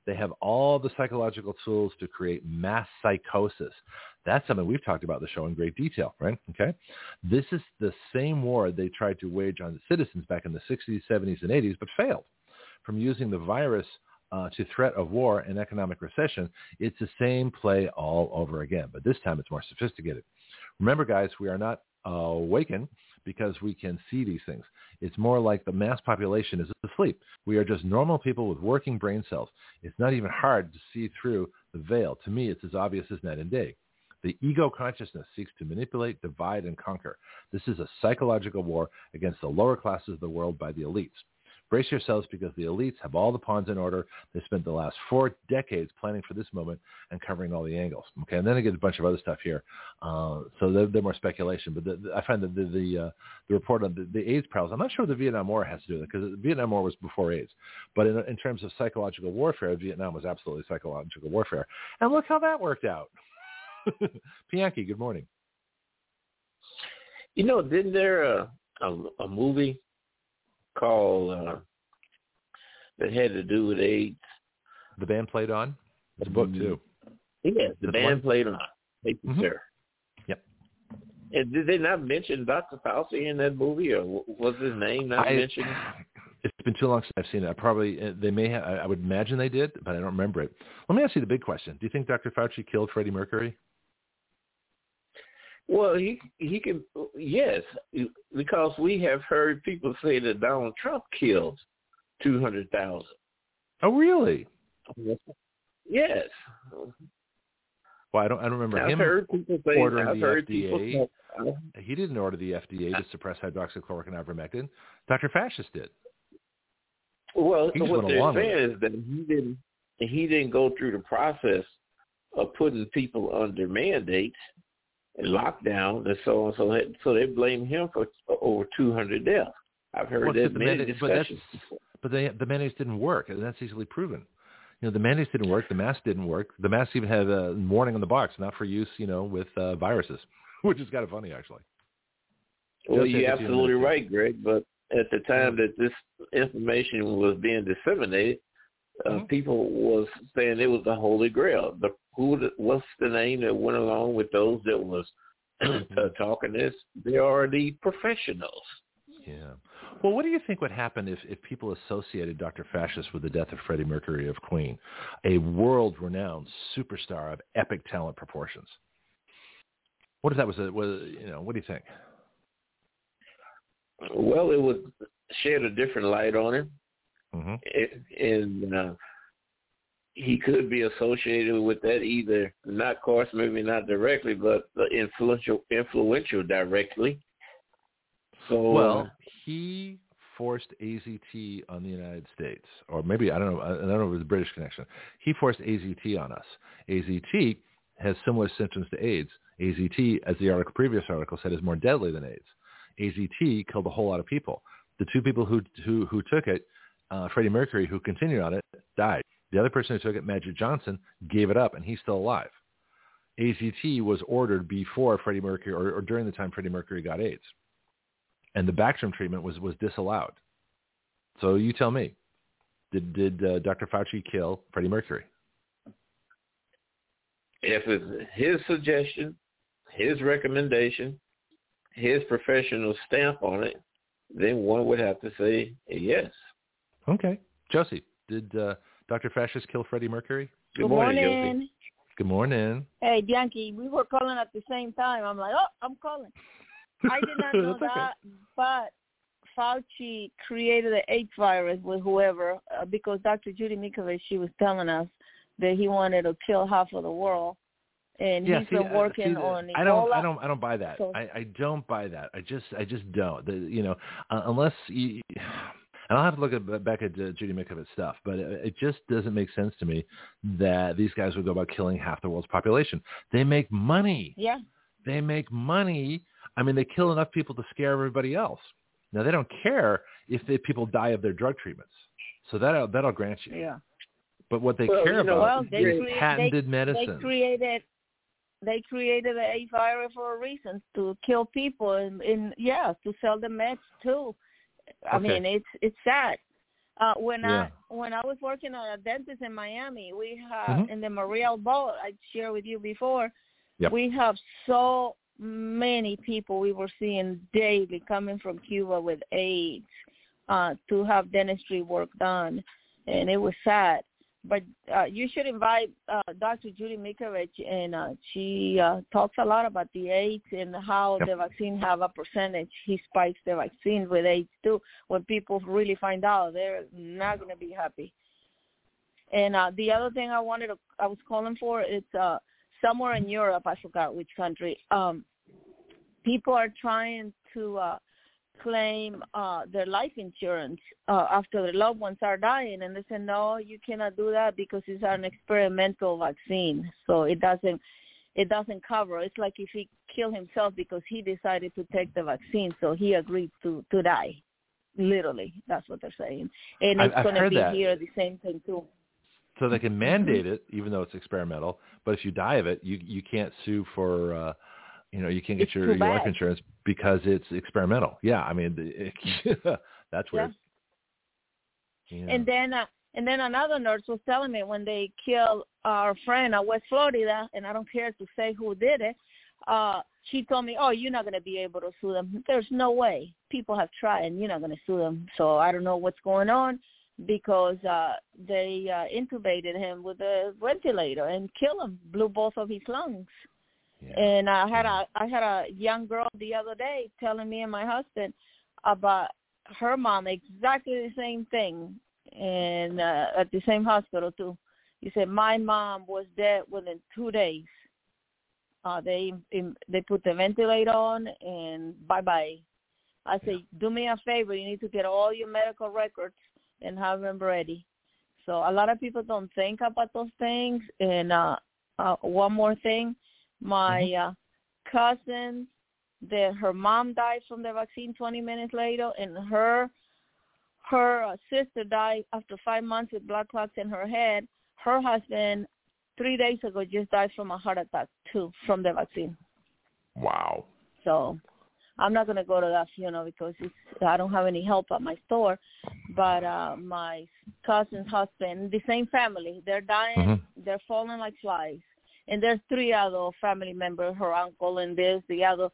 They have all the psychological tools to create mass psychosis. That's something we've talked about in the show in great detail, right? Okay. This is the same war they tried to wage on the citizens back in the 60s, 70s, and 80s, but failed. From using the virus to threat of war and economic recession, it's the same play all over again, but this time it's more sophisticated. Remember, guys, we are not awakened because we can see these things. It's more like the mass population is asleep. We are just normal people with working brain cells. It's not even hard to see through the veil. To me, it's as obvious as night and day. The ego consciousness seeks to manipulate, divide, and conquer. This is a psychological war against the lower classes of the world by the elites. Brace yourselves because the elites have all the pawns in order. They spent the last 4 decades planning for this moment and covering all the angles. Okay, and then I get a bunch of other stuff here. So they're more speculation. But I find that the report on the AIDS prowls, I'm not sure what the Vietnam War has to do with it because the Vietnam War was before AIDS. But in terms of psychological warfare, Vietnam was absolutely psychological warfare. And look how that worked out. Bianchi, good morning. You know, didn't there a movie called that had to do with AIDS? The band played on? It's a book, too. Yeah, the band played on. Thank you, sir. Yep. And did they not mention Dr. Fauci in that movie, or was his name not mentioned? It's been too long since I've seen it. They may have. I would imagine they did, but I don't remember it. Let me ask you the big question. Do you think Dr. Fauci killed Freddie Mercury? Well, he can, yes, because we have heard people say that Donald Trump killed 200,000. Oh, really? Yes. Well, I don't remember him ordering the FDA. He didn't order the FDA to suppress hydroxychloroquine and ivermectin. Dr. Fascist did. Well, what they're saying is that he didn't go through the process of putting people under mandates and lockdown and so on, so they blame him for over 200 deaths. I've heard that many discussions. But the mandates didn't work, and that's easily proven. You know, the mandates didn't work. The mask didn't work. The mask even had a warning on the box, not for use, with viruses, which is kind of funny, actually. Well, you're absolutely right, Greg. But at the time that this information was being disseminated, people was saying it was the Holy Grail. What's the name that went along with those that was talking this? They are the professionals. Yeah. Well, what do you think would happen if people associated Dr. Fascist with the death of Freddie Mercury of Queen, a world-renowned superstar of epic talent proportions? What if that was what do you think? Well, it would shed a different light on him. And he could be associated with that either, not, of course, maybe not directly, but influential directly. So, well, he forced AZT on the United States, or maybe I don't know if it was a British connection. He forced AZT on us. AZT has similar symptoms to AIDS. AZT, as the previous article said, is more deadly than AIDS. AZT killed a whole lot of people. The 2 people who took it, Freddie Mercury, who continued on it, died. The other person who took it, Magic Johnson, gave it up, and he's still alive. AZT was ordered before Freddie Mercury, or during the time Freddie Mercury got AIDS. And the Bactrim treatment was disallowed. So you tell me, did Dr. Fauci kill Freddie Mercury? If it's his suggestion, his recommendation, his professional stamp on it, then one would have to say yes. Okay. Josie, did Dr. Fascist kill Freddie Mercury? Good morning. Josie. Good morning. Hey, Bianchi, we were calling at the same time. I'm like, I'm calling. I did not know that, but Fauci created the AIDS virus with whoever because Dr. Judy Mikovits, she was telling us that he wanted to kill half of the world, and he's been working on Ebola. I don't buy that. So, I don't buy that. I just don't. Unless you. And I'll have to look back at Judy Mikovits stuff, but it just doesn't make sense to me that these guys would go about killing half the world's population. They make money. Yeah. They make money. I mean, they kill enough people to scare everybody else. Now, they don't care if people die of their drug treatments. So that'll grant you. Yeah. But what they care about is patented medicine. They created the AIDS virus for a reason, to kill people and to sell the meds too. I mean, it's sad. When I was working at a dentist in Miami, we have in the Mariel Bowl, I shared with you before, we have so many people we were seeing daily coming from Cuba with AIDS to have dentistry work done, and it was sad. But you should invite Dr. Judy Mikovich, and she talks a lot about the AIDS and how the vaccine have a percentage. He spikes the vaccine with AIDS too. When people really find out, they're not going to be happy. And the other thing I was calling for is somewhere in Europe, I forgot which country, people are trying to claim their life insurance after their loved ones are dying, and they said, no, you cannot do that because it's an experimental vaccine, so it doesn't cover. It's like if he killed himself because he decided to take the vaccine, so he agreed to die. Literally, that's what they're saying. And it's going to be here the same thing too. So they can mandate it, even though it's experimental, but if you die of it, you can't sue for you can't get your life insurance because it's experimental. Yeah, I mean, that's weird. Yeah. And then another nurse was telling me when they killed our friend at West Florida, and I don't care to say who did it, she told me, oh, you're not going to be able to sue them. There's no way. People have tried, and you're not going to sue them. So I don't know what's going on because they intubated him with a ventilator and killed him, blew both of his lungs. Yeah. And I had a young girl the other day telling me and my husband about her mom, exactly the same thing, and at the same hospital too. He said, my mom was dead within 2 days. They put the ventilator on, and bye-bye. I said, do me a favor. You need to get all your medical records and have them ready. So a lot of people don't think about those things. And one more thing. My cousin, her mom died from the vaccine 20 minutes later, and her sister died after 5 months with blood clots in her head. Her husband, 3 days ago, just died from a heart attack, too, from the vaccine. Wow. So I'm not going to go to that funeral because I don't have any help at my store. But my cousin's husband, the same family, they're dying. They're falling like flies. And there's 3 other family members, her uncle and the other.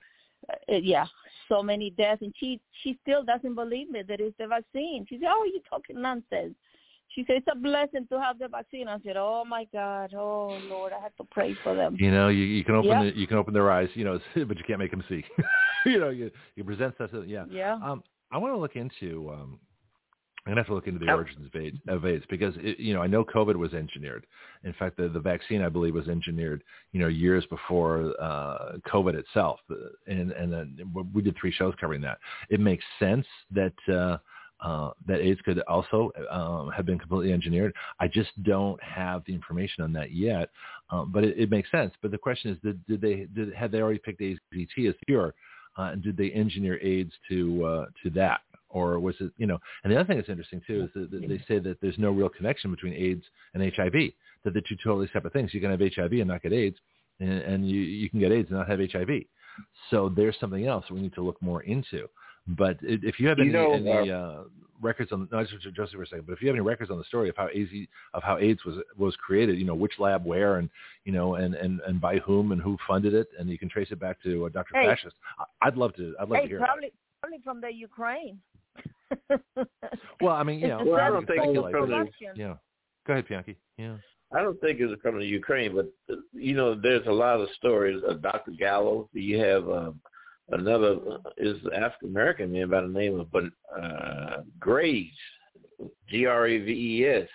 So many deaths. And she still doesn't believe me that it's the vaccine. She said, oh, you're talking nonsense. She said, it's a blessing to have the vaccine. I said, oh, my God. Oh, Lord, I have to pray for them. You know, you can open you can open their eyes, but you can't make them see. You present stuff. Yeah. I want to look into I'm going to have to look into the origins of AIDS because, I know COVID was engineered. In fact, the vaccine, I believe, was engineered, years before COVID itself. And then we did 3 shows covering that. It makes sense that AIDS could also have been completely engineered. I just don't have the information on that yet, but it makes sense. But the question is, had they already picked AZT as the cure, and did they engineer AIDS to that? Or was it, and the other thing that's interesting, too, is that they say that there's no real connection between AIDS and HIV, that they're 2 totally separate things. You can have HIV and not get AIDS, and you can get AIDS and not have HIV. So there's something else we need to look more into. But if you have any records on, no, just for a second, but if you have any records on the story of how AIDS was created, which lab, where, and and by whom and who funded it, and you can trace it back to Dr. Fascist, I'd love to hear probably from the Ukraine. Well, I mean, well, I don't think it's from the. Yeah, go ahead, Bianchi. Yeah. I don't think it's from the Ukraine, but there's a lot of stories. Dr. Gallo, you have another is African American man by the name of Graves, Graves.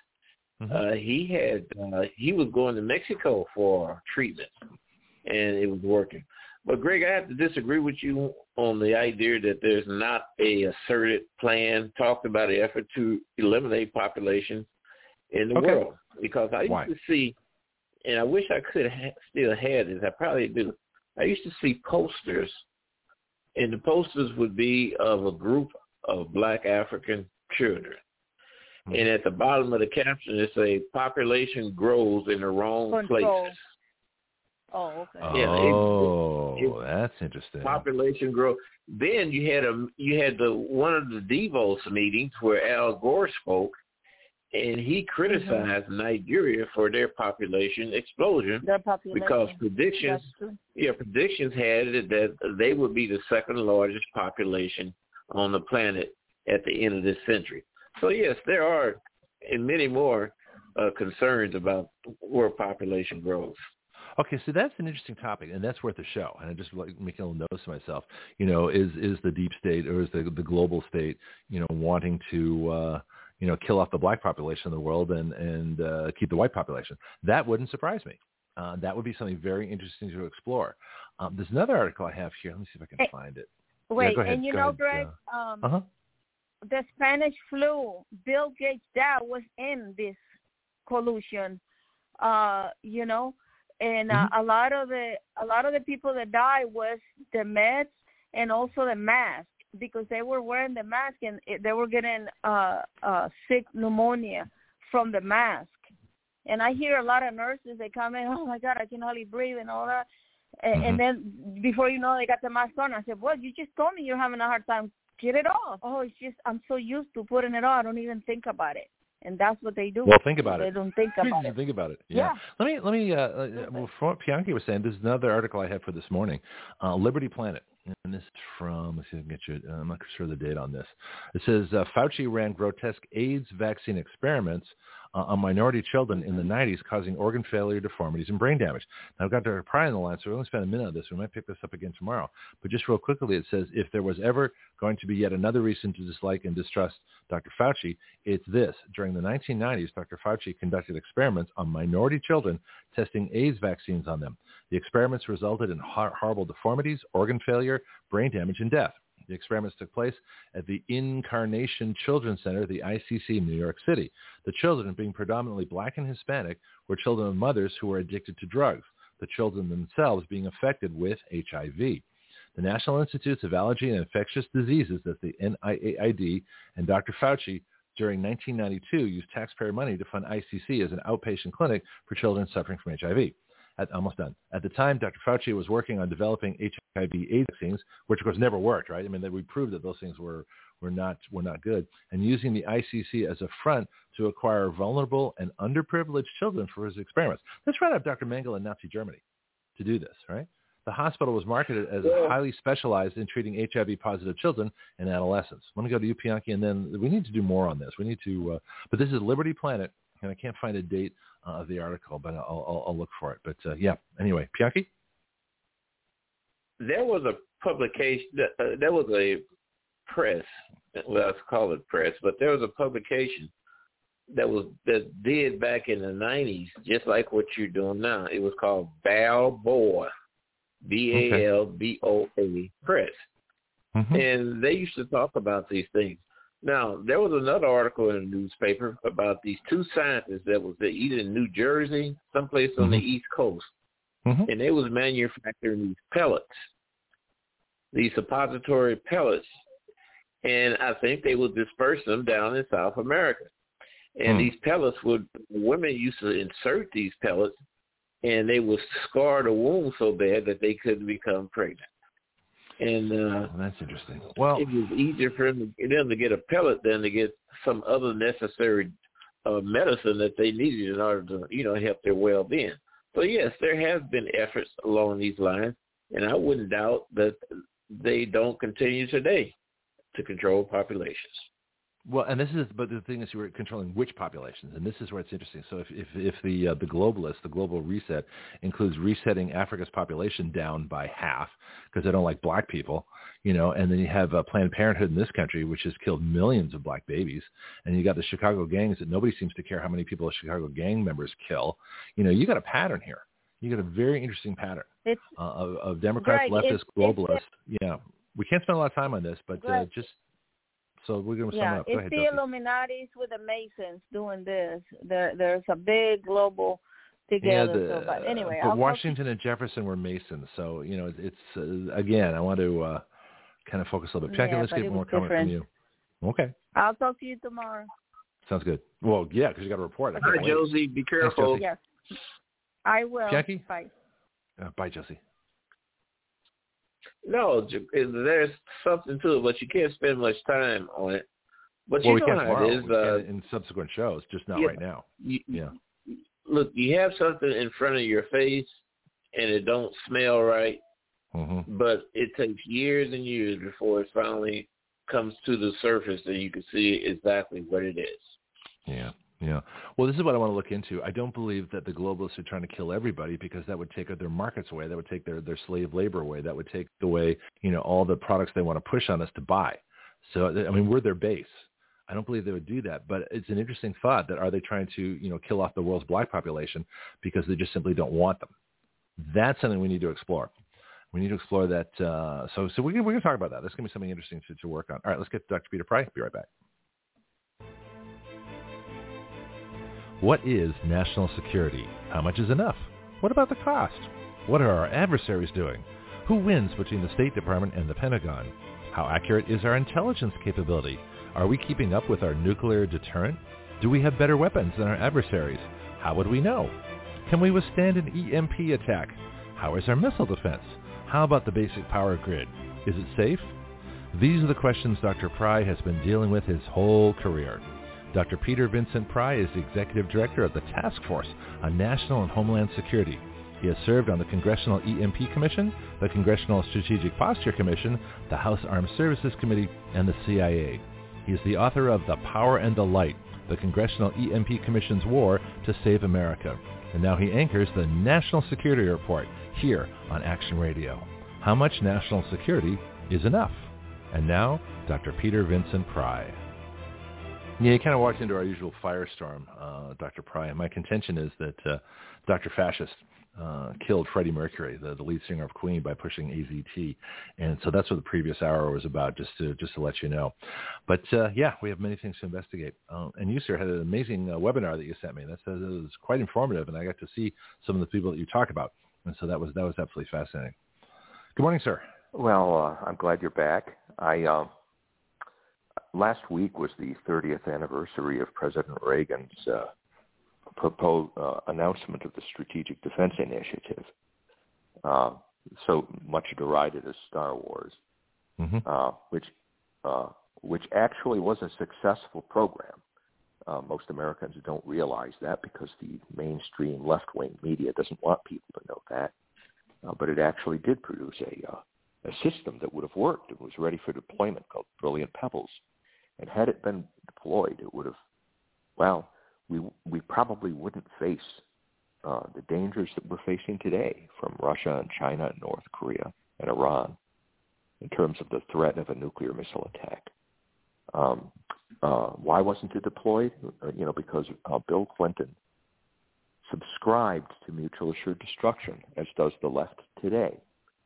He was going to Mexico for treatment, and it was working. But Greg, I have to disagree with you on the idea that there's not a asserted plan talked about the effort to eliminate population in the world. Because I used to see, and I wish I could still had this, I probably do. I used to see posters, and the posters would be of a group of Black African children. And at the bottom of the caption, it says, population grows in the wrong places. Oh, okay. Oh, that's interesting. Population growth. Then you had one of the Davos meetings where Al Gore spoke, and he criticized Nigeria for their population explosion. Because predictions had it that they would be the second largest population on the planet at the end of this century. So yes, there are and many more concerns about where population grows. Okay, so that's an interesting topic, and that's worth a show. And I just like making a little notice to myself. You know, is the deep state or is the global state, you know, wanting to kill off the black population in the world and keep the white population? That wouldn't surprise me. That would be something very interesting to explore. There's another article I have here. Let me see if I can find it. Wait, go ahead, and Greg, the Spanish flu, Bill Gates' dad was in this collusion, and a lot of the people that died was the meds and also the mask, because they were wearing the mask and they were getting sick pneumonia from the mask. And I hear a lot of nurses, they come in, oh my God, I can hardly breathe and all that. And then before you know, they got the mask on. I said, well, you just told me you're having a hard time. Get it off. Oh, it's just I'm so used to putting it on, I don't even think about it. And that's what they do. Well, think about it. They don't think about it. Think about it. Yeah. Let me. Well, from what Bianchi was saying, there's another article I had for this morning, Liberty Planet, and this is from. Let's see if I can get you. I'm not sure the date on this. It says Fauci ran grotesque AIDS vaccine experiments on minority children in the 90s, causing organ failure, deformities, and brain damage. Now, I've got Dr. Pry on the line, so we're going to spend a minute on this. We might pick this up again tomorrow. But just real quickly, it says, if there was ever going to be yet another reason to dislike and distrust Dr. Fauci, it's this. During the 1990s, Dr. Fauci conducted experiments on minority children, testing AIDS vaccines on them. The experiments resulted in horrible deformities, organ failure, brain damage, and death. The experiments took place at the Incarnation Children's Center, the ICC in New York City. The children, being predominantly black and Hispanic, were children of mothers who were addicted to drugs, the children themselves being affected with HIV. The National Institutes of Allergy and Infectious Diseases, that's the NIAID, and Dr. Fauci, during 1992, used taxpayer money to fund ICC as an outpatient clinic for children suffering from HIV. Almost done. At the time, Dr. Fauci was working on developing HIV/AIDS vaccines, which of course never worked, right? I mean, we proved that those things were not good, and using the ICC as a front to acquire vulnerable and underprivileged children for his experiments. Let's round up Dr. Mengele in Nazi Germany to do this, right? The hospital was marketed as highly specialized in treating HIV-positive children and adolescents. Let me go to you, Bianchi, and then we need to do more on this. We need to, but this is Liberty Planet, and I can't find a date of the article, but I'll look for it. But anyway, Bianchi? There was a publication, there was a press, well, let's call it press, but there was a publication that did back in the 90s, just like what you're doing now. It was called Balboa, BALBOA Press. And they used to talk about these things. Now, there was another article in the newspaper about these two scientists that was either in New Jersey, someplace on the East Coast, and they was manufacturing these pellets, these suppository pellets, and I think they would disperse them down in South America. And these pellets women used to insert these pellets, and they would scar the womb so bad that they couldn't become pregnant. And that's interesting. Well, it was easier for them to get a pellet than to get some other necessary medicine that they needed in order to, help their well-being. So yes, there have been efforts along these lines, and I wouldn't doubt that they don't continue today to control populations. Well, and but the thing is, you were controlling which populations, and this is where it's interesting. So if the globalists, the global reset, includes resetting Africa's population down by half because they don't like black people, and then you have Planned Parenthood in this country, which has killed millions of black babies, and you got the Chicago gangs that nobody seems to care how many people Chicago gang members kill. You got a pattern here. You got a very interesting pattern of Democrats, leftists, globalists. Yeah, we can't spend a lot of time on this, but just. So we're going to sum up. Go ahead, it's the Illuminatis with the Masons doing this. There's a big global together. But anyway, but Washington and Jefferson were Masons. So, it's, again, I want to kind of focus a little bit. Jackie, let's get more comment from you. Okay. I'll talk to you tomorrow. Sounds good. Well, yeah, because you got a report. Hi, Josie. Be careful. Yes. I will. Jackie? Bye. Bye, Josie. No, there's something to it, but you can't spend much time on it. But well, you we know can how tomorrow. it is. We can in subsequent shows, just not right now. Look, you have something in front of your face, and it don't smell right, but it takes years and years before it finally comes to the surface and you can see exactly what it is. Yeah. Yeah. Well, this is what I want to look into. I don't believe that the globalists are trying to kill everybody, because that would take their markets away. That would take their slave labor away. That would take away, all the products they want to push on us to buy. So, I mean, we're their base. I don't believe they would do that. But it's an interesting thought that are they trying to, kill off the world's black population because they just simply don't want them? That's something we need to explore. We need to explore that. So we're going to talk about that. That's going to be something interesting to work on. All right, let's get to Dr. Peter Pry. Be right back. What is national security? How much is enough? What about the cost? What are our adversaries doing? Who wins between the State Department and the Pentagon? How accurate is our intelligence capability? Are we keeping up with our nuclear deterrent? Do we have better weapons than our adversaries? How would we know? Can we withstand an EMP attack? How is our missile defense? How about the basic power grid? Is it safe? These are the questions Dr. Pry has been dealing with his whole career. Dr. Peter Vincent Pry is the Executive Director of the Task Force on National and Homeland Security. He has served on the Congressional EMP Commission, the Congressional Strategic Posture Commission, the House Armed Services Committee, and the CIA. He is the author of The Power and the Light, the Congressional EMP Commission's War to Save America. And now he anchors the National Security Report here on Action Radio. How much national security is enough? And now, Dr. Peter Vincent Pry. Yeah, you kind of walked into our usual firestorm, Dr. Pry. And my contention is that Dr. Fascist killed Freddie Mercury, the lead singer of Queen, by pushing AZT. And so that's what the previous hour was about, just to let you know. But, we have many things to investigate. And you, sir, had an amazing webinar that you sent me. That was quite informative, and I got to see some of the people that you talk about. And so that was absolutely fascinating. Good morning, sir. Well, I'm glad you're back. Last week was the 30th anniversary of President Reagan's proposed announcement of the Strategic Defense Initiative, so much derided as Star Wars, which actually was a successful program. Most Americans don't realize that because the mainstream left-wing media doesn't want people to know that. But it actually did produce a system that would have worked and was ready for deployment called Brilliant Pebbles. And had it been deployed, it would have, we probably wouldn't face the dangers that we're facing today from Russia and China and North Korea and Iran in terms of the threat of a nuclear missile attack. Why wasn't it deployed? Because Bill Clinton subscribed to mutual assured destruction, as does the left today.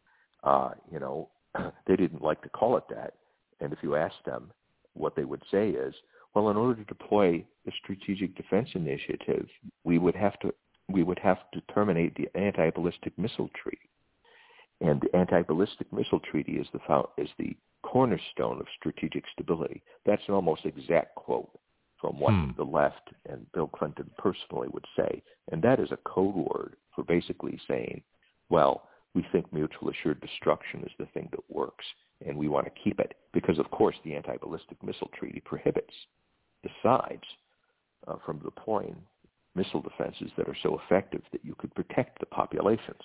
They didn't like to call it that. And if you ask them, what they would say is, well, in order to deploy the Strategic Defense Initiative, we would have to terminate the Anti-Ballistic Missile Treaty. And the Anti-Ballistic Missile Treaty is the cornerstone of strategic stability. That's an almost exact quote from what the left and Bill Clinton personally would say. And that is a code word for basically saying, well, we think mutual assured destruction is the thing that works, and we want to keep it because, of course, the Anti-Ballistic Missile Treaty prohibits the sides from deploying missile defenses that are so effective that you could protect the populations.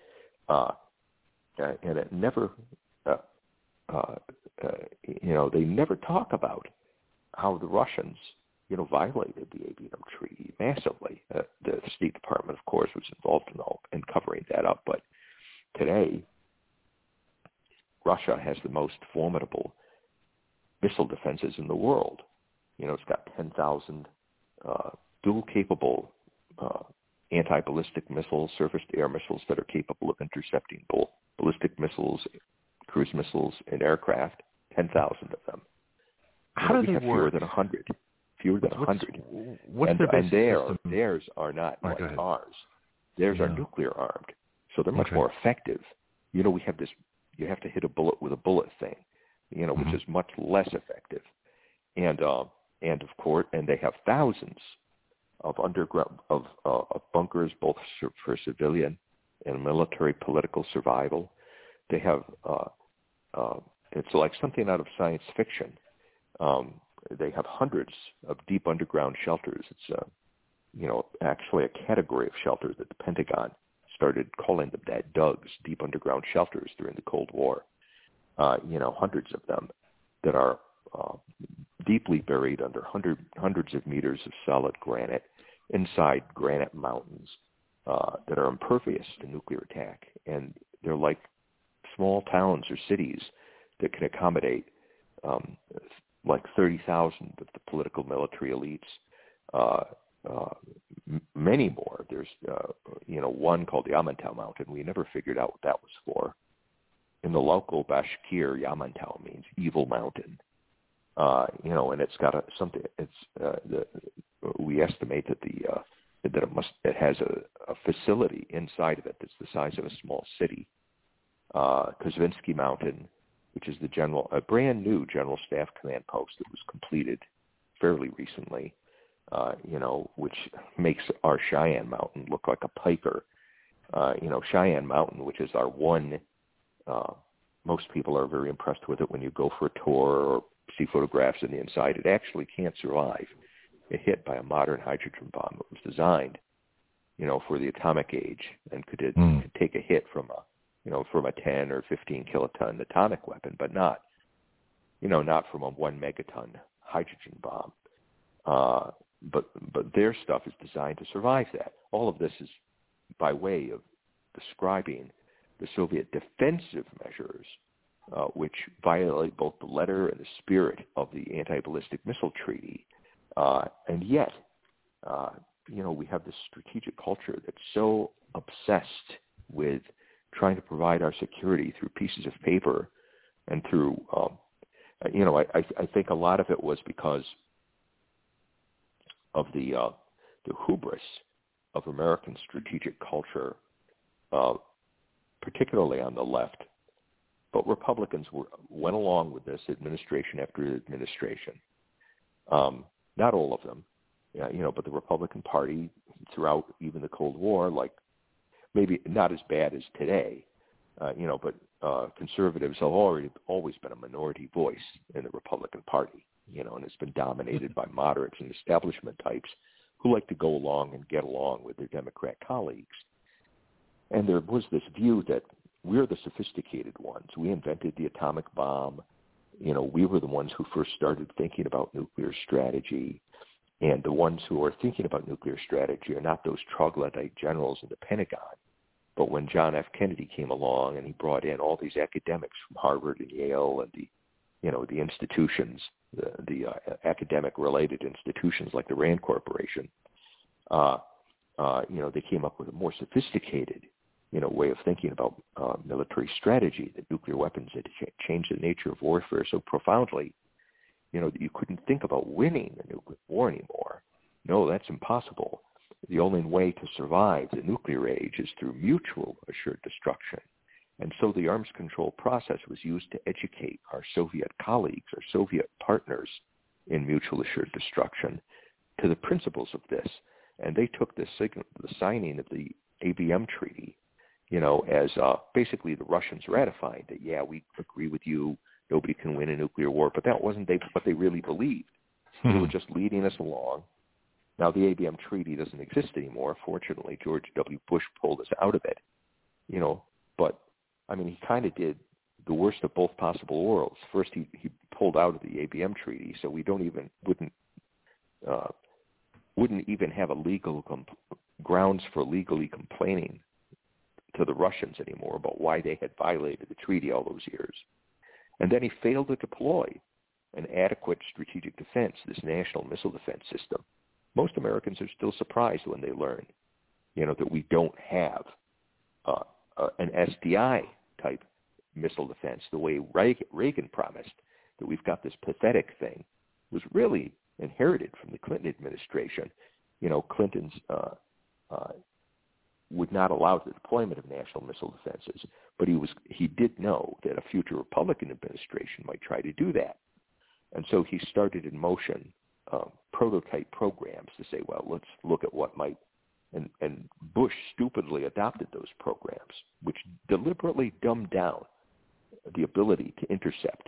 And it never, they never talk about how the Russians, violated the Avianum Treaty massively. The State Department, of course, was involved in covering that up, but today, Russia has the most formidable missile defenses in the world. It's got 10,000 dual-capable anti-ballistic missiles, surface-to-air missiles that are capable of intercepting both ballistic missiles, cruise missiles, and aircraft. 10,000 of them. How do they have work? Fewer than 100. What's their basic system? Theirs are not like ours. Theirs are nuclear armed, so they're much more effective. We have this. You have to hit a bullet with a bullet thing, which is much less effective. And of course, they have thousands of underground of bunkers, both for civilian and military political survival. They have it's like something out of science fiction. They have hundreds of deep underground shelters. It's actually a category of shelters that the Pentagon started calling them that, DUGs, deep underground shelters, during the Cold War. Hundreds of them that are deeply buried under hundreds of meters of solid granite inside granite mountains that are impervious to nuclear attack. And they're like small towns or cities that can accommodate like 30,000 of the political military elites, many more. There's, one called Yamantau Mountain. We never figured out what that was for. In the local Bashkir, Yamantau means evil mountain. And it's got something. We estimate that it has a facility inside of it that's the size of a small city. Kozvinsky Mountain, which is a brand new General Staff Command post that was completed fairly recently, which makes our Cheyenne Mountain look like a piker. Cheyenne Mountain, which is our one, most people are very impressed with it when you go for a tour or see photographs in the inside. It actually can't survive a hit by a modern hydrogen bomb. It was designed, for the atomic age, and could take a hit from a 10 or 15 kiloton atomic weapon, but not from a 1 megaton hydrogen bomb. But their stuff is designed to survive that. All of this is by way of describing the Soviet defensive measures, which violate both the letter and the spirit of the anti-ballistic missile treaty. And yet, we have this strategic culture that's so obsessed with trying to provide our security through pieces of paper and through, I think a lot of it was because of the hubris of American strategic culture, particularly on the left. But Republicans went along with this administration after administration. Not all of them, but the Republican Party throughout even the Cold War, like maybe not as bad as today, but conservatives have always been a minority voice in the Republican Party, and it's been dominated by moderates and establishment types who like to go along and get along with their Democrat colleagues. And there was this view that we're the sophisticated ones. We invented the atomic bomb. We were the ones who first started thinking about nuclear strategy. And the ones who are thinking about nuclear strategy are not those troglodyte generals in the Pentagon. But when John F. Kennedy came along and he brought in all these academics from Harvard and Yale and the institutions, the academic-related institutions like the Rand Corporation, they came up with a more sophisticated, way of thinking about military strategy, that nuclear weapons had changed the nature of warfare so profoundly, that you couldn't think about winning a nuclear war anymore. No, that's impossible. The only way to survive the nuclear age is through mutual assured destruction. And so the arms control process was used to educate our Soviet colleagues, our Soviet partners in mutual assured destruction, to the principles of this. And they took the signing of the ABM Treaty, as basically the Russians ratifying that, yeah, we agree with you, nobody can win a nuclear war. But that wasn't what they really believed. They were just leading us along. Now, the ABM Treaty doesn't exist anymore. Fortunately, George W. Bush pulled us out of it, but, he kind of did the worst of both possible worlds. First, he pulled out of the ABM Treaty, so we wouldn't even have a legal grounds for legally complaining to the Russians anymore about why they had violated the treaty all those years. And then he failed to deploy an adequate strategic defense, this national missile defense system. Most Americans are still surprised when they learn, that we don't have an SDI-type missile defense the way Reagan promised, that we've got this pathetic thing, was really inherited from the Clinton administration. Clinton's would not allow the deployment of national missile defenses, but he did know that a future Republican administration might try to do that. And so he started in motion prototype programs to say, well, let's look at what might, and Bush stupidly adopted those programs, which deliberately dumbed down the ability to intercept.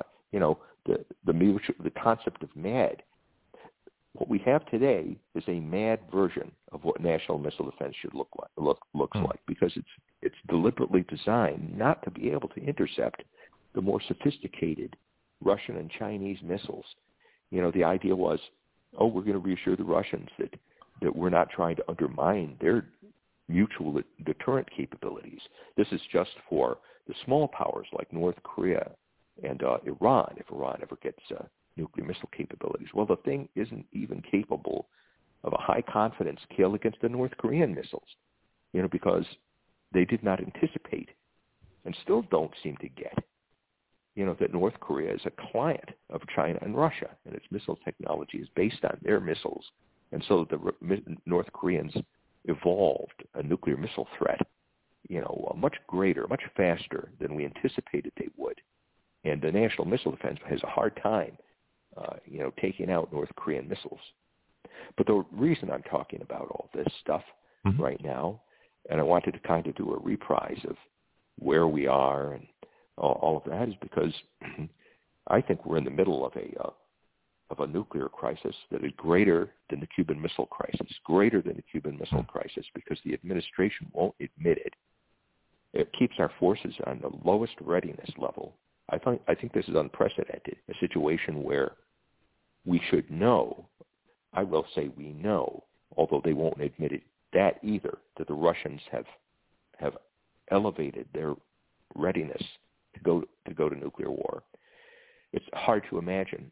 The concept of MAD. What we have today is a MAD version of what national missile defense should looks like, because it's deliberately designed not to be able to intercept the more sophisticated Russian and Chinese missiles. The idea was, we're going to reassure the Russians that we're not trying to undermine their mutual deterrent capabilities. This is just for the small powers like North Korea and Iran, if Iran ever gets nuclear missile capabilities. Well, the thing isn't even capable of a high-confidence kill against the North Korean missiles, because they did not anticipate and still don't seem to get, that North Korea is a client of China and Russia, and its missile technology is based on their missiles. And so the North Koreans evolved a nuclear missile threat, much greater, much faster than we anticipated they would. And the national missile defense has a hard time, taking out North Korean missiles. But the reason I'm talking about all this stuff right now, and I wanted to kind of do a reprise of where we are and all of that, is because I think we're in the middle of a nuclear crisis that is greater than the Cuban Missile Crisis, because the administration won't admit it. It keeps our forces on the lowest readiness level. I think this is unprecedented, a situation where we should know, I will say we know, although they won't admit it, that either, that the Russians have elevated their readiness to go to nuclear war. It's hard to imagine,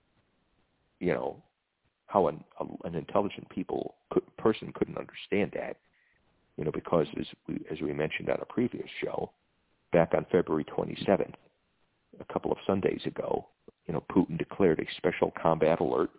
how an intelligent person couldn't understand that, because as we mentioned on a previous show, back on February 27th, a couple of Sundays ago, Putin declared a special combat alert,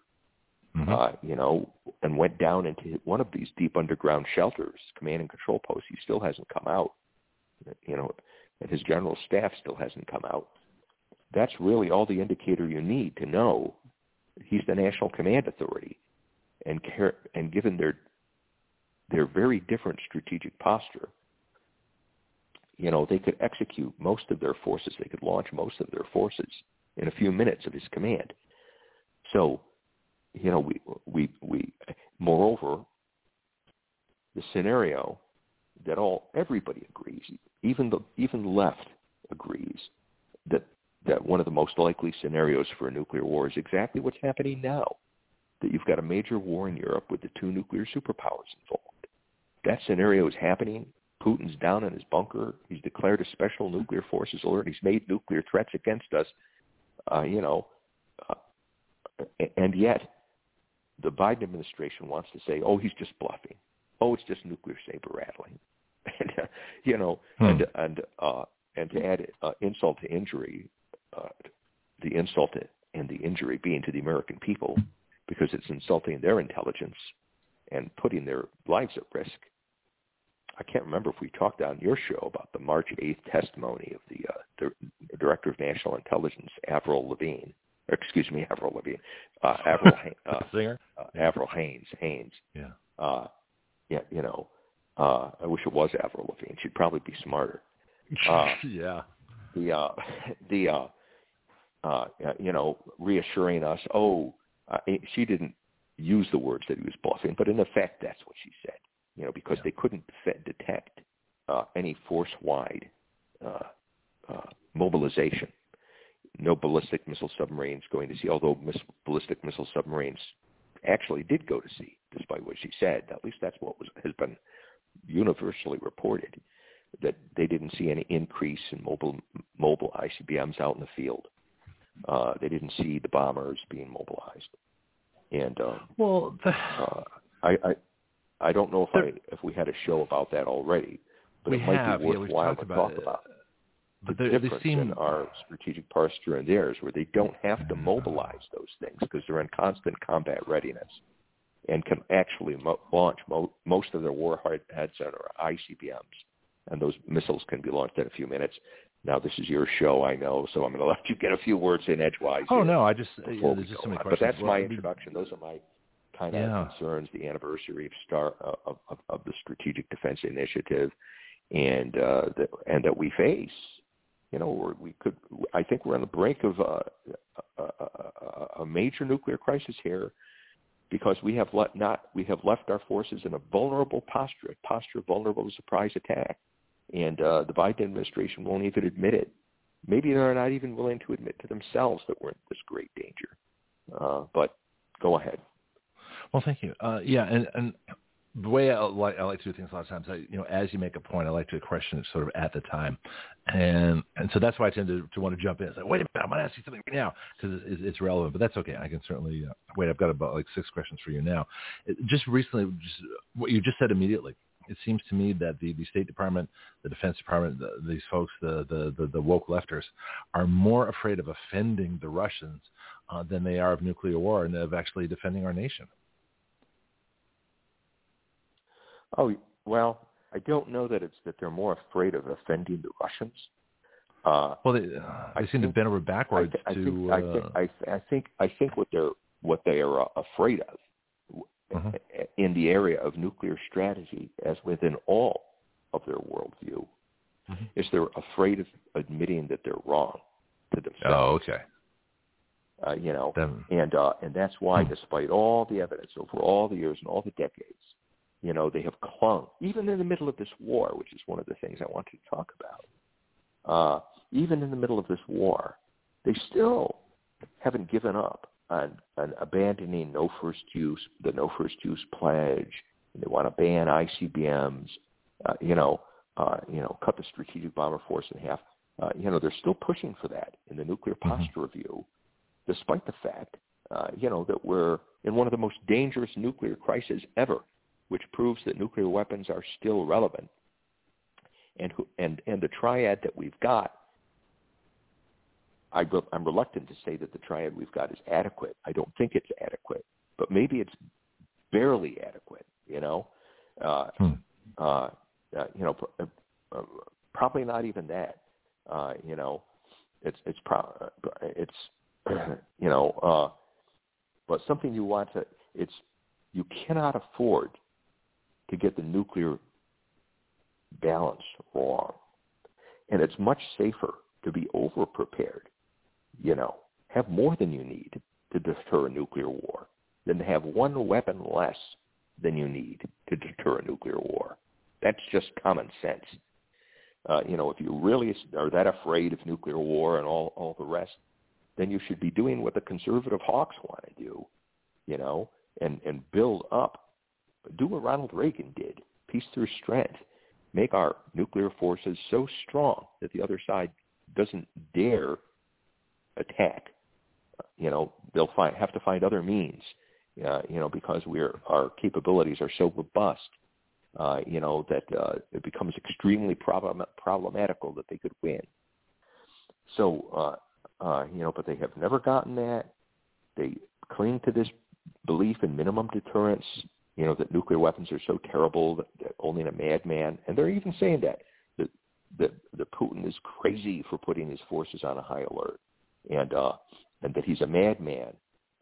and went down into one of these deep underground shelters, command and control posts. He still hasn't come out, and his general staff still hasn't come out. That's really all the indicator you need to know he's the national command authority. And given their very different strategic posture, they could execute most of their forces. They could launch most of their forces in a few minutes of his command. So, we moreover, the scenario that everybody agrees, even the left agrees, that one of the most likely scenarios for a nuclear war is exactly what's happening now. That you've got a major war in Europe with the two nuclear superpowers involved. That scenario is happening. Putin's down in his bunker. He's declared a special nuclear forces alert. He's made nuclear threats against us, and yet the Biden administration wants to say, he's just bluffing. It's just nuclear saber rattling. And to add insult to injury, the insult and the injury being to the American people, because it's insulting their intelligence and putting their lives at risk. I can't remember if we talked on your show about the March 8th testimony of the Director of National Intelligence, Avril Haines. Yeah. I wish it was Avril Lavigne. She'd probably be smarter. Yeah. Reassuring us, she didn't use the words that he was bluffing, but in effect, that's what she said, because they couldn't detect any force-wide mobilization. No ballistic missile submarines going to sea, although ballistic missile submarines actually did go to sea, despite what she said. At least that's what has been universally reported, that they didn't see any increase in mobile ICBMs out in the field. They didn't see the bombers being mobilized. And I don't know if we had a show about that already, but it might be worthwhile to talk about the difference in our strategic posture and theirs, where they don't have to mobilize those things because they're in constant combat readiness and can actually launch most of their warheads on ICBMs, and those missiles can be launched in a few minutes. Now, this is your show, I know, so I'm going to let you get a few words in edgewise. There's just so many questions. But that's my introduction. Those are my kind of concerns, the anniversary of the Strategic Defense Initiative, and that we face I think we're on the brink of a major nuclear crisis here, because we have left our forces in a vulnerable posture vulnerable to surprise attack, and the Biden administration won't even admit it. Maybe they're not even willing to admit to themselves that we're in this great danger. But go ahead. Well, thank you. And the way I like to do things a lot of times, as you make a point, I like to question it sort of at the time, and so that's why I tend to want to jump in and say, wait a minute, I'm going to ask you something right now because it's relevant, but that's okay. I can certainly wait. I've got about 6 questions for you now. Just recently, what you just said immediately, it seems to me that the State Department, the Defense Department, these folks, the woke lefters, are more afraid of offending the Russians than they are of nuclear war and of actually defending our nation. Oh, well, I don't know that they're more afraid of offending the Russians. They seem to bend over backwards I think what they are afraid of in the area of nuclear strategy, as within all of their worldview, is they're afraid of admitting that they're wrong to themselves. Oh, okay. And that's why, despite all the evidence over all the years and all the decades, they have clung, even in the middle of this war, which is one of the things I want to talk about. Even in the middle of this war, they still haven't given up on abandoning the no first use pledge. They want to ban ICBMs, cut the strategic bomber force in half. They're still pushing for that in the nuclear posture review, despite the fact, that we're in one of the most dangerous nuclear crises ever, which proves that nuclear weapons are still relevant. And the triad that we've got, I'm reluctant to say that the triad we've got is adequate. I don't think it's adequate, but maybe it's barely adequate. Probably not even that. But something you want to. You cannot afford to get the nuclear balance wrong, and it's much safer to be over-prepared. Have more than you need to deter a nuclear war than to have one weapon less than you need to deter a nuclear war. That's just common sense. If you really are that afraid of nuclear war and all the rest, then you should be doing what the conservative hawks want to do, and build up. Do what Ronald Reagan did, peace through strength. Make our nuclear forces so strong that the other side doesn't dare attack. They'll have to find other means, because our capabilities are so robust, that it becomes extremely problematical that they could win. So, but they have never gotten that. They cling to this belief in minimum deterrence, that nuclear weapons are so terrible that only a madman, and they're even saying that Putin is crazy for putting his forces on a high alert, and that he's a madman,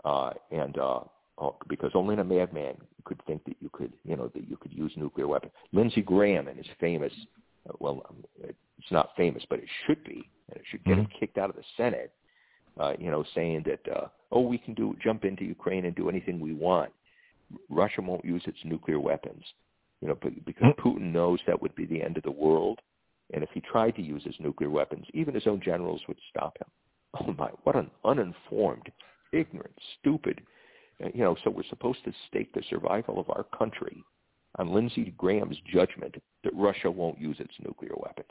because only a madman could think that you could use nuclear weapons. Lindsey Graham and his famous, it's not famous, but it should be, and it should get him kicked out of the Senate, saying that, we can jump into Ukraine and do anything we want. Russia won't use its nuclear weapons, because Putin knows that would be the end of the world. And if he tried to use his nuclear weapons, even his own generals would stop him. Oh my, what an uninformed, ignorant, stupid, so we're supposed to stake the survival of our country on Lindsey Graham's judgment that Russia won't use its nuclear weapons.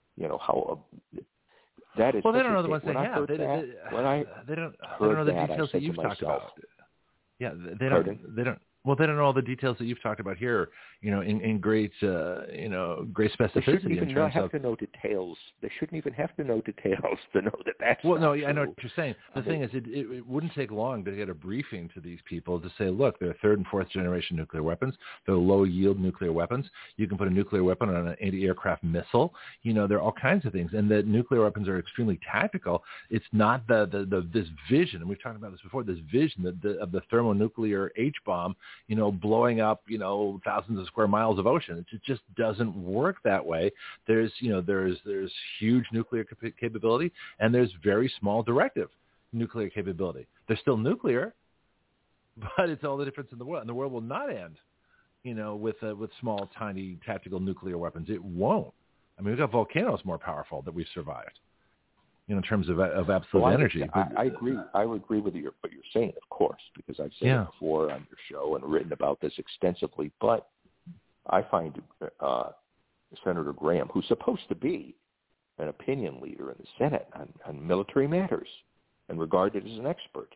That is. Well, they don't know the ones they have. They don't know the details that you've talked about. Yeah, they don't. Well, they don't know all the details that you've talked about here. In great, great specificity. They shouldn't even have to know details. They shouldn't even have to know details to know that that's. Well, no, true. I know what you're saying. The thing is, it wouldn't take long to get a briefing to these people to say, look, they're third and fourth generation nuclear weapons. They're low yield nuclear weapons. You can put a nuclear weapon on an anti-aircraft missile. There are all kinds of things, and that nuclear weapons are extremely tactical. It's not this vision, and we've talked about this before. This vision of the thermonuclear H-bomb, blowing up, thousands of square miles of ocean. It just doesn't work that way. There's huge nuclear capability, and there's very small directive nuclear capability. They're still nuclear, but it's all the difference in the world. And the world will not end, with small, tiny tactical nuclear weapons. It won't. I mean, we've got volcanoes more powerful that we've survived, in terms of absolute energy. I agree. I would agree with what you're saying, of course, because I've said it before on your show and written about this extensively. But I find Senator Graham, who's supposed to be an opinion leader in the Senate on military matters and regarded as an expert,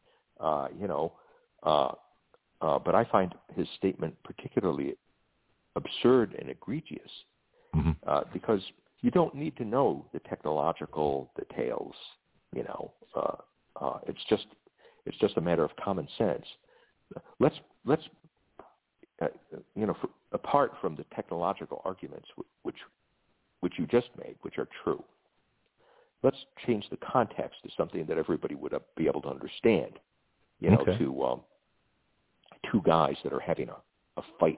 but I find his statement particularly absurd and egregious because you don't need to know the technological details. It's just a matter of common sense. Let's apart from the technological arguments which you just made, which are true. Let's change the context to something that everybody would be able to understand. To two guys that are having a fight,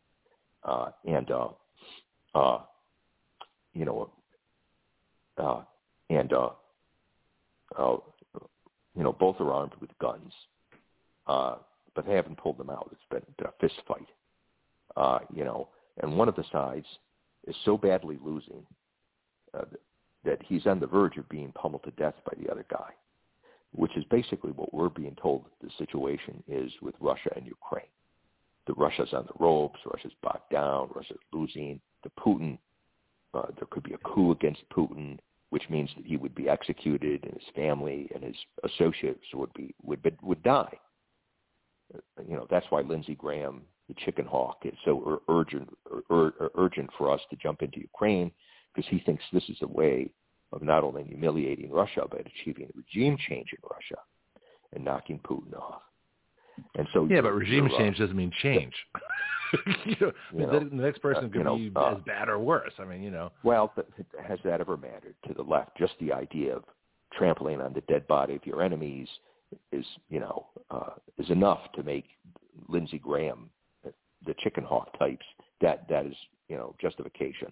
both are armed with guns, but they haven't pulled them out. It's been a fist fight, and one of the sides is so badly losing that he's on the verge of being pummeled to death by the other guy, which is basically what we're being told the situation is with Russia and Ukraine. Russia's on the ropes, Russia's bogged down, Russia's losing. Putin, there could be a coup against Putin, which means that he would be executed and his family and his associates would die. That's why Lindsey Graham, the chicken hawk, is so urgent for us to jump into Ukraine, because he thinks this is a way of not only humiliating Russia, but achieving a regime change in Russia and knocking Putin off. And so, but regime change doesn't mean change. The next person could be as bad or worse. I mean, Well, but has that ever mattered to the left? Just the idea of trampling on the dead body of your enemies is enough to make Lindsey Graham, the chicken hawk types, that is justification.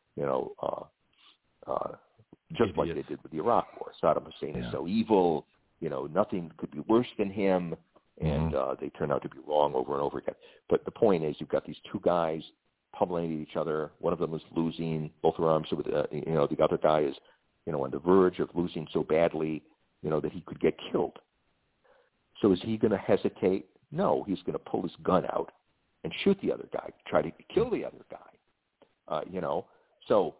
Just like they did with the Iraq War. Saddam Hussein is so evil, nothing could be worse than him, and they turn out to be wrong over and over again. But the point is, you've got these two guys pummeling each other. One of them is losing, both are arms with, the other guy is, on the verge of losing so badly, that he could get killed. So is he going to hesitate? No, he's going to pull his gun out and shoot the other guy, try to kill the other guy. So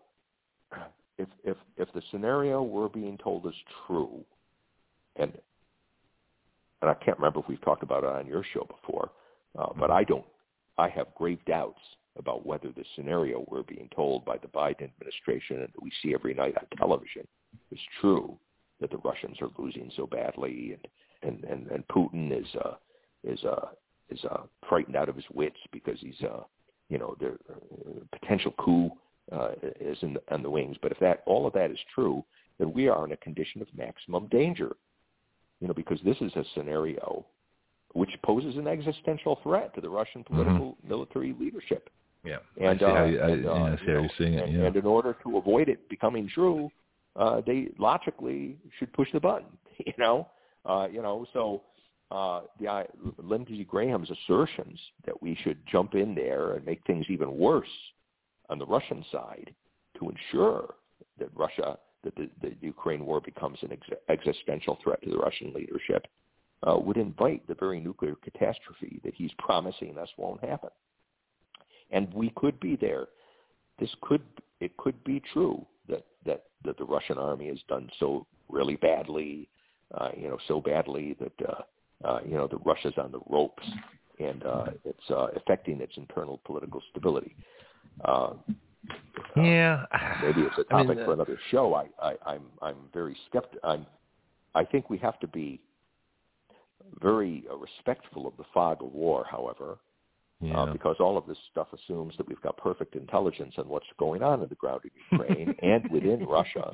if the scenario we're being told is true, and I can't remember if we've talked about it on your show before, but I have grave doubts about whether the scenario we're being told by the Biden administration and that we see every night on television is true, that the Russians are losing so badly and Putin is frightened out of his wits because he's their potential coup is on the wings. But if all of that is true, then we are in a condition of maximum danger. Because this is a scenario which poses an existential threat to the Russian political military leadership. Yeah, and I see how you're seeing it. Yeah. And in order to avoid it becoming true, they logically should push the button. So Lindsey Graham's assertions that we should jump in there and make things even worse on the Russian side to ensure that the Ukraine war becomes an existential threat to the Russian leadership would invite the very nuclear catastrophe that he's promising us won't happen. And we could be there. It could be true that the Russian army has done so really badly, so badly that the Russia's on the ropes and it's affecting its internal political stability. Maybe it's a topic for another show. I'm very skeptical. I think we have to be very respectful of the fog of war, however, because all of this stuff assumes that we've got perfect intelligence on what's going on the ground in Ukraine and within Russia,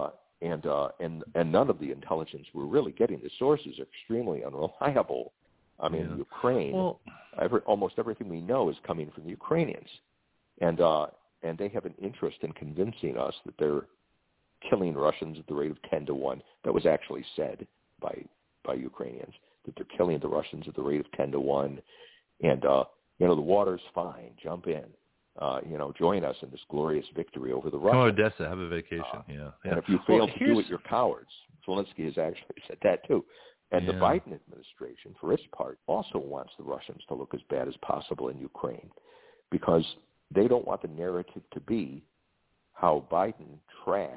and none of the intelligence we're really getting. The sources are extremely unreliable. I mean, Ukraine. Well, almost everything we know is coming from the Ukrainians, and they have an interest in convincing us that they're killing Russians at the rate of 10-1. That was actually said by Ukrainians, that they're killing the Russians at the rate of 10-1, and the water's fine. Jump in. Join us in this glorious victory over the Russians. Come Odessa, have a vacation. And if you fail to do it, you're cowards. Zelensky has actually said that too. And the Biden administration, for its part, also wants the Russians to look as bad as possible in Ukraine, because they don't want the narrative to be how Biden trashed,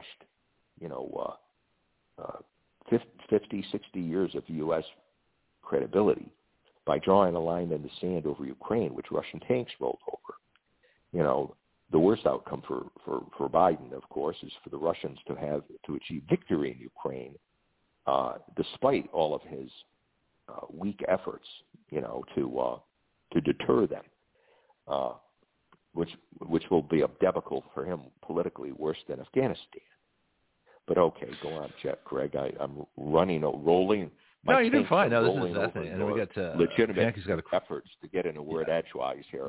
50, 60 years of U.S. credibility by drawing a line in the sand over Ukraine, which Russian tanks rolled over. The worst outcome for Biden, of course, is for the Russians to achieve victory in Ukraine, despite all of his weak efforts, to deter them, which will be a debacle for him politically worse than Afghanistan. But okay, go on, Greg. I'm rolling. No, you did fine. No, this is fascinating. And we got legitimate efforts to get in a word edgewise here.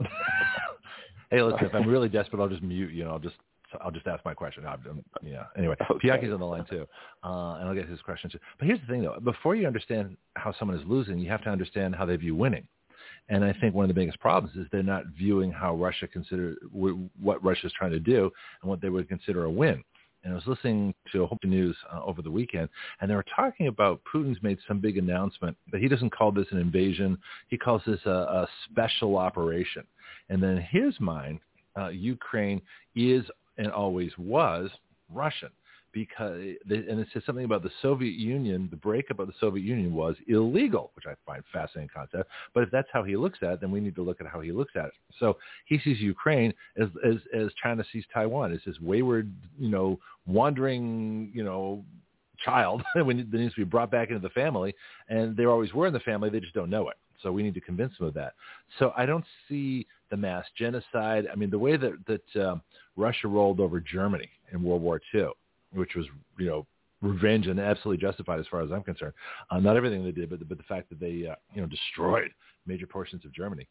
Hey, listen, if I'm really desperate, I'll just mute you. I'll just ask my question. Anyway, okay. Piaki's on the line too, and I'll get his question too. But here's the thing, though. Before you understand how someone is losing, you have to understand how they view winning. And I think one of the biggest problems is they're not viewing how Russia what Russia's trying to do and what they would consider a win. And I was listening to Hope News over the weekend, and they were talking about Putin's made some big announcement that he doesn't call this an invasion. He calls this a special operation. And then in his mind, Ukraine is and always was Russian, because and it says something about the Soviet Union. The breakup of the Soviet Union was illegal, which I find a fascinating concept. But if that's how he looks at it, then we need to look at how he looks at it. So he sees Ukraine as China sees Taiwan, as this wayward, wandering, child that needs to be brought back into the family. And they always were in the family. They just don't know it. So we need to convince them of that. So I don't see the mass genocide. I mean, the way that Russia rolled over Germany in World War II, which was, revenge and absolutely justified as far as I'm concerned. Not everything they did, but the fact that they, destroyed major portions of Germany.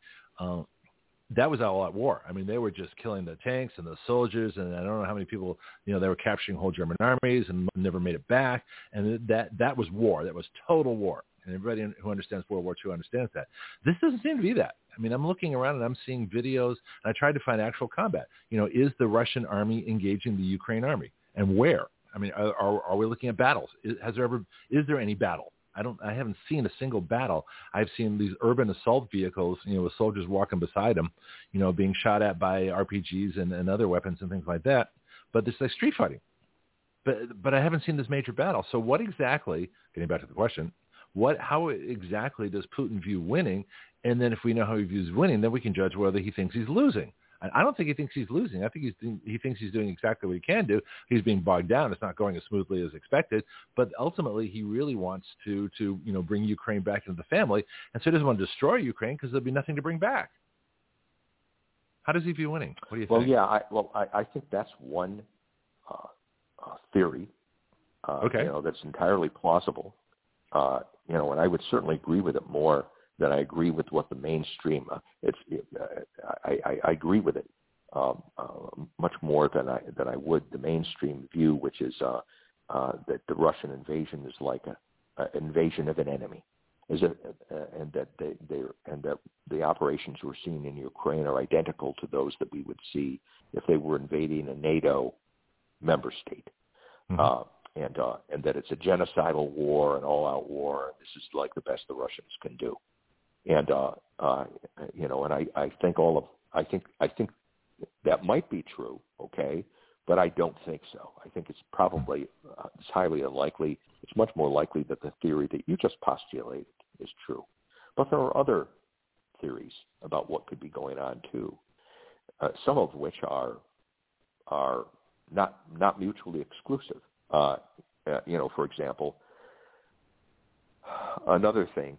That was all-out war. I mean, they were just killing the tanks and the soldiers, and I don't know how many people, they were capturing whole German armies and never made it back. And that was war. That was total war. And everybody who understands World War II understands that. This doesn't seem to be that. I mean, I'm looking around and I'm seeing videos, and I tried to find actual combat. Is the Russian army engaging the Ukraine army, and where? I mean, are we looking at battles? Is there any battle? I haven't seen a single battle. I've seen these urban assault vehicles, with soldiers walking beside them, being shot at by RPGs and other weapons and things like that. But it's like street fighting. But I haven't seen this major battle. So what exactly, getting back to the question, how exactly does Putin view winning? And then if we know how he views winning, then we can judge whether he thinks he's losing. I don't think he thinks he's losing. I think he thinks he's doing exactly what he can do. He's being bogged down. It's not going as smoothly as expected. But ultimately, he really wants to bring Ukraine back into the family. And so he doesn't want to destroy Ukraine because there'll be nothing to bring back. How does he view winning? What do you think? I think that's one theory. Okay. That's entirely plausible. And I would certainly agree with it more than I agree with what the mainstream. I agree with it much more than I would the mainstream view, which is that the Russian invasion is like an invasion of an enemy, and that the operations we're seeing in Ukraine are identical to those that we would see if they were invading a NATO member state. Mm-hmm. And that it's a genocidal war, an all-out war. And this is like the best the Russians can do. And and I think that might be true, okay, but I don't think so. I think it's probably it's highly unlikely. It's much more likely that the theory that you just postulated is true. But there are other theories about what could be going on too, some of which are not mutually exclusive. For example, another thing,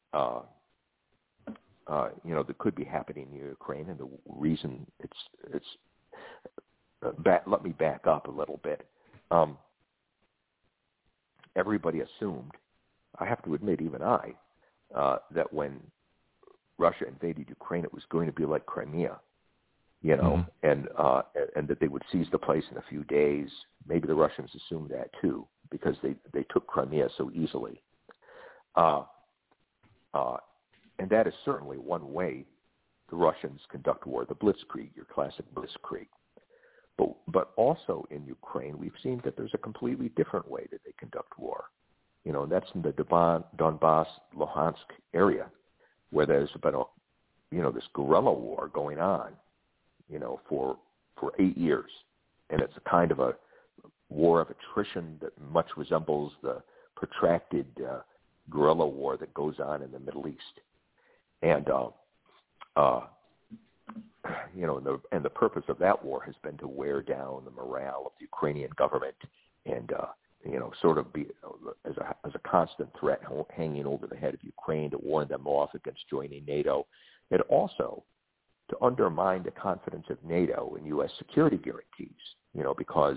that could be happening in Ukraine, and the reason it's let me back up a little bit. Everybody assumed, I have to admit, even I, that when Russia invaded Ukraine, it was going to be like Crimea, you know, and that they would seize the place in a few days. Maybe the Russians assumed that too, because they took Crimea so easily. And that is certainly one way the Russians conduct war, the blitzkrieg, your classic blitzkrieg. But also in Ukraine, we've seen that there's a completely different way that they conduct war. You know, and that's in the Donbass, Luhansk area, where there's been this guerrilla war going on, you know, for 8 years. And it's a kind of a war of attrition that much resembles the protracted guerrilla war that goes on in the Middle East. And, the purpose of that war has been to wear down the morale of the Ukrainian government and, sort of be as a constant threat hanging over the head of Ukraine to warn them off against joining NATO, and also to undermine the confidence of NATO in U.S. security guarantees, you know, because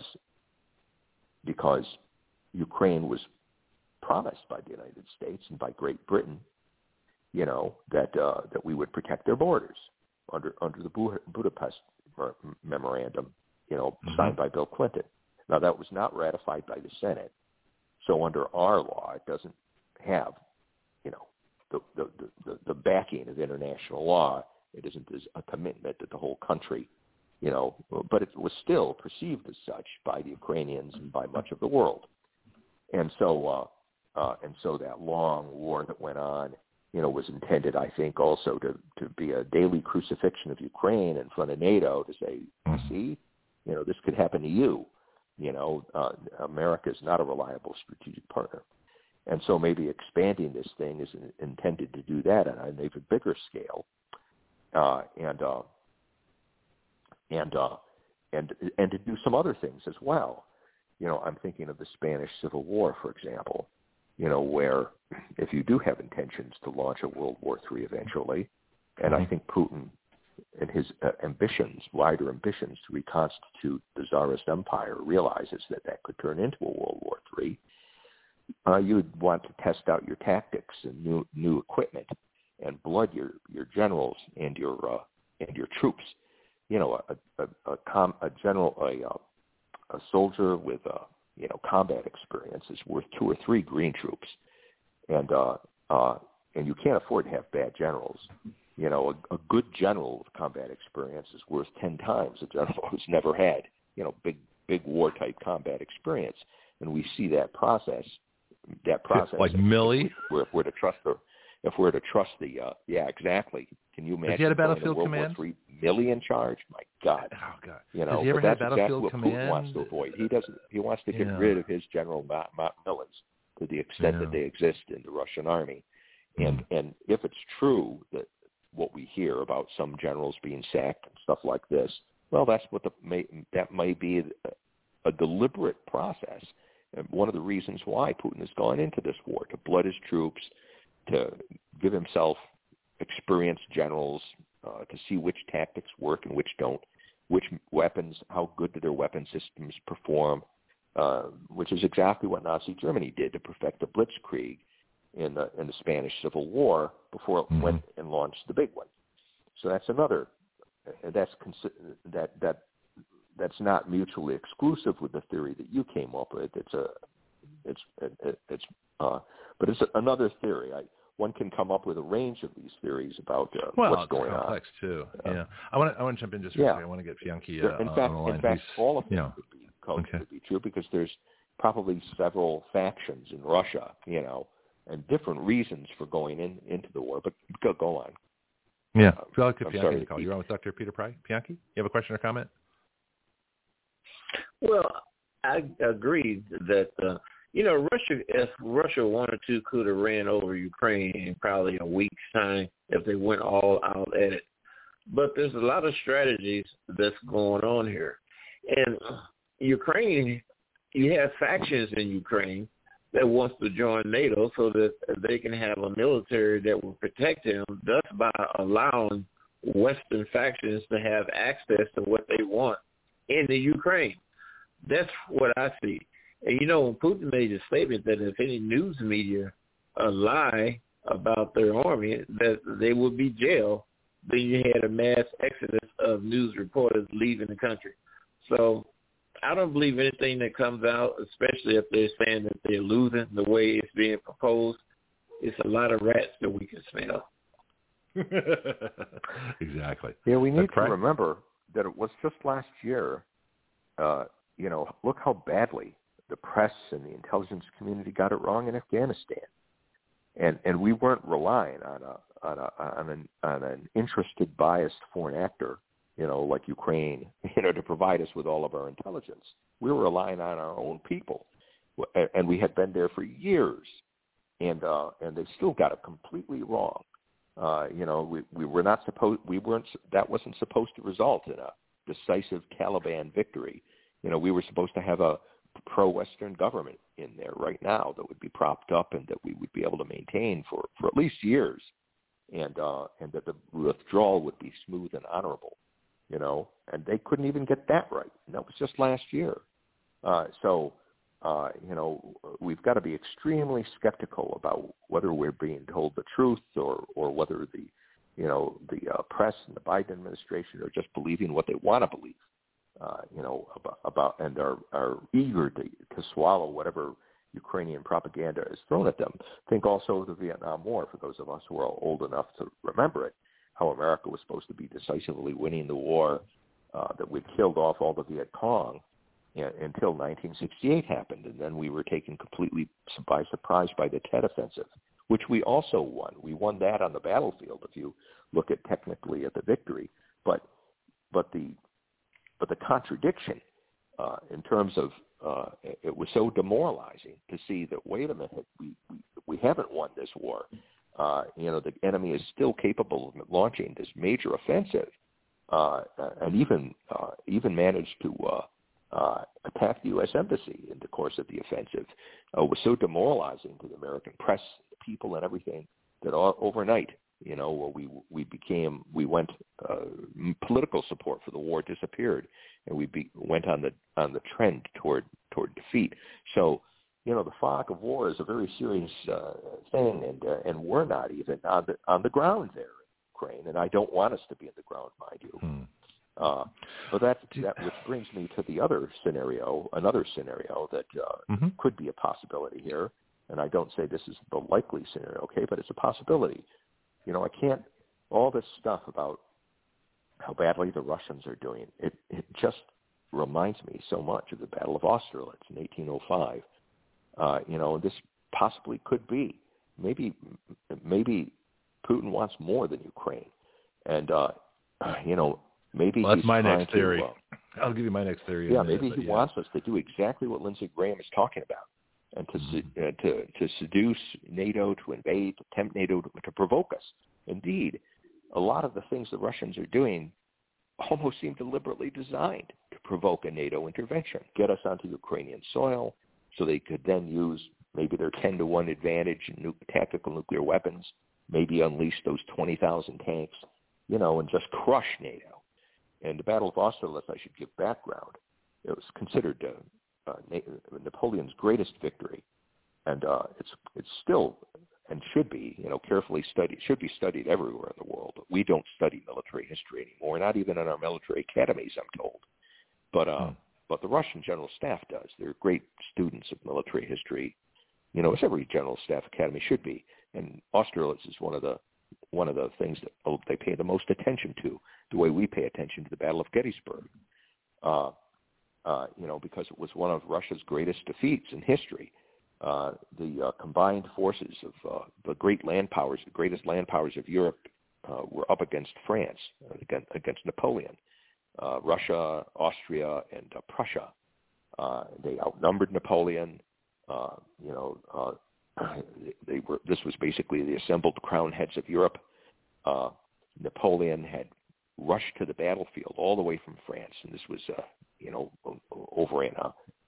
Ukraine was promised by the United States and by Great Britain, you know, that we would protect their borders under the Budapest memorandum, you know, signed by Bill Clinton. Now, that was not ratified by the Senate, so under our law, it doesn't have, you know, the backing of international law. It isn't a commitment that the whole country, you know, but it was still perceived as such by the Ukrainians and by much of the world. And so that long war that went on, you know, was intended, I think, also to be a daily crucifixion of Ukraine in front of NATO to say, see, you know, this could happen to you. You know, America is not a reliable strategic partner. And so maybe expanding this thing is intended to do that on an even bigger scale, and to do some other things as well. You know, I'm thinking of the Spanish Civil War, for example, you know, where if you do have intentions to launch a World War III eventually, and I think Putin and his wider ambitions to reconstitute the Tsarist Empire realizes that could turn into a World War III, you would want to test out your tactics and new equipment and blood your generals and your troops. You know, a soldier with combat experience is worth 2 or 3 green troops, and you can't afford to have bad generals. You know, a good general with combat experience is worth 10 times a general who's never had, you know, big war type combat experience. And we see that process like Milley. If we're to trust the yeah, exactly. Can you imagine? Has he had a battlefield command? World War III, Milley in charge? My God. Oh God. You know, has he ever had battlefield command? Putin wants to avoid. He doesn't. He wants to get rid of his general Millins to the extent that they exist in the Russian army. And if it's true that what we hear about some generals being sacked and stuff like this, well, that's what that may be a deliberate process. And one of the reasons why Putin has gone into this war, to blood his troops, to give himself experienced generals, to see which tactics work and which don't, which weapons, how good do their weapon systems perform, which is exactly what Nazi Germany did to perfect the blitzkrieg in the Spanish Civil War before it went and launched the big one. So that's another. That's not mutually exclusive with the theory that you came up with. But it's another theory. One can come up with a range of these theories about what's going on. Well, it's complex too. Yeah, I want to jump in just for a second. I want to get Bianchi on the line. In fact, all of them could be true because there's probably several factions in Russia, you know, and different reasons for going into the war. But go on. Yeah, I'll get Bianchi to call. You're on with Dr. Peter Pry. Bianchi, you have a question or comment? Well, I agree that if Russia wanted to, could have ran over Ukraine in probably a week's time if they went all out at it. But there's a lot of strategies that's going on here. And Ukraine, you have factions in Ukraine that wants to join NATO so that they can have a military that will protect them, thus by allowing Western factions to have access to what they want in the Ukraine. That's what I see. And, when Putin made a statement that if any news media lie about their army, that they would be jailed. Then you had a mass exodus of news reporters leaving the country. So I don't believe anything that comes out, especially if they're saying that they're losing the way it's being proposed. It's a lot of rats that we can smell. Exactly. Yeah, we need to remember that it was just last year, look how badly the press and the intelligence community got it wrong in Afghanistan. And we weren't relying on an interested, biased foreign actor, like Ukraine, to provide us with all of our intelligence. We were relying on our own people, and we had been there for years, and they still got it completely wrong. We were not supposed. We weren't. That wasn't supposed to result in a decisive Taliban victory. We were supposed to have a pro-Western government in there right now that would be propped up and that we would be able to maintain for at least years, and that the withdrawal would be smooth and honorable, and they couldn't even get that right. And that was just last year. We've got to be extremely skeptical about whether we're being told the truth or whether the press and the Biden administration are just believing what they want to believe. About and are eager to swallow whatever Ukrainian propaganda is thrown at them. Think also of the Vietnam War, for those of us who are old enough to remember it, how America was supposed to be decisively winning the war, that we killed off all the Viet Cong until 1968 happened, and then we were taken completely by surprise by the Tet Offensive, which we also won. We won that on the battlefield, if you look at technically at the victory, but the contradiction in terms of it was so demoralizing to see that, wait a minute, we haven't won this war. The enemy is still capable of launching this major offensive, and even managed to attack the U.S. Embassy in the course of the offensive. Was so demoralizing to the American press, the people, and everything that overnight, we went political support for the war disappeared, and we went on the trend toward defeat. So, the fog of war is a very serious thing, and we're not even on the ground there in Ukraine, and I don't want us to be on the ground, mind you. But that which brings me to the other scenario that could be a possibility here, and I don't say this is the likely scenario, okay, but it's a possibility. I can't, all this stuff about how badly the Russians are doing, it just reminds me so much of the Battle of Austerlitz in 1805. This possibly could be. Maybe Putin wants more than Ukraine. And, maybe that's he's my next theory. To, I'll give you my next theory. Yeah, maybe he wants us to do exactly what Lindsey Graham is talking about, and to seduce NATO, to invade, to tempt NATO to provoke us. Indeed, a lot of the things the Russians are doing almost seem deliberately designed to provoke a NATO intervention, get us onto Ukrainian soil so they could then use maybe their 10-to-1 advantage in tactical nuclear weapons, maybe unleash those 20,000 tanks, and just crush NATO. And the Battle of Austerlitz, I should give background, it was considered Napoleon's greatest victory, and it's still and should be carefully studied. Should be studied everywhere in the world. We don't study military history anymore, not even in our military academies, I'm told. But the Russian General Staff does. They're great students of military history, as every General Staff Academy should be. And Austerlitz is one of the things that they pay the most attention to, the way we pay attention to the Battle of Gettysburg. Because it was one of Russia's greatest defeats in history. The combined forces of the greatest land powers of Europe were up against France, against Napoleon. Russia, Austria, and Prussia. They outnumbered Napoleon. This was basically the assembled crown heads of Europe. Napoleon had rushed to the battlefield all the way from France, and this was over in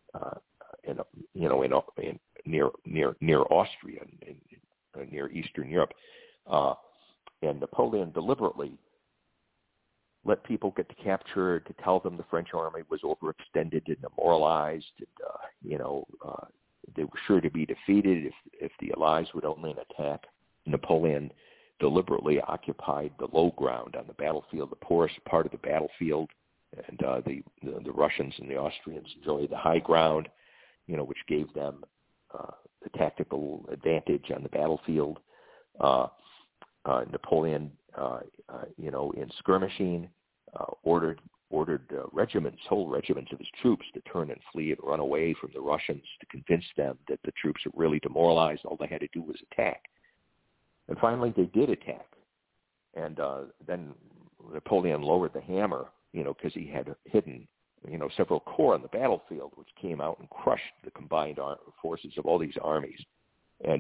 near Austria, near Eastern Europe, and Napoleon deliberately let people get captured to tell them the French army was overextended and demoralized, and they were sure to be defeated if the Allies would only attack. Napoleon deliberately occupied the low ground on the battlefield, the poorest part of the battlefield, and the Russians and the Austrians enjoyed the high ground, which gave them the tactical advantage on the battlefield. Napoleon, in skirmishing, ordered regiments, whole regiments of his troops to turn and flee and run away from the Russians to convince them that the troops were really demoralized. All they had to do was attack. And finally, they did attack. And then Napoleon lowered the hammer, because he had hidden, several corps on the battlefield, which came out and crushed the combined forces of all these armies. And,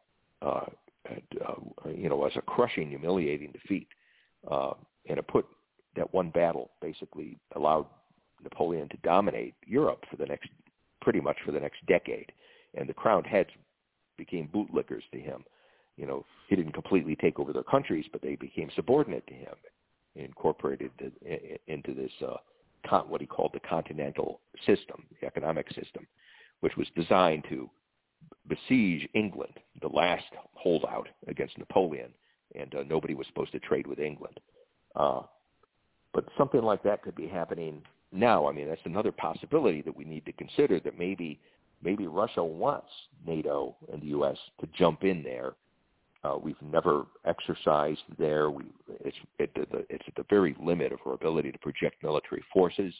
was a crushing, humiliating defeat. And it put that one battle basically allowed Napoleon to dominate Europe pretty much for the next decade. And the crowned heads became bootlickers to him. He didn't completely take over their countries, but they became subordinate to him, incorporated into this what he called the continental system, the economic system, which was designed to besiege England, the last holdout against Napoleon, and nobody was supposed to trade with England. But something like that could be happening now. I mean, that's another possibility that we need to consider, that maybe Russia wants NATO and the U.S. to jump in there. We've never exercised there. It's at the very limit of our ability to project military forces.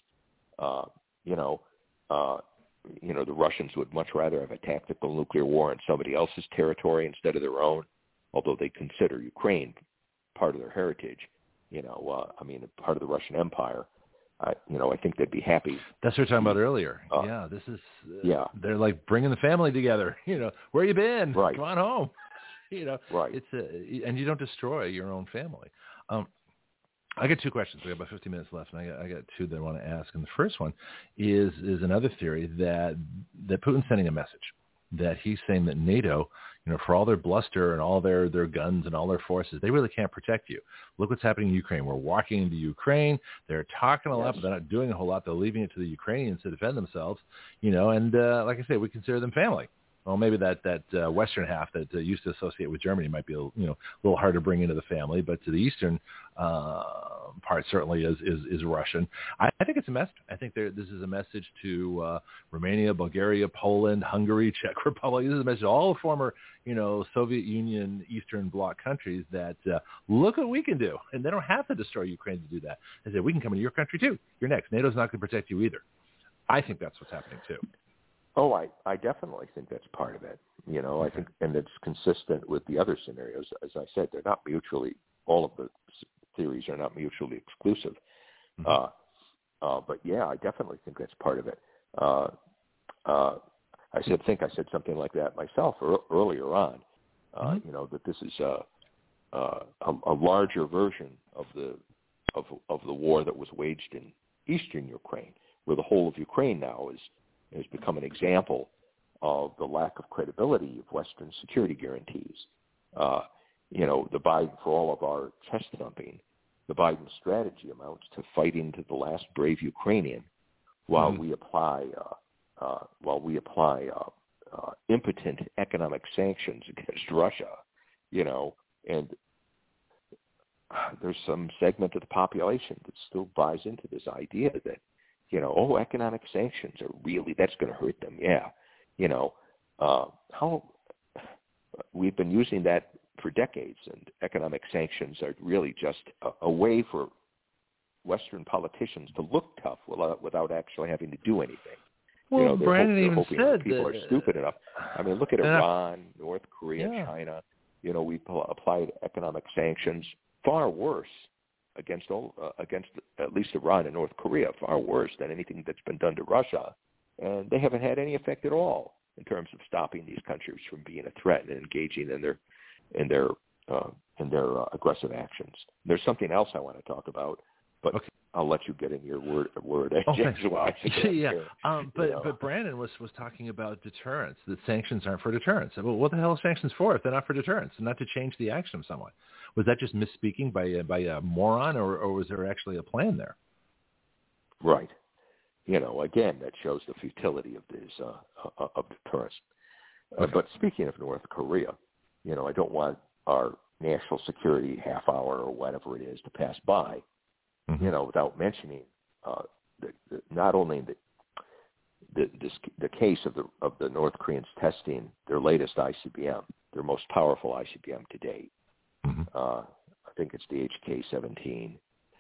The Russians would much rather have a tactical nuclear war in somebody else's territory instead of their own, although they consider Ukraine part of their heritage. Part of the Russian Empire. I think they'd be happy. That's what we were talking about earlier. This is. They're like bringing the family together. Where you been? Right. Come on home. Right. And you don't destroy your own family. I got two questions. We have about 15 minutes left, and I got two that I want to ask. And the first one is another theory that Putin's sending a message, that he's saying that NATO, for all their bluster and all their guns and all their forces, they really can't protect you. Look what's happening in Ukraine. We're walking into Ukraine. They're talking a lot, but they're not doing a whole lot. They're leaving it to the Ukrainians to defend themselves, and like I say, we consider them family. Well, maybe that western half that used to associate with Germany might be a little hard to bring into the family, but to the eastern part certainly is Russian. I think it's a message. I think this is a message to Romania, Bulgaria, Poland, Hungary, Czech Republic. This is a message to all the former Soviet Union Eastern Bloc countries that look what we can do, and they don't have to destroy Ukraine to do that. They say we can come into your country too. You're next. NATO's not going to protect you either. I think that's what's happening too. Oh, I definitely think that's part of it. I think, and it's consistent with the other scenarios. As I said, they're not all of the theories are not mutually exclusive. Mm-hmm. But yeah, I definitely think that's part of it. I said something like that myself earlier on. That this is a larger version of the war that was waged in eastern Ukraine, where the whole of Ukraine now has become an example of the lack of credibility of Western security guarantees. The Biden, for all of our chest thumping, the Biden strategy amounts to fighting to the last brave Ukrainian, while we apply impotent economic sanctions against Russia. And there's some segment of the population that still buys into this idea that, economic sanctions are really, that's going to hurt them. Yeah. How we've been using that for decades, and economic sanctions are really just a way for Western politicians to look tough without actually having to do anything. Well, Brandon even said people are stupid enough. I mean, look at Iran, North Korea, China. We applied economic sanctions far worse against at least Iran and North Korea, far worse than anything that's been done to Russia, and they haven't had any effect at all in terms of stopping these countries from being a threat and engaging in their aggressive actions. There's something else I want to talk about, but okay. I'll let you get in your word. But Brandon was talking about deterrence. That sanctions aren't for deterrence. Well, what the hell are sanctions for if they're not for deterrence and not to change the action of someone? Was that just misspeaking by a moron, or was there actually a plan there? Right. Again, that shows the futility of this of deterrence. Okay. But speaking of North Korea, I don't want our national security half hour or whatever it is to pass by, without mentioning not only the case of the North Koreans testing their latest ICBM, their most powerful ICBM to date. I think it's the HK-17,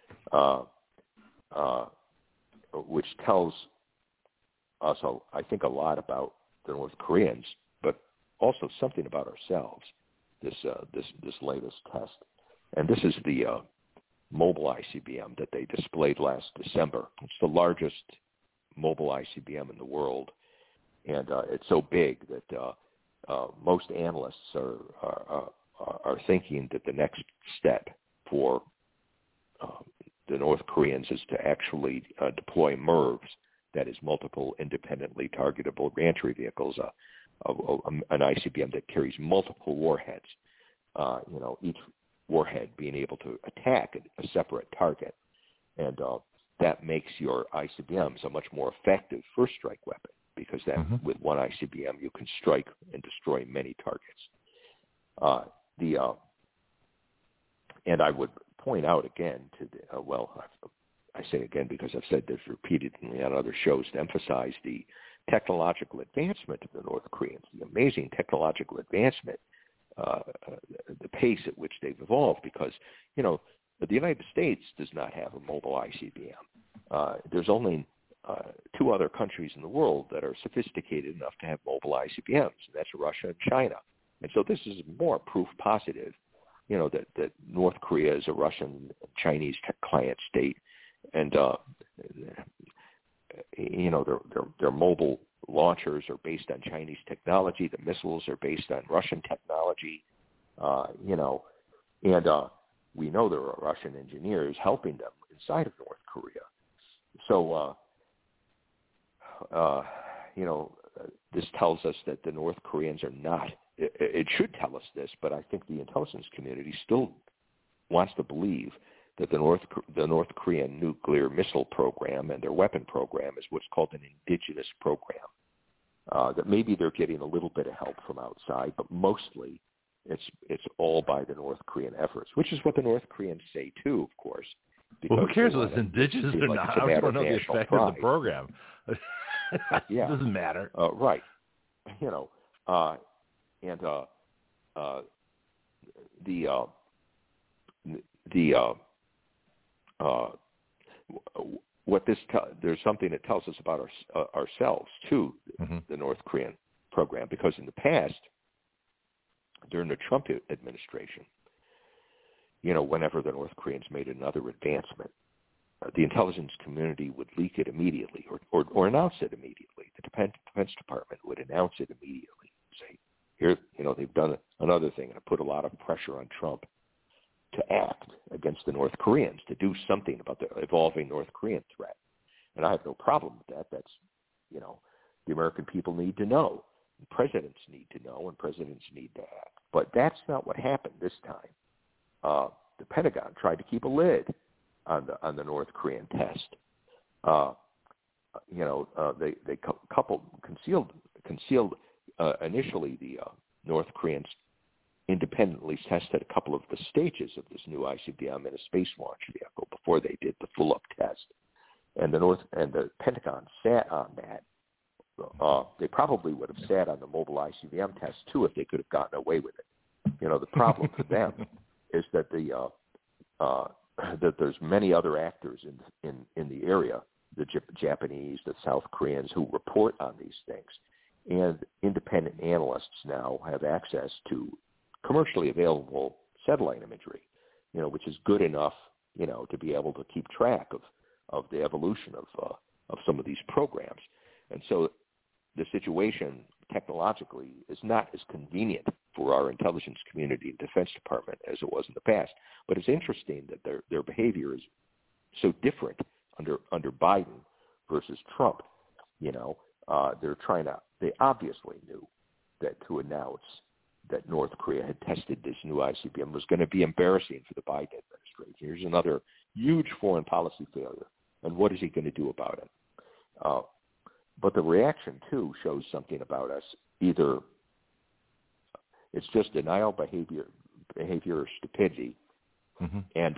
which tells us, I think, a lot about the North Koreans, but also something about ourselves. This latest test, and this is the mobile ICBM that they displayed last December. It's the largest mobile ICBM in the world, and it's so big that most analysts are thinking that the next step for the North Koreans is to actually deploy MIRVs, that is, multiple independently targetable reentry vehicles, an ICBM that carries multiple warheads, each warhead being able to attack a separate target. And that makes your ICBMs a much more effective first strike weapon, because then with one ICBM you can strike and destroy many targets. And I would point out again I say again because I've said this repeatedly on other shows to emphasize the technological advancement of the North Koreans, the amazing technological advancement, the pace at which they've evolved, because, the United States does not have a mobile ICBM. There's only 2 other countries in the world that are sophisticated enough to have mobile ICBMs, and that's Russia and China. And so this is more proof positive, that North Korea is a Russian Chinese client state, and their mobile launchers are based on Chinese technology. The missiles are based on Russian technology, and we know there are Russian engineers helping them inside of North Korea. So, this tells us that the North Koreans are not. It should tell us this, but I think the intelligence community still wants to believe that the North Korean nuclear missile program and their weapon program is what's called an indigenous program. That maybe they're getting a little bit of help from outside, but mostly it's all by the North Korean efforts, which is what the North Koreans say too, of course. Well, who cares whether it's indigenous or not? I just want to know the effect of the program. Yeah. It doesn't matter. Right. There's something that tells us about ourselves too, the North Korean program, because in the past, during the Trump administration, whenever the North Koreans made another advancement, the intelligence community would leak it immediately or announce it immediately. The Defense Department would announce it immediately, say, here, they've done another thing, and it put a lot of pressure on Trump to act against the North Koreans, to do something about the evolving North Korean threat. And I have no problem with that. That's, the American people need to know. And presidents need to know, and presidents need to act. But that's not what happened this time. The Pentagon tried to keep a lid on the North Korean test. They concealed initially the North Koreans independently tested a couple of the stages of this new ICBM in a space launch vehicle before they did the full-up test. And the Pentagon sat on that. They probably would have sat on the mobile ICBM test too if they could have gotten away with it. The problem for them is that that there's many other actors in the area, the Japanese, the South Koreans, who report on these things, and independent analysts now have access to commercially available satellite imagery, which is good enough, to be able to keep track of the evolution of some of these programs. And so the situation technologically is not as convenient for our intelligence community and Defense Department as it was in the past. But it's interesting that their behavior is so different under Biden versus Trump. They obviously knew that to announce that North Korea had tested this new ICBM was going to be embarrassing for the Biden administration. Here's another huge foreign policy failure. And what is he going to do about it? But the reaction, too, shows something about us. Either it's just denial behavior behavior or stupidity, and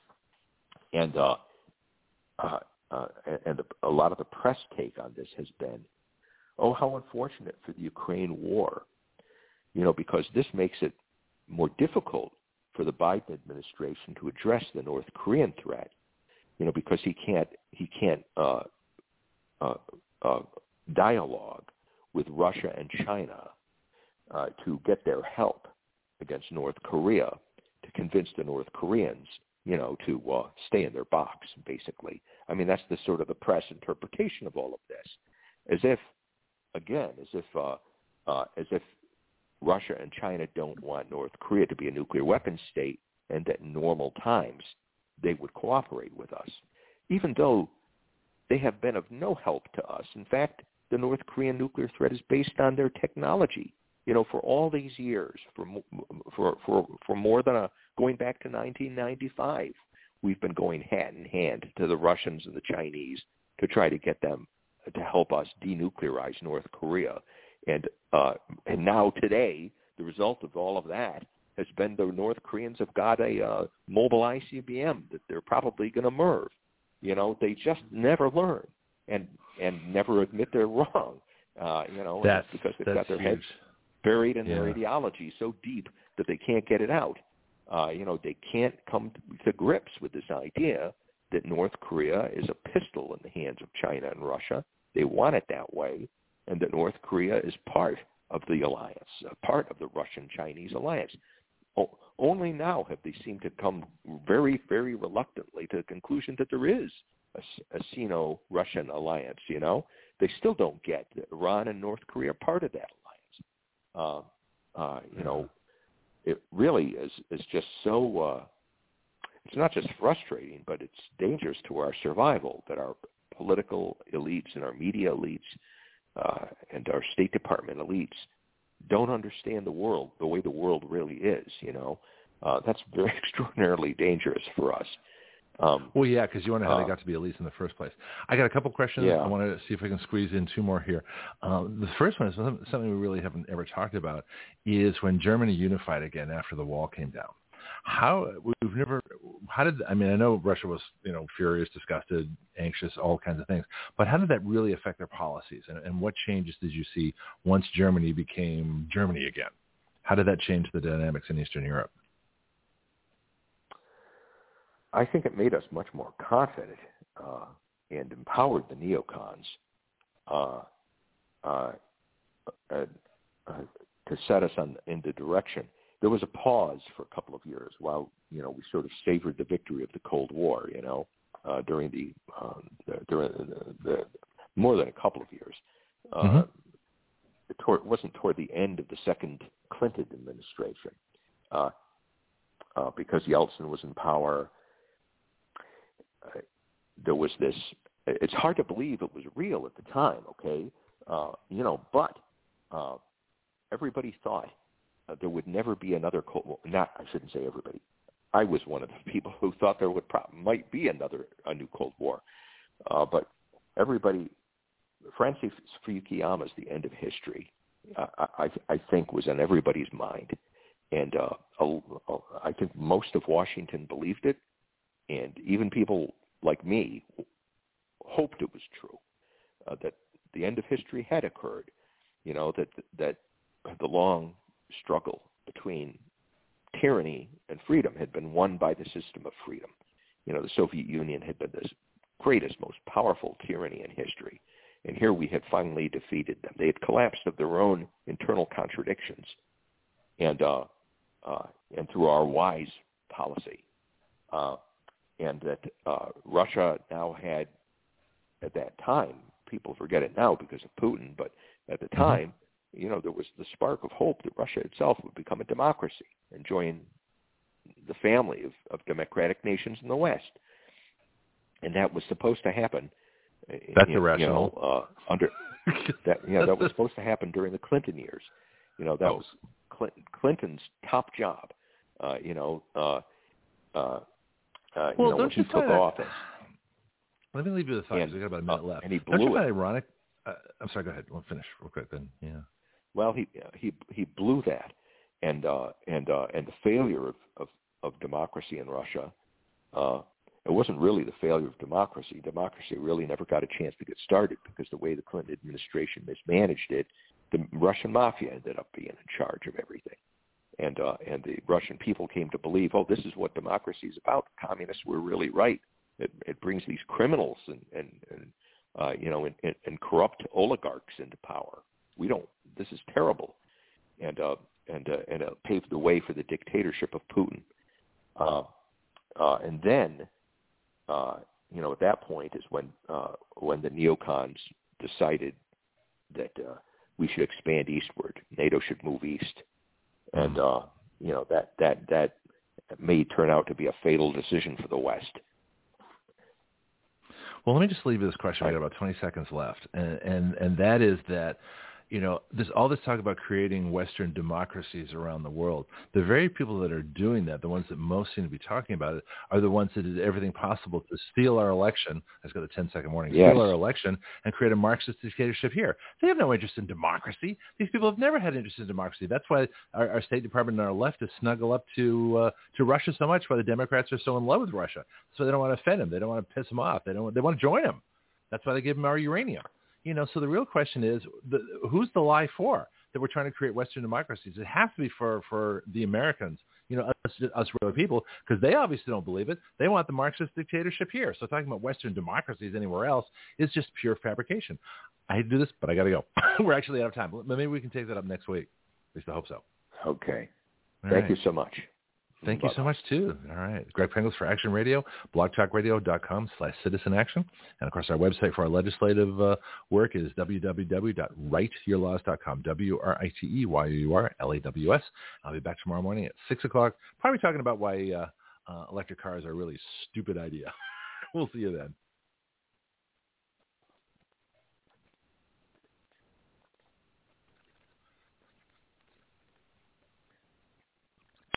a lot of the press take on this has been, oh, how unfortunate for the Ukraine war, because this makes it more difficult for the Biden administration to address the North Korean threat, because he can't dialogue with Russia and China to get their help against North Korea, to convince the North Koreans, to stay in their box, basically. I mean, that's the sort of the press interpretation of all of this, as if Russia and China don't want North Korea to be a nuclear weapons state, and that in normal times they would cooperate with us, even though they have been of no help to us. In fact, the North Korean nuclear threat is based on their technology. For all these years, for more than going back to 1995, we've been going hand in hand to the Russians and the Chinese to try to get them to help us denuclearize North Korea. And now today, the result of all of that has been the North Koreans have got a mobile ICBM that they're probably going to MIRV. They just never learn and never admit they're wrong. That's because they've got their huge. heads buried in their ideology so deep that they can't get it out. They can't come to grips with this idea that North Korea is a pistol in the hands of China and Russia. They want it that way, and that North Korea is part of the alliance, part of the Russian-Chinese alliance. Only now have they seemed to come very, very reluctantly to the conclusion that there is a Sino-Russian alliance. They still don't get that Iran and North Korea are part of that alliance. It really is just so. It's not just frustrating, but it's dangerous to our survival that our political elites and our media elites and our State Department elites don't understand the world the way the world really is. That's very extraordinarily dangerous for us. Well, yeah, because you wonder how they got to be elites in the first place. I got a couple questions. Yeah. I want to see if I can squeeze in two more here. The first one is something we really haven't ever talked about, is when Germany unified again after the wall came down. I know Russia was, furious, disgusted, anxious, all kinds of things, but how did that really affect their policies? And what changes did you see once Germany became Germany again? How did that change the dynamics in Eastern Europe? I think it made us much more confident and empowered the neocons to set us in the direction. There was a pause for a couple of years while we sort of savored the victory of the Cold War. During the more than a couple of years. It wasn't toward the end of the second Clinton administration because Yeltsin was in power. There was this. It's hard to believe it was real at the time, okay? But everybody thought there would never be another Cold War. I shouldn't say everybody. I was one of the people who thought there might be a new Cold War. But everybody, Francis Fukuyama's The End of History, I think was on everybody's mind. And I think most of Washington believed it. And even people like me hoped it was true, that the end of history had occurred, that the long struggle between tyranny and freedom had been won by the system of freedom. The Soviet Union had been the greatest, most powerful tyranny in history. And here we had finally defeated them. They had collapsed of their own internal contradictions and through our wise policy. And that Russia now had, at that time, people forget it now because of Putin, but at the time, there was the spark of hope that Russia itself would become a democracy and join the family of democratic nations in the West. And that was supposed to happen. That's irrational. That was supposed to happen during the Clinton years. That was Clinton's top job. When he took office. Let me leave you with a thought because we got about a minute left. And he blew it. Ironic? I'm sorry. Go ahead. We'll finish real quick then. Yeah. Well, he blew that, and the failure of democracy in Russia. It wasn't really the failure of democracy. Democracy really never got a chance to get started because the way the Clinton administration mismanaged it, the Russian mafia ended up being in charge of everything. And the Russian people came to believe, oh, this is what democracy is about. Communists were really right. It brings these criminals and corrupt oligarchs into power. We don't. This is terrible, and it paved the way for the dictatorship of Putin. And then, at that point is when the neocons decided that we should expand eastward. NATO should move east. And, that may turn out to be a fatal decision for the West. Well, let me just leave you this question. We got about 20 seconds left. And that is that, all this talk about creating Western democracies around the world, the very people that are doing that, the ones that most seem to be talking about it, are the ones that did everything possible to steal our election. I've got a 10-second warning. Yes. Steal our election and create a Marxist dictatorship here. They have no interest in democracy. These people have never had interest in democracy. That's why our State Department and our leftists snuggle up to Russia so much, why the Democrats are so in love with Russia. So they don't want to offend them. They don't want to piss them off. They want to join them. That's why they give them our uranium. So the real question is, who's the lie for? That we're trying to create Western democracies? It has to be for the Americans, us regular people, because they obviously don't believe it. They want the Marxist dictatorship here. So talking about Western democracies anywhere else is just pure fabrication. I hate to do this, but I got to go. We're actually out of time. Maybe we can take that up next week. At least I hope so. Okay. All Thank right. you so much. Thank you so much, too. All right. Greg Penglis for Action Radio, blogtalkradio.com/citizen-action. And, of course, our website for our legislative work is www.writeyourlaws.com, WRITEYOURLAWS. I'll be back tomorrow morning at 6 o'clock, probably talking about why electric cars are a really stupid idea. We'll see you then.